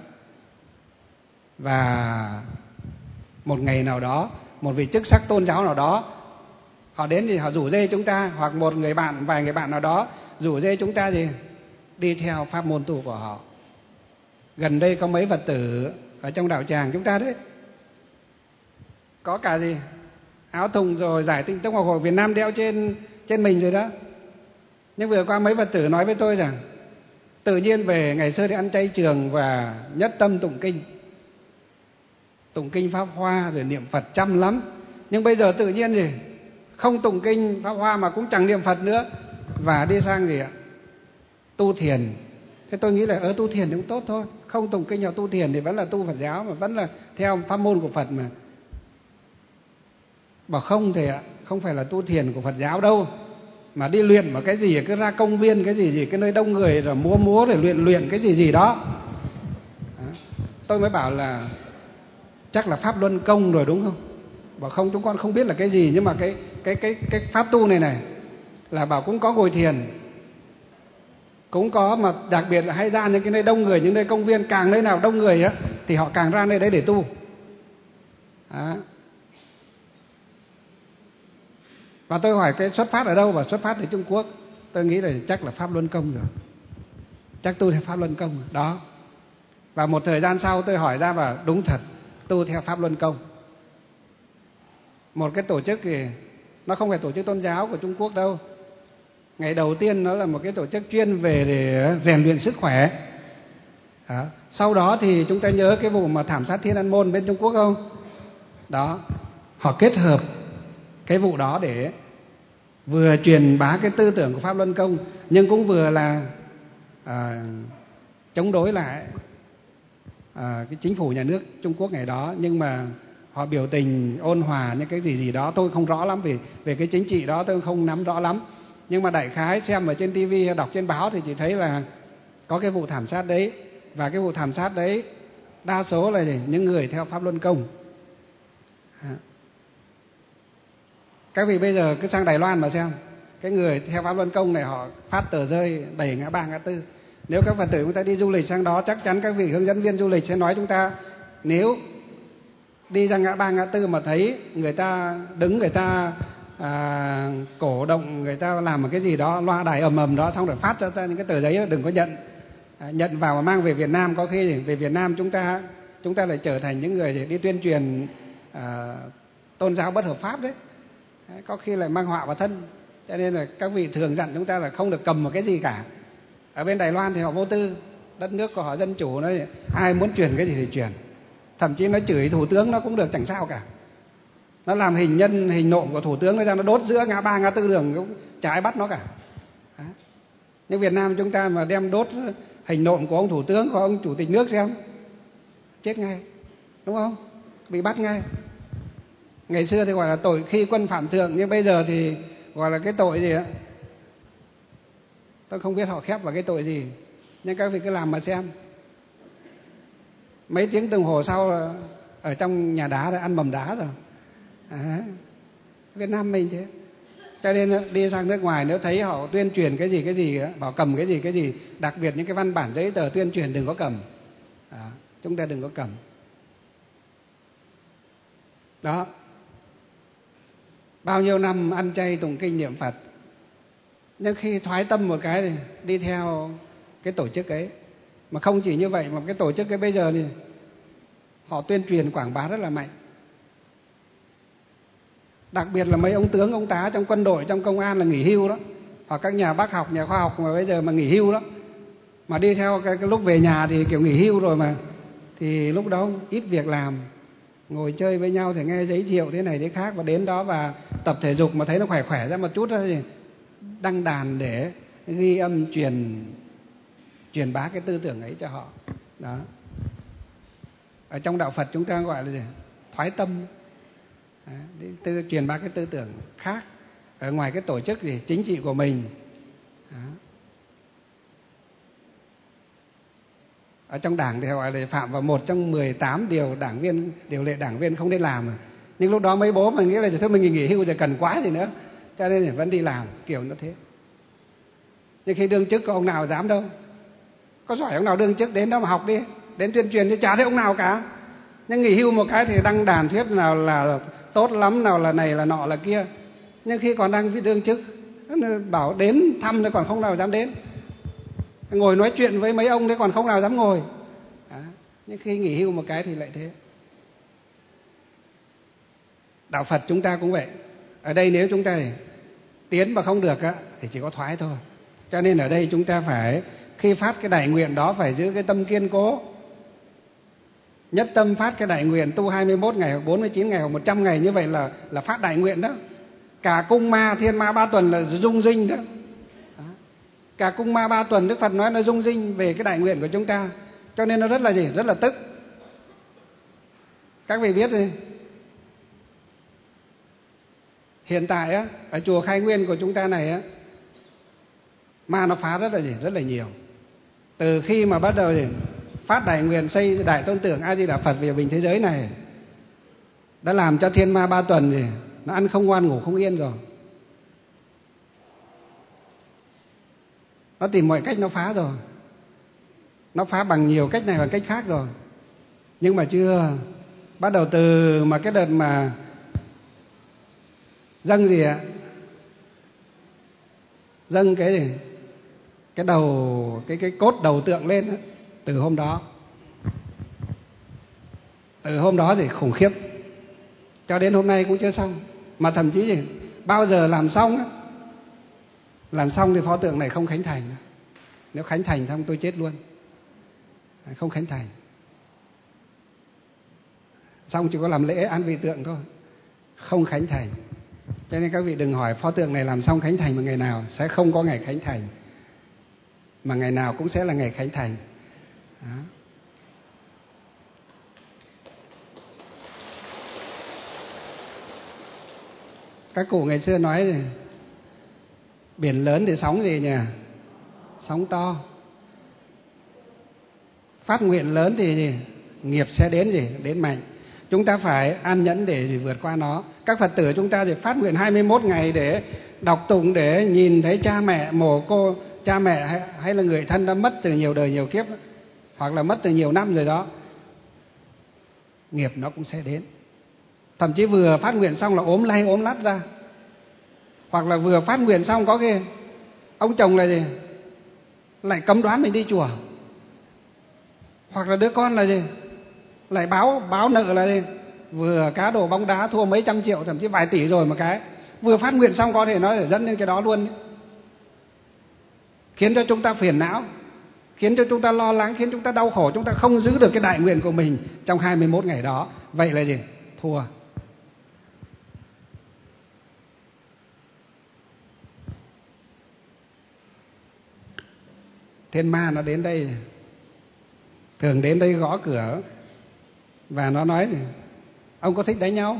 Speaker 2: Và một ngày nào đó, một vị chức sắc tôn giáo nào đó họ đến thì họ rủ rê chúng ta, hoặc một người bạn, vài người bạn nào đó rủ rê chúng ta gì đi theo pháp môn tu của họ. Gần đây có mấy Phật tử ở trong đạo tràng chúng ta đấy, có cả gì áo thùng rồi giải Tinh Tông Học Hội Việt Nam đeo trên trên mình rồi đó. Nhưng vừa qua mấy Phật tử nói với tôi rằng tự nhiên về ngày xưa thì ăn chay trường và nhất tâm tụng kinh, tụng kinh Pháp Hoa rồi niệm Phật chăm lắm. Nhưng bây giờ tự nhiên gì không tụng kinh Pháp Hoa mà cũng chẳng niệm Phật nữa, và đi sang gì ạ tu thiền. Thế tôi nghĩ là ở tu thiền cũng tốt thôi, không tụng kinh vào tu thiền thì vẫn là tu Phật giáo, mà vẫn là theo pháp môn của Phật mà. Bảo không thì ạ, không phải là tu thiền của Phật giáo đâu, mà đi luyện mà cái gì cứ ra công viên cái gì gì cái nơi đông người rồi múa múa để luyện luyện cái gì gì đó. Đó. Tôi mới bảo là chắc là pháp luân công rồi đúng không? Bảo không, chúng con không biết là cái gì, nhưng mà cái cái cái cái pháp tu này này là bảo cũng có ngồi thiền, cũng có, mà đặc biệt là hay ra những cái nơi đông người, những nơi công viên, càng nơi nào đông người á thì họ càng ra nơi đấy để tu. Đó. Và tôi hỏi cái xuất phát ở đâu, và xuất phát từ Trung Quốc. Tôi nghĩ là chắc là pháp luân công rồi, chắc tu theo pháp luân công rồi. Đó. Và một thời gian sau tôi hỏi ra và đúng thật, tu theo pháp luân công. Một cái tổ chức thì nó không phải tổ chức tôn giáo của Trung Quốc đâu. Ngày đầu tiên nó là một cái tổ chức chuyên về để rèn luyện sức khỏe. Đó. Sau đó thì chúng ta nhớ cái vụ mà thảm sát Thiên An Môn bên Trung Quốc không? Đó, họ kết hợp cái vụ đó để vừa truyền bá cái tư tưởng của pháp luân công, nhưng cũng vừa là à, chống đối lại à, cái chính phủ nhà nước Trung Quốc ngày đó. Nhưng mà họ biểu tình ôn hòa những cái gì gì đó tôi không rõ lắm, vì về cái chính trị đó tôi không nắm rõ lắm. Nhưng Nhưng mà đại khái xem ở trên tivi hay đọc trên báo thì chỉ thấy là có cái vụ thảm sát đấy, và cái vụ thảm sát đấy đa số là gì? Những người theo pháp luân công. Các vị bây giờ cứ sang Đài Loan mà xem, cái người theo pháp luân công này họ phát tờ rơi đầy ngã ba ngã tư. Nếu các Phật tử chúng ta đi du lịch sang đó, chắc chắn các vị hướng dẫn viên du lịch sẽ nói chúng ta, nếu đi ra ngã ba ngã tư mà thấy người ta đứng, người ta à, cổ động, người ta làm một cái gì đó, loa đài ầm ầm đó, xong rồi phát cho ta những cái tờ giấy đó, đừng có nhận. À, nhận vào mà mang về Việt Nam, có khi về Việt Nam chúng ta chúng ta lại trở thành những người đi tuyên truyền à, tôn giáo bất hợp pháp đấy. Đấy, có khi lại mang họa vào thân. Cho nên là các vị thường dặn chúng ta là không được cầm một cái gì cả. Ở bên Đài Loan thì họ vô tư, đất nước của họ dân chủ, nó ai muốn truyền cái gì thì truyền. Thậm chí nó chửi thủ tướng nó cũng được, chẳng sao cả. Nó làm hình nhân, hình nộm của thủ tướng nó ra, nó đốt giữa ngã ba ngã tư đường, cũng chả ai bắt nó cả. Đấy. Nhưng Việt Nam chúng ta mà đem đốt hình nộm của ông thủ tướng, của ông chủ tịch nước xem, chết ngay, đúng không? Bị bắt ngay. Ngày xưa thì gọi là tội khi quân phạm thượng, nhưng bây giờ thì gọi là cái tội gì ạ? Tôi không biết họ khép vào cái tội gì, nhưng các vị cứ làm mà xem. Mấy tiếng đồng hồ sau ở trong nhà đá đã ăn mầm đá rồi. À, Việt Nam mình thế. Cho nên đi sang nước ngoài nếu thấy họ tuyên truyền cái gì cái gì, họ cầm cái gì cái gì, đặc biệt những cái văn bản giấy tờ tuyên truyền đừng có cầm. À, chúng ta đừng có cầm. Đó. Bao nhiêu năm ăn chay tụng kinh niệm Phật, nhưng khi thoái tâm một cái thì đi theo cái tổ chức ấy. Mà không chỉ như vậy, mà cái tổ chức ấy bây giờ thì họ tuyên truyền quảng bá rất là mạnh. Đặc biệt là mấy ông tướng, ông tá trong quân đội, trong công an là nghỉ hưu đó, hoặc các nhà bác học, nhà khoa học mà bây giờ mà nghỉ hưu đó, mà đi theo cái, cái lúc về nhà thì kiểu nghỉ hưu rồi mà, thì lúc đó ít việc làm, ngồi chơi với nhau thì nghe giới thiệu thế này thế khác, và đến đó và tập thể dục mà thấy nó khỏe khỏe ra một chút đó thì đăng đàn để ghi âm truyền truyền bá cái tư tưởng ấy cho họ. Đó. Ở trong đạo Phật chúng ta gọi là gì? Thoái tâm. Đấy, tư truyền bá cái tư tưởng khác ở ngoài cái tổ chức gì chính trị của mình. Đó. Ở trong đảng thì gọi là phạm vào một trong mười tám điều đảng viên, điều lệ đảng viên không nên làm. Nhưng lúc đó mấy bố mà nghĩ là thôi mình nghỉ hưu rồi cần quá gì nữa, cho nên thì vẫn đi làm kiểu nó thế. Nhưng khi đương chức có ông nào dám đâu, có giỏi ông nào đương chức đến đó mà học đi, đến tuyên truyền thì chả thấy ông nào cả. Nhưng nghỉ hưu một cái thì đăng đàn thuyết nào là tốt lắm, nào là này là nọ là kia. Nhưng khi còn đang đương chức bảo đến thăm thì còn không nào dám đến, ngồi nói chuyện với mấy ông đấy còn không nào dám ngồi. Đó. Nhưng khi nghỉ hưu một cái thì lại thế. Đạo Phật chúng ta cũng vậy. Ở đây nếu chúng ta tiến mà không được á, thì chỉ có thoái thôi. Cho nên ở đây chúng ta phải, khi phát cái đại nguyện đó phải giữ cái tâm kiên cố. Nhất tâm phát cái đại nguyện, tu hai mươi mốt ngày hoặc bốn mươi chín ngày hoặc một trăm ngày, như vậy là là phát đại nguyện đó. Cả cung ma, thiên ma ba tuần là rung rinh đó. Đó. Cả cung ma ba tuần Đức Phật nói nó rung rinh về cái đại nguyện của chúng ta. Cho nên nó rất là gì? Rất là tức. Các vị biết đi, hiện tại á, ở chùa Khai Nguyên của chúng ta này á, ma nó phá rất là gì? Rất là nhiều. Từ khi mà bắt đầu gì? Phát đại nguyện xây đại tôn tưởng A Di Đà Phật về bình thế giới này, đã làm cho thiên ma ba tuần gì nó ăn không ngoan ngủ không yên rồi. Nó tìm mọi cách nó phá rồi. Nó phá bằng nhiều cách này bằng cách khác rồi. Nhưng mà chưa. Bắt đầu từ mà cái đợt mà dâng gì ạ? Dâng cái gì? Cái đầu, cái cái cốt đầu tượng lên đó. Từ hôm đó, từ hôm đó thì khủng khiếp, cho đến hôm nay cũng chưa xong. Mà thậm chí gì bao giờ làm xong á, làm xong thì pho tượng này không khánh thành. Nếu khánh thành xong tôi chết luôn. Không khánh thành, xong chỉ có làm lễ an vị tượng thôi, không khánh thành. Cho nên các vị đừng hỏi pho tượng này làm xong khánh thành mà ngày nào, sẽ không có ngày khánh thành, mà ngày nào cũng sẽ là ngày khánh thành. Đó. Các cụ ngày xưa nói Biển lớn thì sóng gì nhỉ? Sóng to. Phát nguyện lớn thì gì? Nghiệp sẽ đến gì? Đến mạnh. Chúng ta phải an nhẫn để gì? Vượt qua nó. Các Phật tử chúng ta thì phát nguyện hai mươi mốt ngày để đọc tụng, để nhìn thấy cha mẹ mồ cô, cha mẹ hay, hay là người thân đã mất từ nhiều đời nhiều kiếp, hoặc là mất từ nhiều năm rồi đó. Nghiệp nó cũng sẽ đến. Thậm chí vừa phát nguyện xong là ốm lay ốm lắt ra. Hoặc là vừa phát nguyện xong có cái ông chồng là gì? Lại cấm đoán mình đi chùa. Hoặc là đứa con là gì? Lại báo báo nợ là gì? Vừa cá độ bóng đá thua mấy trăm triệu, thậm chí vài tỷ rồi mà cái vừa phát nguyện xong có thể nó sẽ dẫn đến cái đó luôn. Khiến cho chúng ta phiền não, khiến cho chúng ta lo lắng, khiến chúng ta đau khổ, chúng ta không giữ được cái đại nguyện của mình trong hai mươi mốt ngày đó. Vậy là gì? Thua. Thiên ma nó đến đây, thường đến đây gõ cửa và nó nói gì? Ông có thích đánh nhau?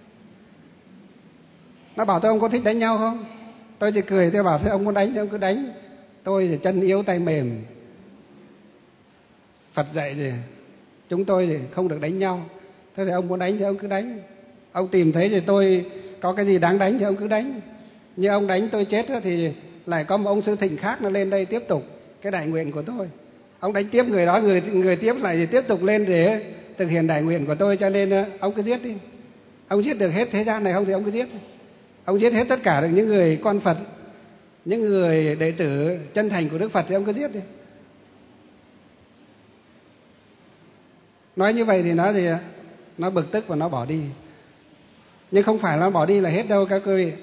Speaker 2: Nó bảo tôi ông có thích đánh nhau không? Tôi chỉ cười, tôi bảo thôi ông muốn đánh thì ông cứ đánh. Tôi thì chân yếu tay mềm. Phật dạy thì chúng tôi thì không được đánh nhau. Thế thì ông muốn đánh thì ông cứ đánh. Ông tìm thấy thì tôi có cái gì đáng đánh thì ông cứ đánh. Như ông đánh tôi chết thì lại có một ông sư thịnh khác nó lên đây tiếp tục cái đại nguyện của tôi. Ông đánh tiếp người đó, người người tiếp lại thì tiếp tục lên để thực hiện đại nguyện của tôi. Cho nên ông cứ giết đi. Ông giết được hết thế gian này không thì ông cứ giết. Ông giết hết tất cả được những người con Phật, những người đệ tử chân thành của Đức Phật thì ông cứ giết đi. Nói như vậy thì nó thì nó bực tức và nó bỏ đi. Nhưng không phải nó bỏ đi là hết đâu các quý vị.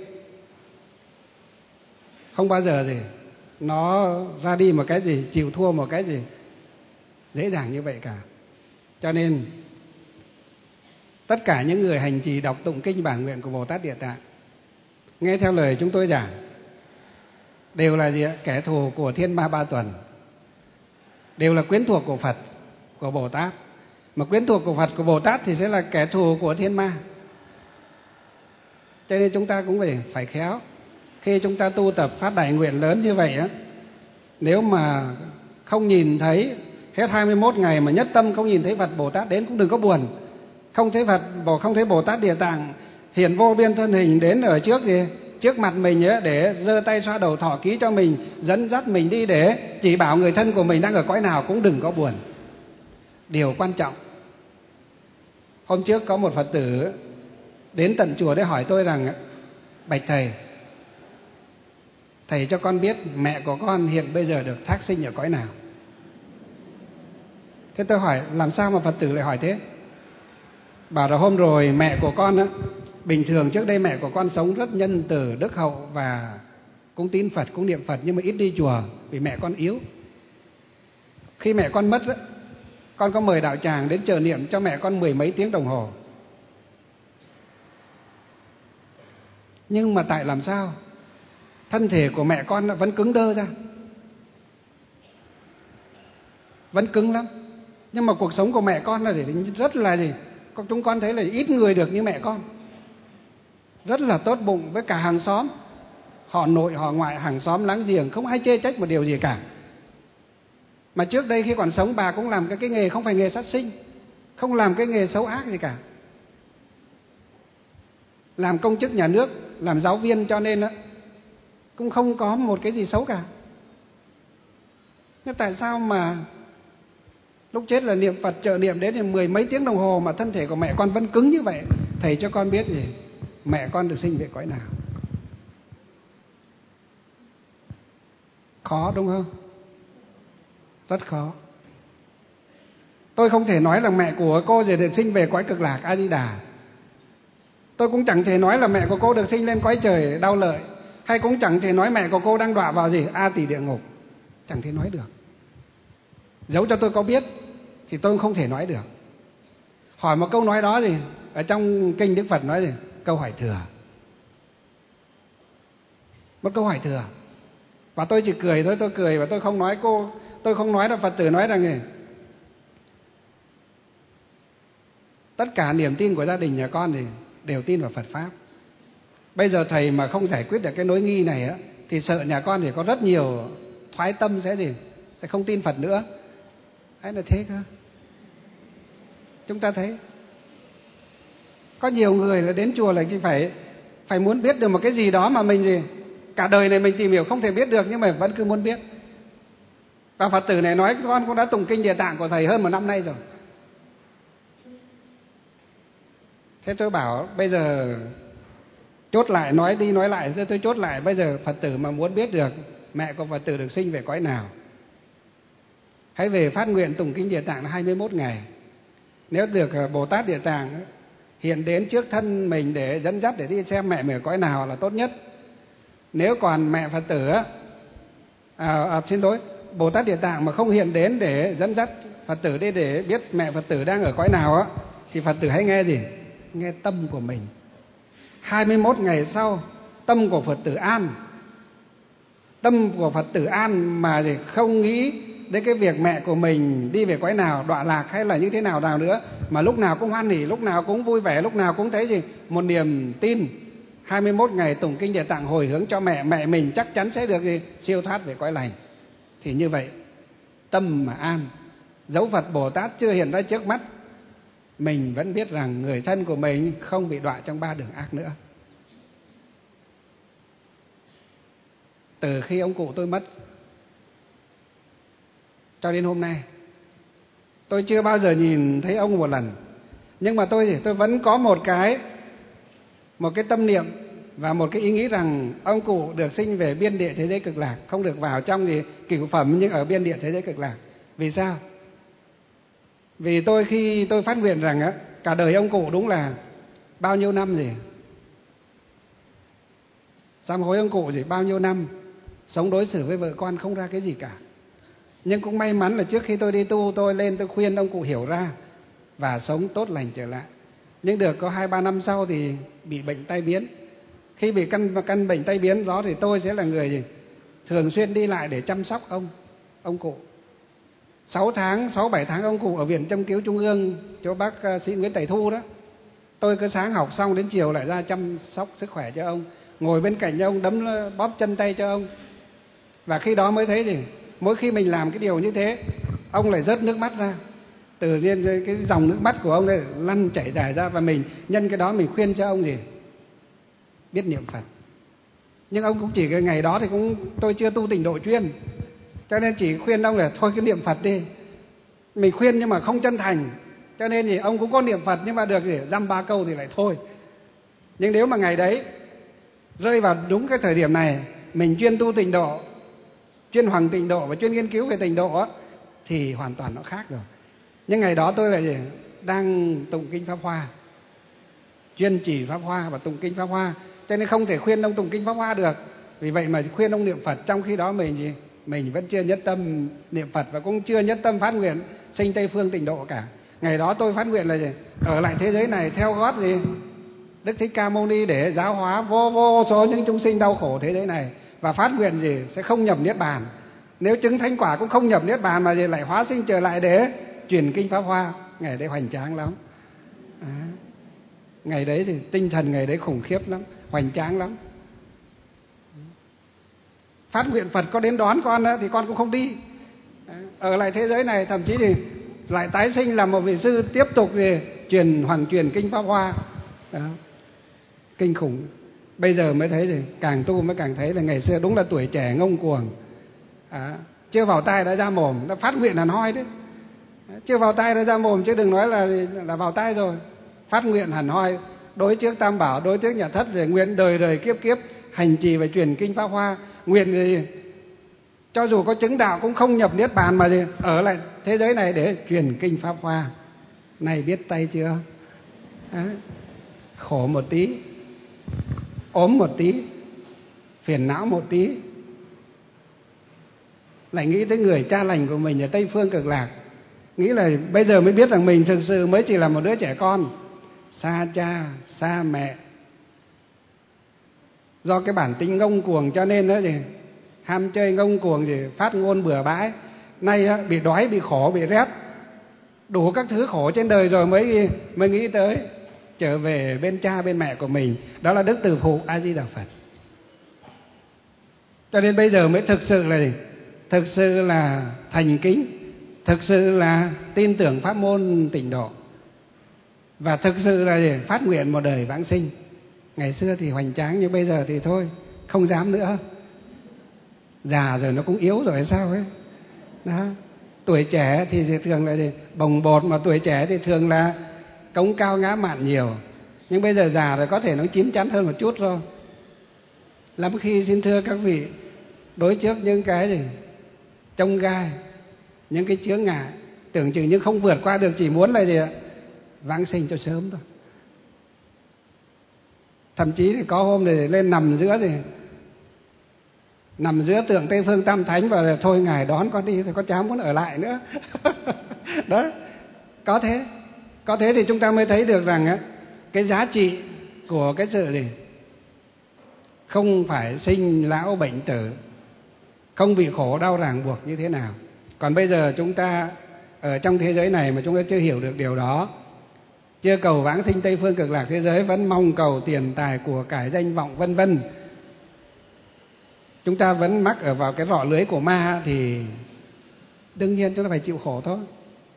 Speaker 2: Không bao giờ gì nó ra đi một cái gì, chịu thua một cái gì dễ dàng như vậy cả. Cho nên tất cả những người hành trì đọc tụng kinh bản nguyện của Bồ Tát Địa Tạng, nghe theo lời chúng tôi giảng, đều là gì ạ? Kẻ thù của thiên ma ba tuần, đều là quyến thuộc của Phật, của Bồ Tát. Mà quyến thuộc của Phật, của Bồ Tát thì sẽ là kẻ thù của thiên ma. Cho nên chúng ta cũng phải phải khéo. Khi chúng ta tu tập phát đại nguyện lớn như vậy á, nếu mà không nhìn thấy hết hai mươi mốt ngày mà nhất tâm không nhìn thấy Phật Bồ Tát đến cũng đừng có buồn. Không thấy Phật, không thấy Bồ Tát Địa Tạng hiện vô biên thân hình đến ở trước gì trước mặt mình ấy, để giơ tay xoa đầu thọ ký cho mình, dẫn dắt mình đi để chỉ bảo người thân của mình đang ở cõi nào, cũng đừng có buồn. Điều quan trọng, hôm trước có một Phật tử đến tận chùa để hỏi tôi rằng: bạch thầy, thầy cho con biết mẹ của con hiện bây giờ được thác sinh ở cõi nào. Thế tôi hỏi làm sao mà Phật tử lại hỏi thế? Bảo là hôm rồi mẹ của con á, bình thường trước đây mẹ của con sống rất nhân từ, đức hậu và cũng tín Phật, cũng niệm Phật, nhưng mà ít đi chùa vì mẹ con yếu. Khi mẹ con mất á, con có mời đạo tràng đến chờ niệm cho mẹ con mười mấy tiếng đồng hồ. Nhưng mà tại làm sao thân thể của mẹ con vẫn cứng đơ ra, vẫn cứng lắm. Nhưng mà cuộc sống của mẹ con là rất là gì, chúng con thấy là ít người được như mẹ con. Rất là tốt bụng với cả hàng xóm, họ nội họ ngoại, hàng xóm láng giềng, không ai chê trách một điều gì cả. Mà trước đây khi còn sống bà cũng làm cái, cái nghề không phải nghề sát sinh, không làm cái nghề xấu ác gì cả, làm công chức nhà nước, làm giáo viên, cho nên á cũng không có một cái gì xấu cả. Nhưng tại sao mà lúc chết là niệm Phật trợ niệm đến thì mười mấy tiếng đồng hồ mà thân thể của mẹ con vẫn cứng như vậy? Thầy cho con biết gì mẹ con được sinh về cõi nào. Khó đúng không? Rất khó. Tôi không thể nói là mẹ của cô gì được sinh về cõi Cực Lạc A Di Đà. Tôi cũng chẳng thể nói là mẹ của cô được sinh lên cõi trời Đau Lợi, hay cũng chẳng thể nói mẹ của cô đang đọa vào gì A Tỳ địa ngục. Chẳng thể nói được. Dẫu cho tôi có biết thì tôi cũng không thể nói được. Hỏi một câu nói đó gì ở trong kinh Đức Phật nói gì? Câu hỏi thừa. Một câu hỏi thừa. Và tôi chỉ cười thôi, tôi cười và tôi không nói cô, tôi không nói là Phật tử nói rằng này, tất cả niềm tin của gia đình nhà con thì đều tin vào Phật Pháp. Bây giờ thầy mà không giải quyết được cái nỗi nghi này á, thì sợ nhà con thì có rất nhiều thoái tâm sẽ gì? Sẽ không tin Phật nữa. Ấy là thế cơ. Chúng ta thấy có nhiều người là đến chùa là phải phải muốn biết được một cái gì đó mà mình gì cả đời này mình tìm hiểu không thể biết được, nhưng mà vẫn cứ muốn biết. Và Phật tử này nói con cũng đã tụng kinh Địa Tạng của thầy hơn một năm nay rồi. Thế tôi bảo bây giờ chốt lại, nói đi nói lại, thế tôi chốt lại, bây giờ Phật tử mà muốn biết được mẹ của Phật tử được sinh về cõi nào, hãy về phát nguyện tụng kinh Địa Tạng là hai mươi mốt ngày. Nếu được Bồ Tát Địa Tạng hiện đến trước thân mình để dẫn dắt để đi xem mẹ mình ở cõi nào là tốt nhất. Nếu còn mẹ Phật tử á, à, à, xin lỗi, Bồ Tát Địa Tạng mà không hiện đến để dẫn dắt Phật tử đi để biết mẹ Phật tử đang ở cõi nào á, thì Phật tử hãy nghe gì? Nghe tâm của mình. hai mươi mốt ngày sau, tâm của Phật tử an. Tâm của Phật tử an mà gì không nghĩ đến cái việc mẹ của mình đi về cõi nào, đọa lạc hay là như thế nào nào nữa, mà lúc nào cũng hoan hỉ, lúc nào cũng vui vẻ, lúc nào cũng thấy gì? Một niềm tin. hai mươi mốt ngày tụng kinh Địa Tạng hồi hướng cho mẹ, mẹ mình chắc chắn sẽ được gì? Siêu thoát về cõi lành. Thì như vậy, tâm mà an, dấu Phật Bồ Tát chưa hiện ra trước mắt, mình vẫn biết rằng người thân của mình không bị đọa trong ba đường ác nữa. Từ khi ông cụ tôi mất cho đến hôm nay, tôi chưa bao giờ nhìn thấy ông một lần. Nhưng mà tôi thì tôi vẫn có một cái một cái tâm niệm và một cái ý nghĩ rằng ông cụ được sinh về biên địa thế giới cực lạc, không được vào trong gì cửu phẩm nhưng ở biên địa thế giới cực lạc. Vì sao? Vì tôi khi tôi phát nguyện rằng á, cả đời ông cụ đúng là bao nhiêu năm gì? Sám hối ông cụ gì? Bao nhiêu năm sống đối xử với vợ con không ra cái gì cả. Nhưng cũng may mắn là trước khi tôi đi tu, tôi lên tôi khuyên ông cụ hiểu ra và sống tốt lành trở lại. Nhưng được có hai ba năm sau thì bị bệnh tai biến. Khi bị căn căn bệnh tai biến đó thì tôi sẽ là người gì? Thường xuyên đi lại để chăm sóc ông ông cụ. Sáu tháng, sáu bảy tháng ông cụ ở viện châm cứu trung ương chỗ bác sĩ Nguyễn Tẩy Thu đó. Tôi cứ sáng học xong đến chiều lại ra chăm sóc sức khỏe cho ông, ngồi bên cạnh ông, đấm bóp chân tay cho ông. Và khi đó mới thấy gì? Mỗi khi mình làm cái điều như thế, ông lại rớt nước mắt ra. Tự nhiên cái dòng nước mắt của ông ấy lăn chảy dài ra, và mình nhân cái đó mình khuyên cho ông gì? Biết niệm Phật. Nhưng ông cũng chỉ cái ngày đó thì cũng tôi chưa tu tịnh độ chuyên, cho nên chỉ khuyên ông là thôi cứ niệm Phật đi. Mình khuyên nhưng mà không chân thành, cho nên thì ông cũng có niệm Phật nhưng mà được gì? Dăm ba câu thì lại thôi. Nhưng nếu mà ngày đấy rơi vào đúng cái thời điểm này, mình chuyên tu tịnh độ, chuyên hoằng tịnh độ và chuyên nghiên cứu về tịnh độ á, thì hoàn toàn nó khác rồi. Nhưng ngày đó tôi lại gì? Đang tụng kinh Pháp Hoa, chuyên chỉ Pháp Hoa và tụng kinh Pháp Hoa, cho nên không thể khuyên ông tụng kinh Pháp Hoa được. Vì vậy mà khuyên ông niệm Phật, trong khi đó mình gì? Mình vẫn chưa nhất tâm niệm Phật và cũng chưa nhất tâm phát nguyện sinh Tây Phương tịnh độ cả. Ngày đó tôi phát nguyện là gì? Ở lại thế giới này theo gót gì? Đức Thích Ca Mâu Ni để giáo hóa vô vô số những chúng sinh đau khổ thế giới này, và phát nguyện gì? Sẽ không nhập niết bàn. Nếu chứng thánh quả cũng không nhập niết bàn mà gì lại hóa sinh trở lại để truyền kinh Pháp Hoa. Ngày đấy hoành tráng lắm. À, ngày đấy thì tinh thần ngày đấy khủng khiếp lắm, hoành tráng lắm. Phát nguyện Phật có đến đón con đó, thì con cũng không đi. Ở lại thế giới này, thậm chí thì lại tái sinh làm một vị sư, tiếp tục thì truyền hoàng truyền kinh Pháp Hoa đó. Kinh khủng. Bây giờ mới thấy thì càng tu mới càng thấy là ngày xưa đúng là tuổi trẻ ngông cuồng. À, chưa vào tai đã ra mồm, nó phát nguyện là hoi đấy. Chưa vào tai đã ra mồm chứ đừng nói là là vào tai rồi. Phát nguyện hẳn hoi, đối trước Tam Bảo, đối trước Nhà Thất, rồi nguyện đời đời kiếp kiếp hành trì và truyền kinh Pháp Hoa, nguyện gì cho dù có chứng đạo cũng không nhập niết bàn mà gì ở lại thế giới này để truyền kinh Pháp Hoa. Này biết tay chưa? À, khổ một tí, ốm một tí, phiền não một tí, lại nghĩ tới người cha lành của mình ở Tây Phương Cực Lạc, nghĩ là bây giờ mới biết rằng mình thực sự mới chỉ là một đứa trẻ con, xa cha, xa mẹ. Do cái bản tính ngông cuồng cho nên đó gì, ham chơi ngông cuồng gì, phát ngôn bừa bãi. Nay á, bị đói, bị khổ, bị rét, đủ các thứ khổ trên đời rồi mới mới nghĩ tới trở về bên cha bên mẹ của mình. Đó là đức từ phụ A Di Đà Phật. Cho nên bây giờ mới thực sự là gì? Thực sự là thành kính, thực sự là tin tưởng pháp môn Tịnh Độ, và thực sự là gì? Phát nguyện một đời vãng sinh. Ngày xưa thì hoành tráng, nhưng bây giờ thì thôi, không dám nữa. Già rồi nó cũng yếu rồi hay sao ấy. Đó. Tuổi trẻ thì thường là gì? Bồng bột, mà tuổi trẻ thì thường là cống cao ngã mạn nhiều. Nhưng bây giờ già rồi có thể nó chín chắn hơn một chút thôi. Lắm khi xin thưa các vị, đối trước những cái gì chông gai, những cái chướng ngại, tưởng chừng như không vượt qua được, chỉ muốn là gì ạ? Vãng sinh cho sớm thôi. Thậm chí thì có hôm thì lên nằm giữa thì nằm giữa tượng Tây Phương Tam Thánh và thôi Ngài đón con đi, thì có chả muốn ở lại nữa. Đó, có thế. Có thế thì chúng ta mới thấy được rằng á, cái giá trị của cái sự gì? Không phải sinh lão bệnh tử, không bị khổ đau ràng buộc như thế nào. Còn bây giờ chúng ta ở trong thế giới này mà chúng ta chưa hiểu được điều đó, chưa cầu vãng sinh Tây Phương Cực Lạc thế giới, vẫn mong cầu tiền tài của cải danh vọng vân vân, chúng ta vẫn mắc ở vào cái rọ lưới của ma, thì đương nhiên chúng ta phải chịu khổ thôi.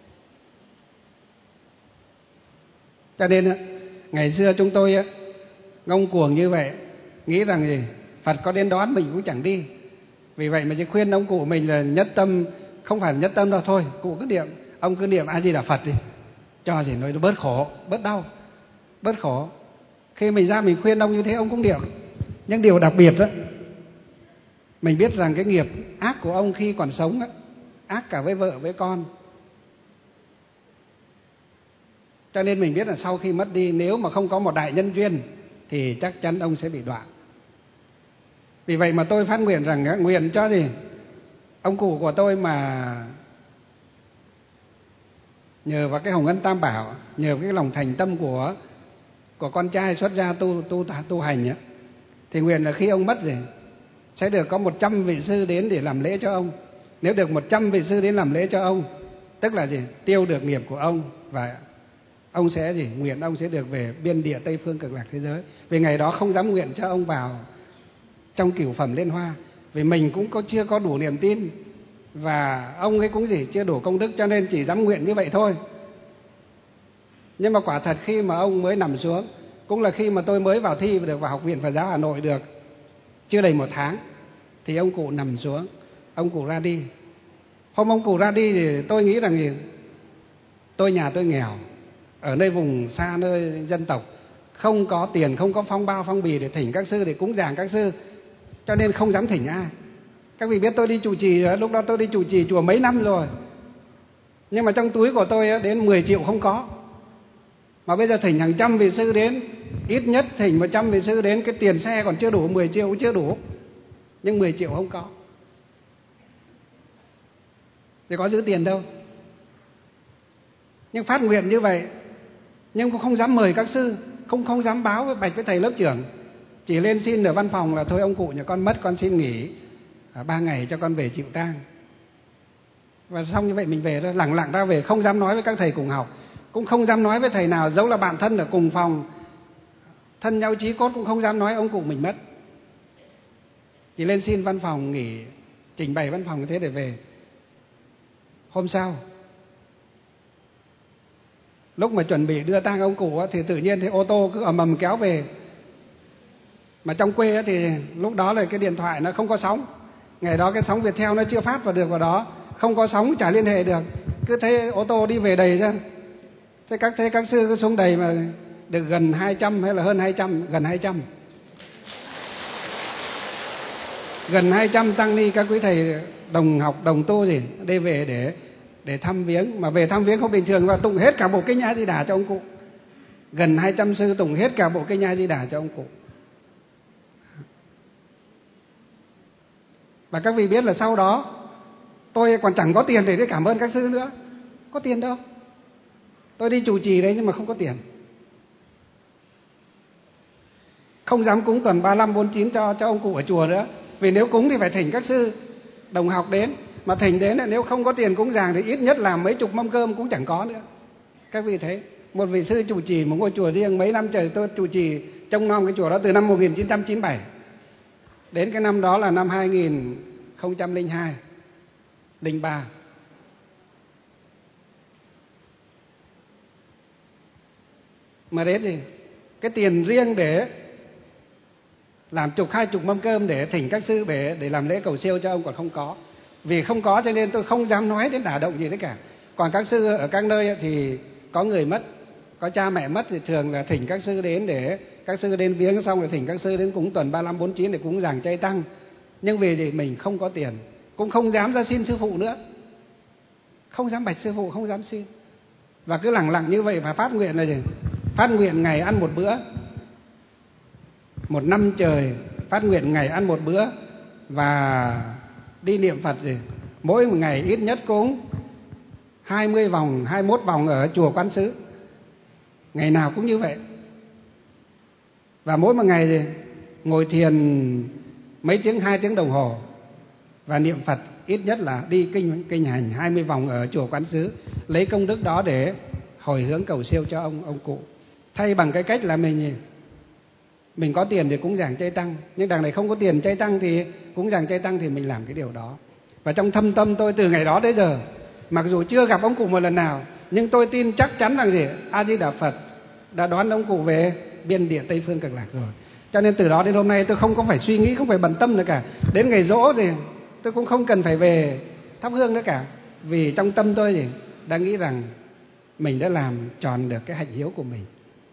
Speaker 2: Cho nên ngày xưa chúng tôi ngông cuồng như vậy, nghĩ rằng gì Phật có đến đón mình cũng chẳng đi. Vì vậy mà chỉ khuyên ông cụ mình là nhất tâm, không phải là nhất tâm đâu, thôi cụ cứ niệm, ông cứ niệm A Di Đà Phật đi, cho gì nói bớt khổ, bớt đau, bớt khổ. Khi mình ra mình khuyên ông như thế, ông cũng niệm. Nhưng điều đặc biệt đó, mình biết rằng cái nghiệp ác của ông khi còn sống á, ác cả với vợ với con. Cho nên mình biết là sau khi mất đi, nếu mà không có một đại nhân duyên thì chắc chắn ông sẽ bị đoạn. Vì vậy mà tôi phát nguyện rằng nguyện cho gì ông cụ của tôi mà nhờ vào cái hồng ân tam bảo, nhờ cái lòng thành tâm của của con trai xuất gia tu tu tu hành á, thì nguyện là khi ông mất rồi sẽ được có một trăm vị sư đến để làm lễ cho ông. Nếu được một trăm vị sư đến làm lễ cho ông, tức là gì tiêu được nghiệp của ông, và ông sẽ gì nguyện ông sẽ được về biên địa Tây Phương Cực Lạc thế giới. Vì ngày đó không dám nguyện cho ông vào trong cửu phẩm Liên Hoa, vì mình cũng có chưa có đủ niềm tin, và ông ấy cũng gì chưa đủ công đức, cho nên chỉ dám nguyện như vậy thôi. Nhưng mà quả thật khi mà ông mới nằm xuống, cũng là khi mà tôi mới vào thi được vào Học viện Phật giáo Hà Nội được chưa đầy một tháng, thì ông cụ nằm xuống, ông cụ ra đi. Hôm ông cụ ra đi thì tôi nghĩ rằng gì tôi nhà tôi nghèo, ở nơi vùng xa, nơi dân tộc, không có tiền, không có phong bao phong bì để thỉnh các sư, để cúng dường các sư, cho nên không dám thỉnh ai. Các vị biết tôi đi trụ trì, lúc đó tôi đi trụ trì chùa mấy năm rồi, nhưng mà trong túi của tôi đến mười triệu không có. Mà bây giờ thỉnh hàng trăm vị sư đến, ít nhất thỉnh một trăm vị sư đến, cái tiền xe còn chưa đủ, mười triệu cũng chưa đủ, nhưng mười triệu không có, thì có giữ tiền đâu. Nhưng phát nguyện như vậy, nhưng cũng không dám mời các sư, không không dám báo với bạch với thầy lớp trưởng, chỉ lên xin ở văn phòng là thôi ông cụ nhà con mất, con xin nghỉ ba ngày cho con về chịu tang. Và xong như vậy mình về thôi, lẳng lặng ra về, không dám nói với các thầy cùng học, cũng không dám nói với thầy nào, dẫu là bạn thân ở cùng phòng, thân nhau chí cốt, cũng không dám nói ông cụ mình mất. Chỉ lên xin văn phòng nghỉ, trình bày văn phòng như thế để về. Hôm sau, lúc mà chuẩn bị đưa tang ông cụ thì tự nhiên thấy ô tô cứ ầm ầm kéo về. Mà trong quê thì lúc đó là cái điện thoại nó không có sóng, ngày đó cái sóng Viettel nó chưa phát vào được vào đó, không có sóng chả liên hệ được, cứ thấy ô tô đi về đầy ra. Thế các thế các sư cứ xuống đầy mà được gần hai trăm hay là hơn hai trăm, gần hai trăm, gần hai trăm tăng ni các quý thầy đồng học đồng tu gì đi về để để thăm viếng. Mà về thăm viếng không bình thường, và tụng hết cả bộ kinh A Di Đà cho ông cụ. Gần hai trăm sư tụng hết cả bộ kinh A Di Đà cho ông cụ. Và các vị biết là sau đó tôi còn chẳng có tiền để cảm ơn các sư nữa. Có tiền đâu, tôi đi trụ trì đấy nhưng mà không có tiền, không dám cúng tuần ba mươi lăm bốn mươi chín cho cho ông cụ ở chùa nữa. Vì nếu cúng thì phải thỉnh các sư đồng học đến, mà thỉnh đến là nếu không có tiền cúng dường thì ít nhất là mấy chục mâm cơm cũng chẳng có nữa. Các vị thấy, một vị sư trụ trì một ngôi chùa riêng mấy năm trời, tôi trụ trì trông nom cái chùa đó từ năm một nghìn chín trăm chín mươi bảy. Đến cái năm đó là năm hai nghìn không trăm lẻ hai, lẻ ba. Mà đến thì cái tiền riêng để làm chục hai chục mâm cơm để thỉnh các sư về để làm lễ cầu siêu cho ông còn không có. Vì không có cho nên tôi không dám nói đến đả động gì tất cả. Còn các sư ở các nơi thì có người mất, có cha mẹ mất thì thường là thỉnh các sư đến để các sư đến viếng, xong rồi thỉnh các sư đến cúng tuần ba lăm bốn chín để cúng giảng chay tăng. Nhưng vì gì mình không có tiền, cũng không dám ra xin sư phụ nữa, không dám bạch sư phụ, không dám xin, và cứ lẳng lặng như vậy và phát nguyện là gì? Phát nguyện ngày ăn một bữa, một năm trời phát nguyện ngày ăn một bữa, và đi niệm Phật gì mỗi một ngày ít nhất cúng hai mươi vòng, hai mươi mốt vòng ở chùa Quán Sứ, ngày nào cũng như vậy. Và mỗi một ngày thì ngồi thiền mấy tiếng, hai tiếng đồng hồ, và niệm Phật ít nhất là đi kinh kinh hành hai mươi vòng ở chùa Quán Sứ, lấy công đức đó để hồi hướng cầu siêu cho ông ông cụ. Thay bằng cái cách là mình mình có tiền thì cúng giảng chay tăng, nhưng đằng này không có tiền chay tăng thì cúng giảng chay tăng thì mình làm cái điều đó. Và trong thâm tâm tôi từ ngày đó tới giờ, mặc dù chưa gặp ông cụ một lần nào, nhưng tôi tin chắc chắn rằng gì? A Di Đà Phật đã đón ông cụ về biên địa Tây Phương Cực Lạc rồi. Cho nên từ đó đến hôm nay tôi không có phải suy nghĩ, không phải bận tâm nữa cả. Đến ngày giỗ thì tôi cũng không cần phải về thắp hương nữa cả, vì trong tâm tôi thì đang nghĩ rằng mình đã làm tròn được cái hạnh hiếu của mình.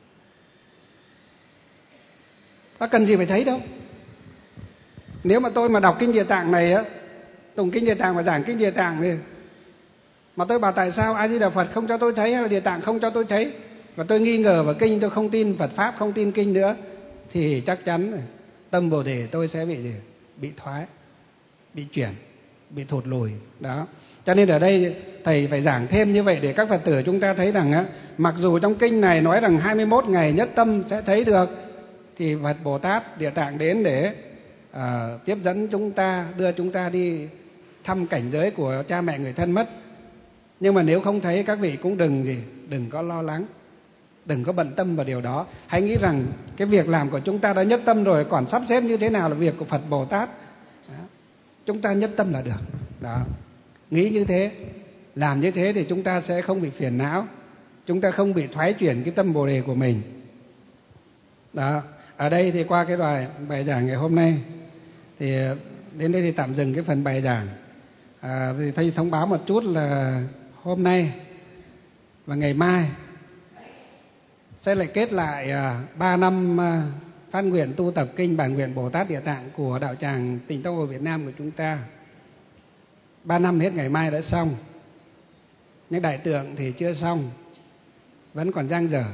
Speaker 2: Có cần gì phải thấy đâu. Nếu mà tôi mà đọc kinh Địa Tạng này á, tụng kinh Địa Tạng và giảng kinh Địa Tạng thì mà tôi bảo tại sao A Di Đà Phật không cho tôi thấy, hay là Địa Tạng không cho tôi thấy, và tôi nghi ngờ vào kinh, tôi không tin Phật pháp, không tin kinh nữa, thì chắc chắn tâm Bồ Đề tôi sẽ bị gì? Bị thoái, bị chuyển, bị thụt lùi đó. Cho nên ở đây thầy phải giảng thêm như vậy để các Phật tử chúng ta thấy rằng á, mặc dù trong kinh này nói rằng hai mươi mốt ngày nhất tâm sẽ thấy được, thì Phật Bồ Tát Địa Tạng đến để uh, tiếp dẫn chúng ta, đưa chúng ta đi thăm cảnh giới của cha mẹ người thân mất. Nhưng mà nếu không thấy, các vị cũng đừng gì, đừng có lo lắng, đừng có bận tâm vào điều đó. Hãy nghĩ rằng cái việc làm của chúng ta đã nhất tâm rồi, còn sắp xếp như thế nào là việc của Phật Bồ Tát. Đó. Chúng ta nhất tâm là được. Đó. Nghĩ như thế, làm như thế thì chúng ta sẽ không bị phiền não, chúng ta không bị thoái chuyển cái tâm Bồ Đề của mình. Đó. Ở đây thì qua cái bài bài giảng ngày hôm nay thì đến đây thì tạm dừng cái phần bài giảng. À, thì thầy thông báo một chút là hôm nay và ngày mai sẽ lại kết lại ba à, năm à, phát nguyện tu tập kinh Bản Nguyện Bồ Tát Địa Tạng của đạo tràng Tịnh Tông Hội Việt Nam của chúng ta. Ba năm hết ngày mai đã xong, nhưng đại tượng thì chưa xong, vẫn còn dang dở.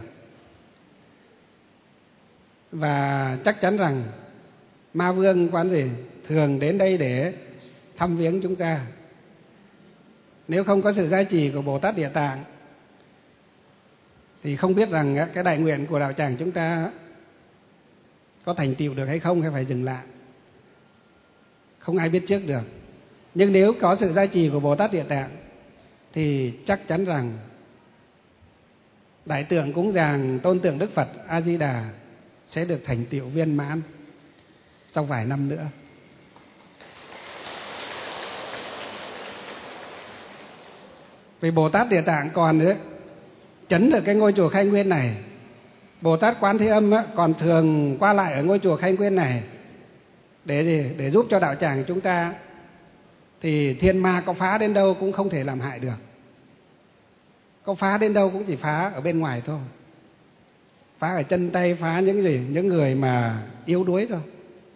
Speaker 2: Và chắc chắn rằng Ma Vương quán gì thường đến đây để thăm viếng chúng ta. Nếu không có sự gia trì của Bồ Tát Địa Tạng thì không biết rằng cái đại nguyện của đạo tràng chúng ta có thành tựu được hay không, hay phải dừng lại. Không ai biết trước được. Nhưng nếu có sự gia trì của Bồ Tát Địa Tạng thì chắc chắn rằng đại tượng cúng dường tôn tượng Đức Phật A Di Đà sẽ được thành tựu viên mãn trong vài năm nữa. Vì Bồ Tát Địa Tạng còn nữa chấn được cái ngôi chùa Khai Nguyên này. Bồ Tát Quán Thế Âm á, còn thường qua lại ở ngôi chùa Khai Nguyên này để gì? Để giúp cho đạo tràng của chúng ta. Thì thiên ma có phá đến đâu cũng không thể làm hại được. Có phá đến đâu cũng chỉ phá ở bên ngoài thôi. Phá ở chân tay, phá những gì? Những người mà yếu đuối thôi.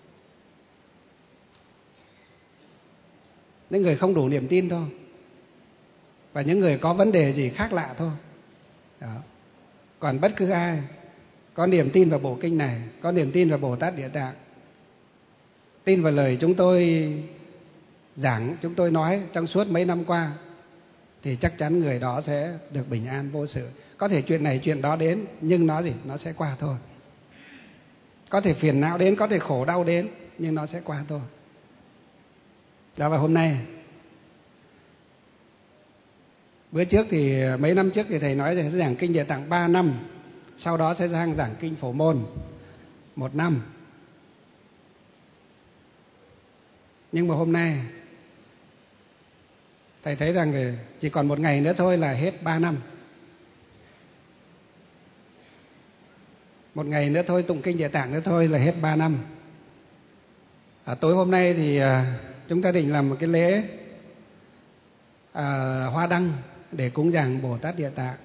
Speaker 2: Những người không đủ niềm tin thôi. Và những người có vấn đề gì khác lạ thôi. Đó. Còn bất cứ ai có niềm tin vào bộ kinh này, có niềm tin vào Bồ Tát Địa Tạng, tin vào lời chúng tôi giảng, chúng tôi nói trong suốt mấy năm qua, thì chắc chắn người đó sẽ được bình an vô sự. Có thể chuyện này chuyện đó đến, nhưng nó gì? Nó sẽ qua thôi. Có thể phiền não đến, có thể khổ đau đến, nhưng nó sẽ qua thôi. Đó, và hôm nay, bữa trước thì mấy năm trước thì thầy nói rằng sẽ giảng kinh Địa Tạng ba năm, sau đó sẽ sang giảng kinh Phổ Môn một năm. Nhưng mà hôm nay thầy thấy rằng chỉ còn một ngày nữa thôi là hết ba năm. Một ngày nữa thôi, tụng kinh Địa Tạng nữa thôi là hết ba năm. À, tối hôm nay thì à, chúng ta định làm một cái lễ à, hoa đăng để cúng dường Bồ Tát Địa Tạng.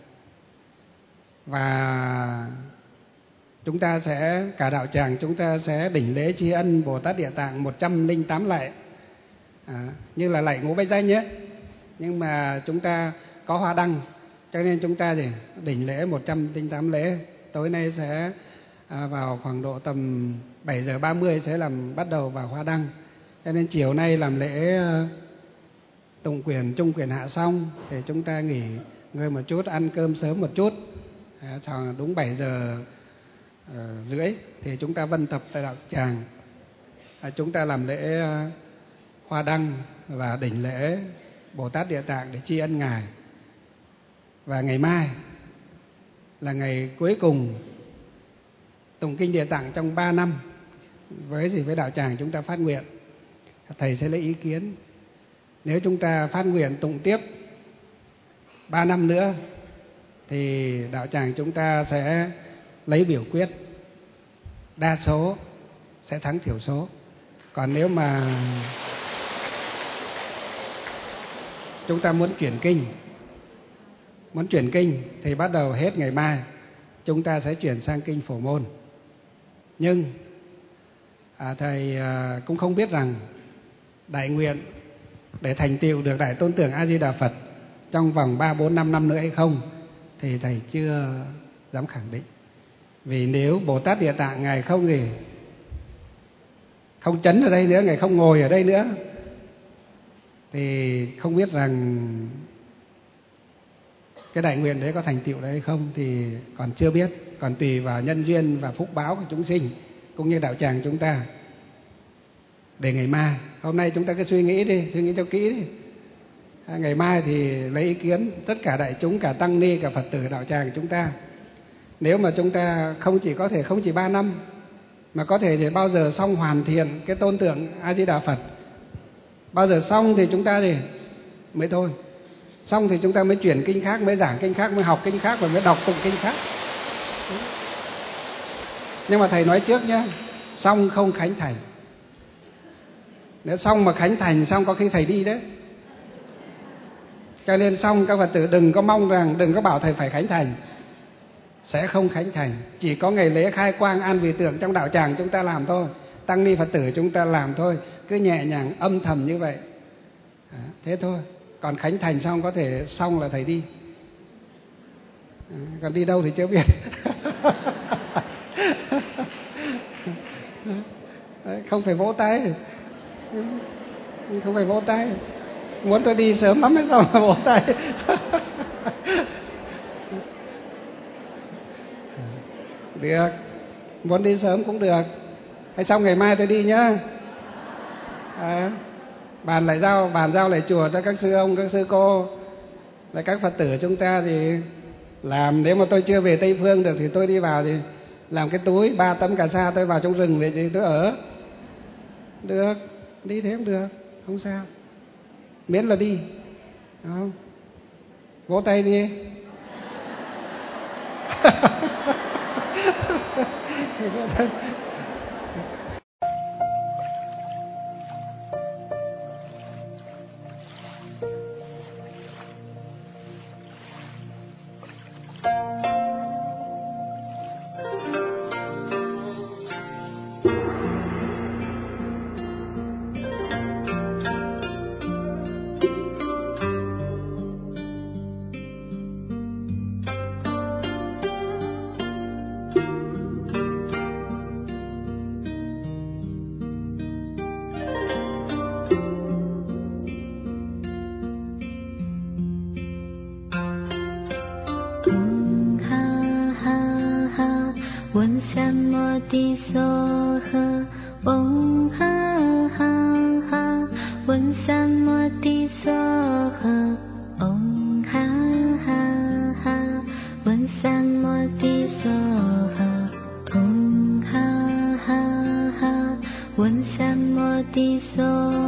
Speaker 2: Và chúng ta sẽ, cả đạo tràng chúng ta sẽ đỉnh lễ tri ân Bồ Tát Địa Tạng một trăm lẻ tám lạy, à, như là lạy Ngũ Bách Danh nhé. Nhưng mà chúng ta có hoa đăng, cho nên chúng ta gì đỉnh lễ một trăm lẻ tám lễ. Tối nay sẽ à, vào khoảng độ tầm bảy giờ ba mươi sẽ làm bắt đầu vào hoa đăng. Cho nên chiều nay làm lễ uh, tụng quyền trung quyền hạ xong thì chúng ta nghỉ ngơi một chút, ăn cơm sớm một chút. À, khoảng đúng bảy giờ uh, rưỡi thì chúng ta vân tập tại đạo tràng. À, chúng ta làm lễ uh, hoa đăng và đỉnh lễ Bồ Tát Địa Tạng để tri ân Ngài. Và ngày mai là ngày cuối cùng tụng kinh Địa Tạng trong ba năm. Với gì với đạo tràng chúng ta phát nguyện, thầy sẽ lấy ý kiến. Nếu chúng ta phát nguyện tụng tiếp ba năm nữa thì đạo tràng chúng ta sẽ lấy biểu quyết, đa số sẽ thắng thiểu số. Còn nếu mà chúng ta muốn chuyển kinh, muốn chuyển kinh thì bắt đầu hết ngày mai chúng ta sẽ chuyển sang kinh Phổ Môn. Nhưng à, thầy à, cũng không biết rằng đại nguyện để thành tựu được Đại Tôn Tưởng A Di Đà Phật trong vòng ba bốn năm năm nữa hay không thì thầy chưa dám khẳng định. Vì nếu Bồ Tát Địa Tạng Ngài không gì không chấn ở đây nữa, Ngài không ngồi ở đây nữa, thì không biết rằng cái đại nguyện đấy có thành tựu đấy hay không thì còn chưa biết, còn tùy vào nhân duyên và phúc báo của chúng sinh cũng như đạo tràng chúng ta. Để ngày mai, hôm nay chúng ta cứ suy nghĩ đi, suy nghĩ cho kỹ đi. À, ngày mai thì lấy ý kiến tất cả đại chúng, cả tăng ni, cả Phật tử đạo tràng chúng ta. Nếu mà chúng ta không chỉ có thể không chỉ ba năm mà có thể thì bao giờ xong hoàn thiện cái tôn tượng A Di Đà Phật, bao giờ xong thì chúng ta thì mới thôi. Xong thì chúng ta mới chuyển kinh khác, mới giảng kinh khác, mới học kinh khác và mới đọc tụng kinh khác. Nhưng mà thầy nói trước nhé, xong không khánh thành. Nếu xong mà khánh thành xong có khi thầy đi đấy. Cho nên xong các Phật tử đừng có mong rằng, đừng có bảo thầy phải khánh thành. Sẽ không khánh thành. Chỉ có ngày lễ khai quang an vị tượng trong đạo tràng chúng ta làm thôi, tăng ni Phật tử chúng ta làm thôi, cứ nhẹ nhàng âm thầm như vậy. À, thế thôi. Còn khánh thành xong có thể xong là thầy đi. À, còn đi đâu thì chưa biết. Đấy, không phải vỗ tay, không phải vỗ tay. Muốn tôi đi sớm lắm hay sao mà vỗ tay. Được, muốn đi sớm cũng được. Hay xong ngày mai tôi đi nhá. À, bàn lại giao, bàn giao lại chùa cho các sư ông, các sư cô, lại các Phật tử chúng ta thì làm. Nếu mà tôi chưa về Tây Phương được thì tôi đi vào thì làm cái túi ba tấm cà sa, tôi vào trong rừng về gì tôi ở. Được, đi thế cũng được, không sao. Miễn là đi, đúng không? Vỗ tay đi.
Speaker 3: One Sam Modi So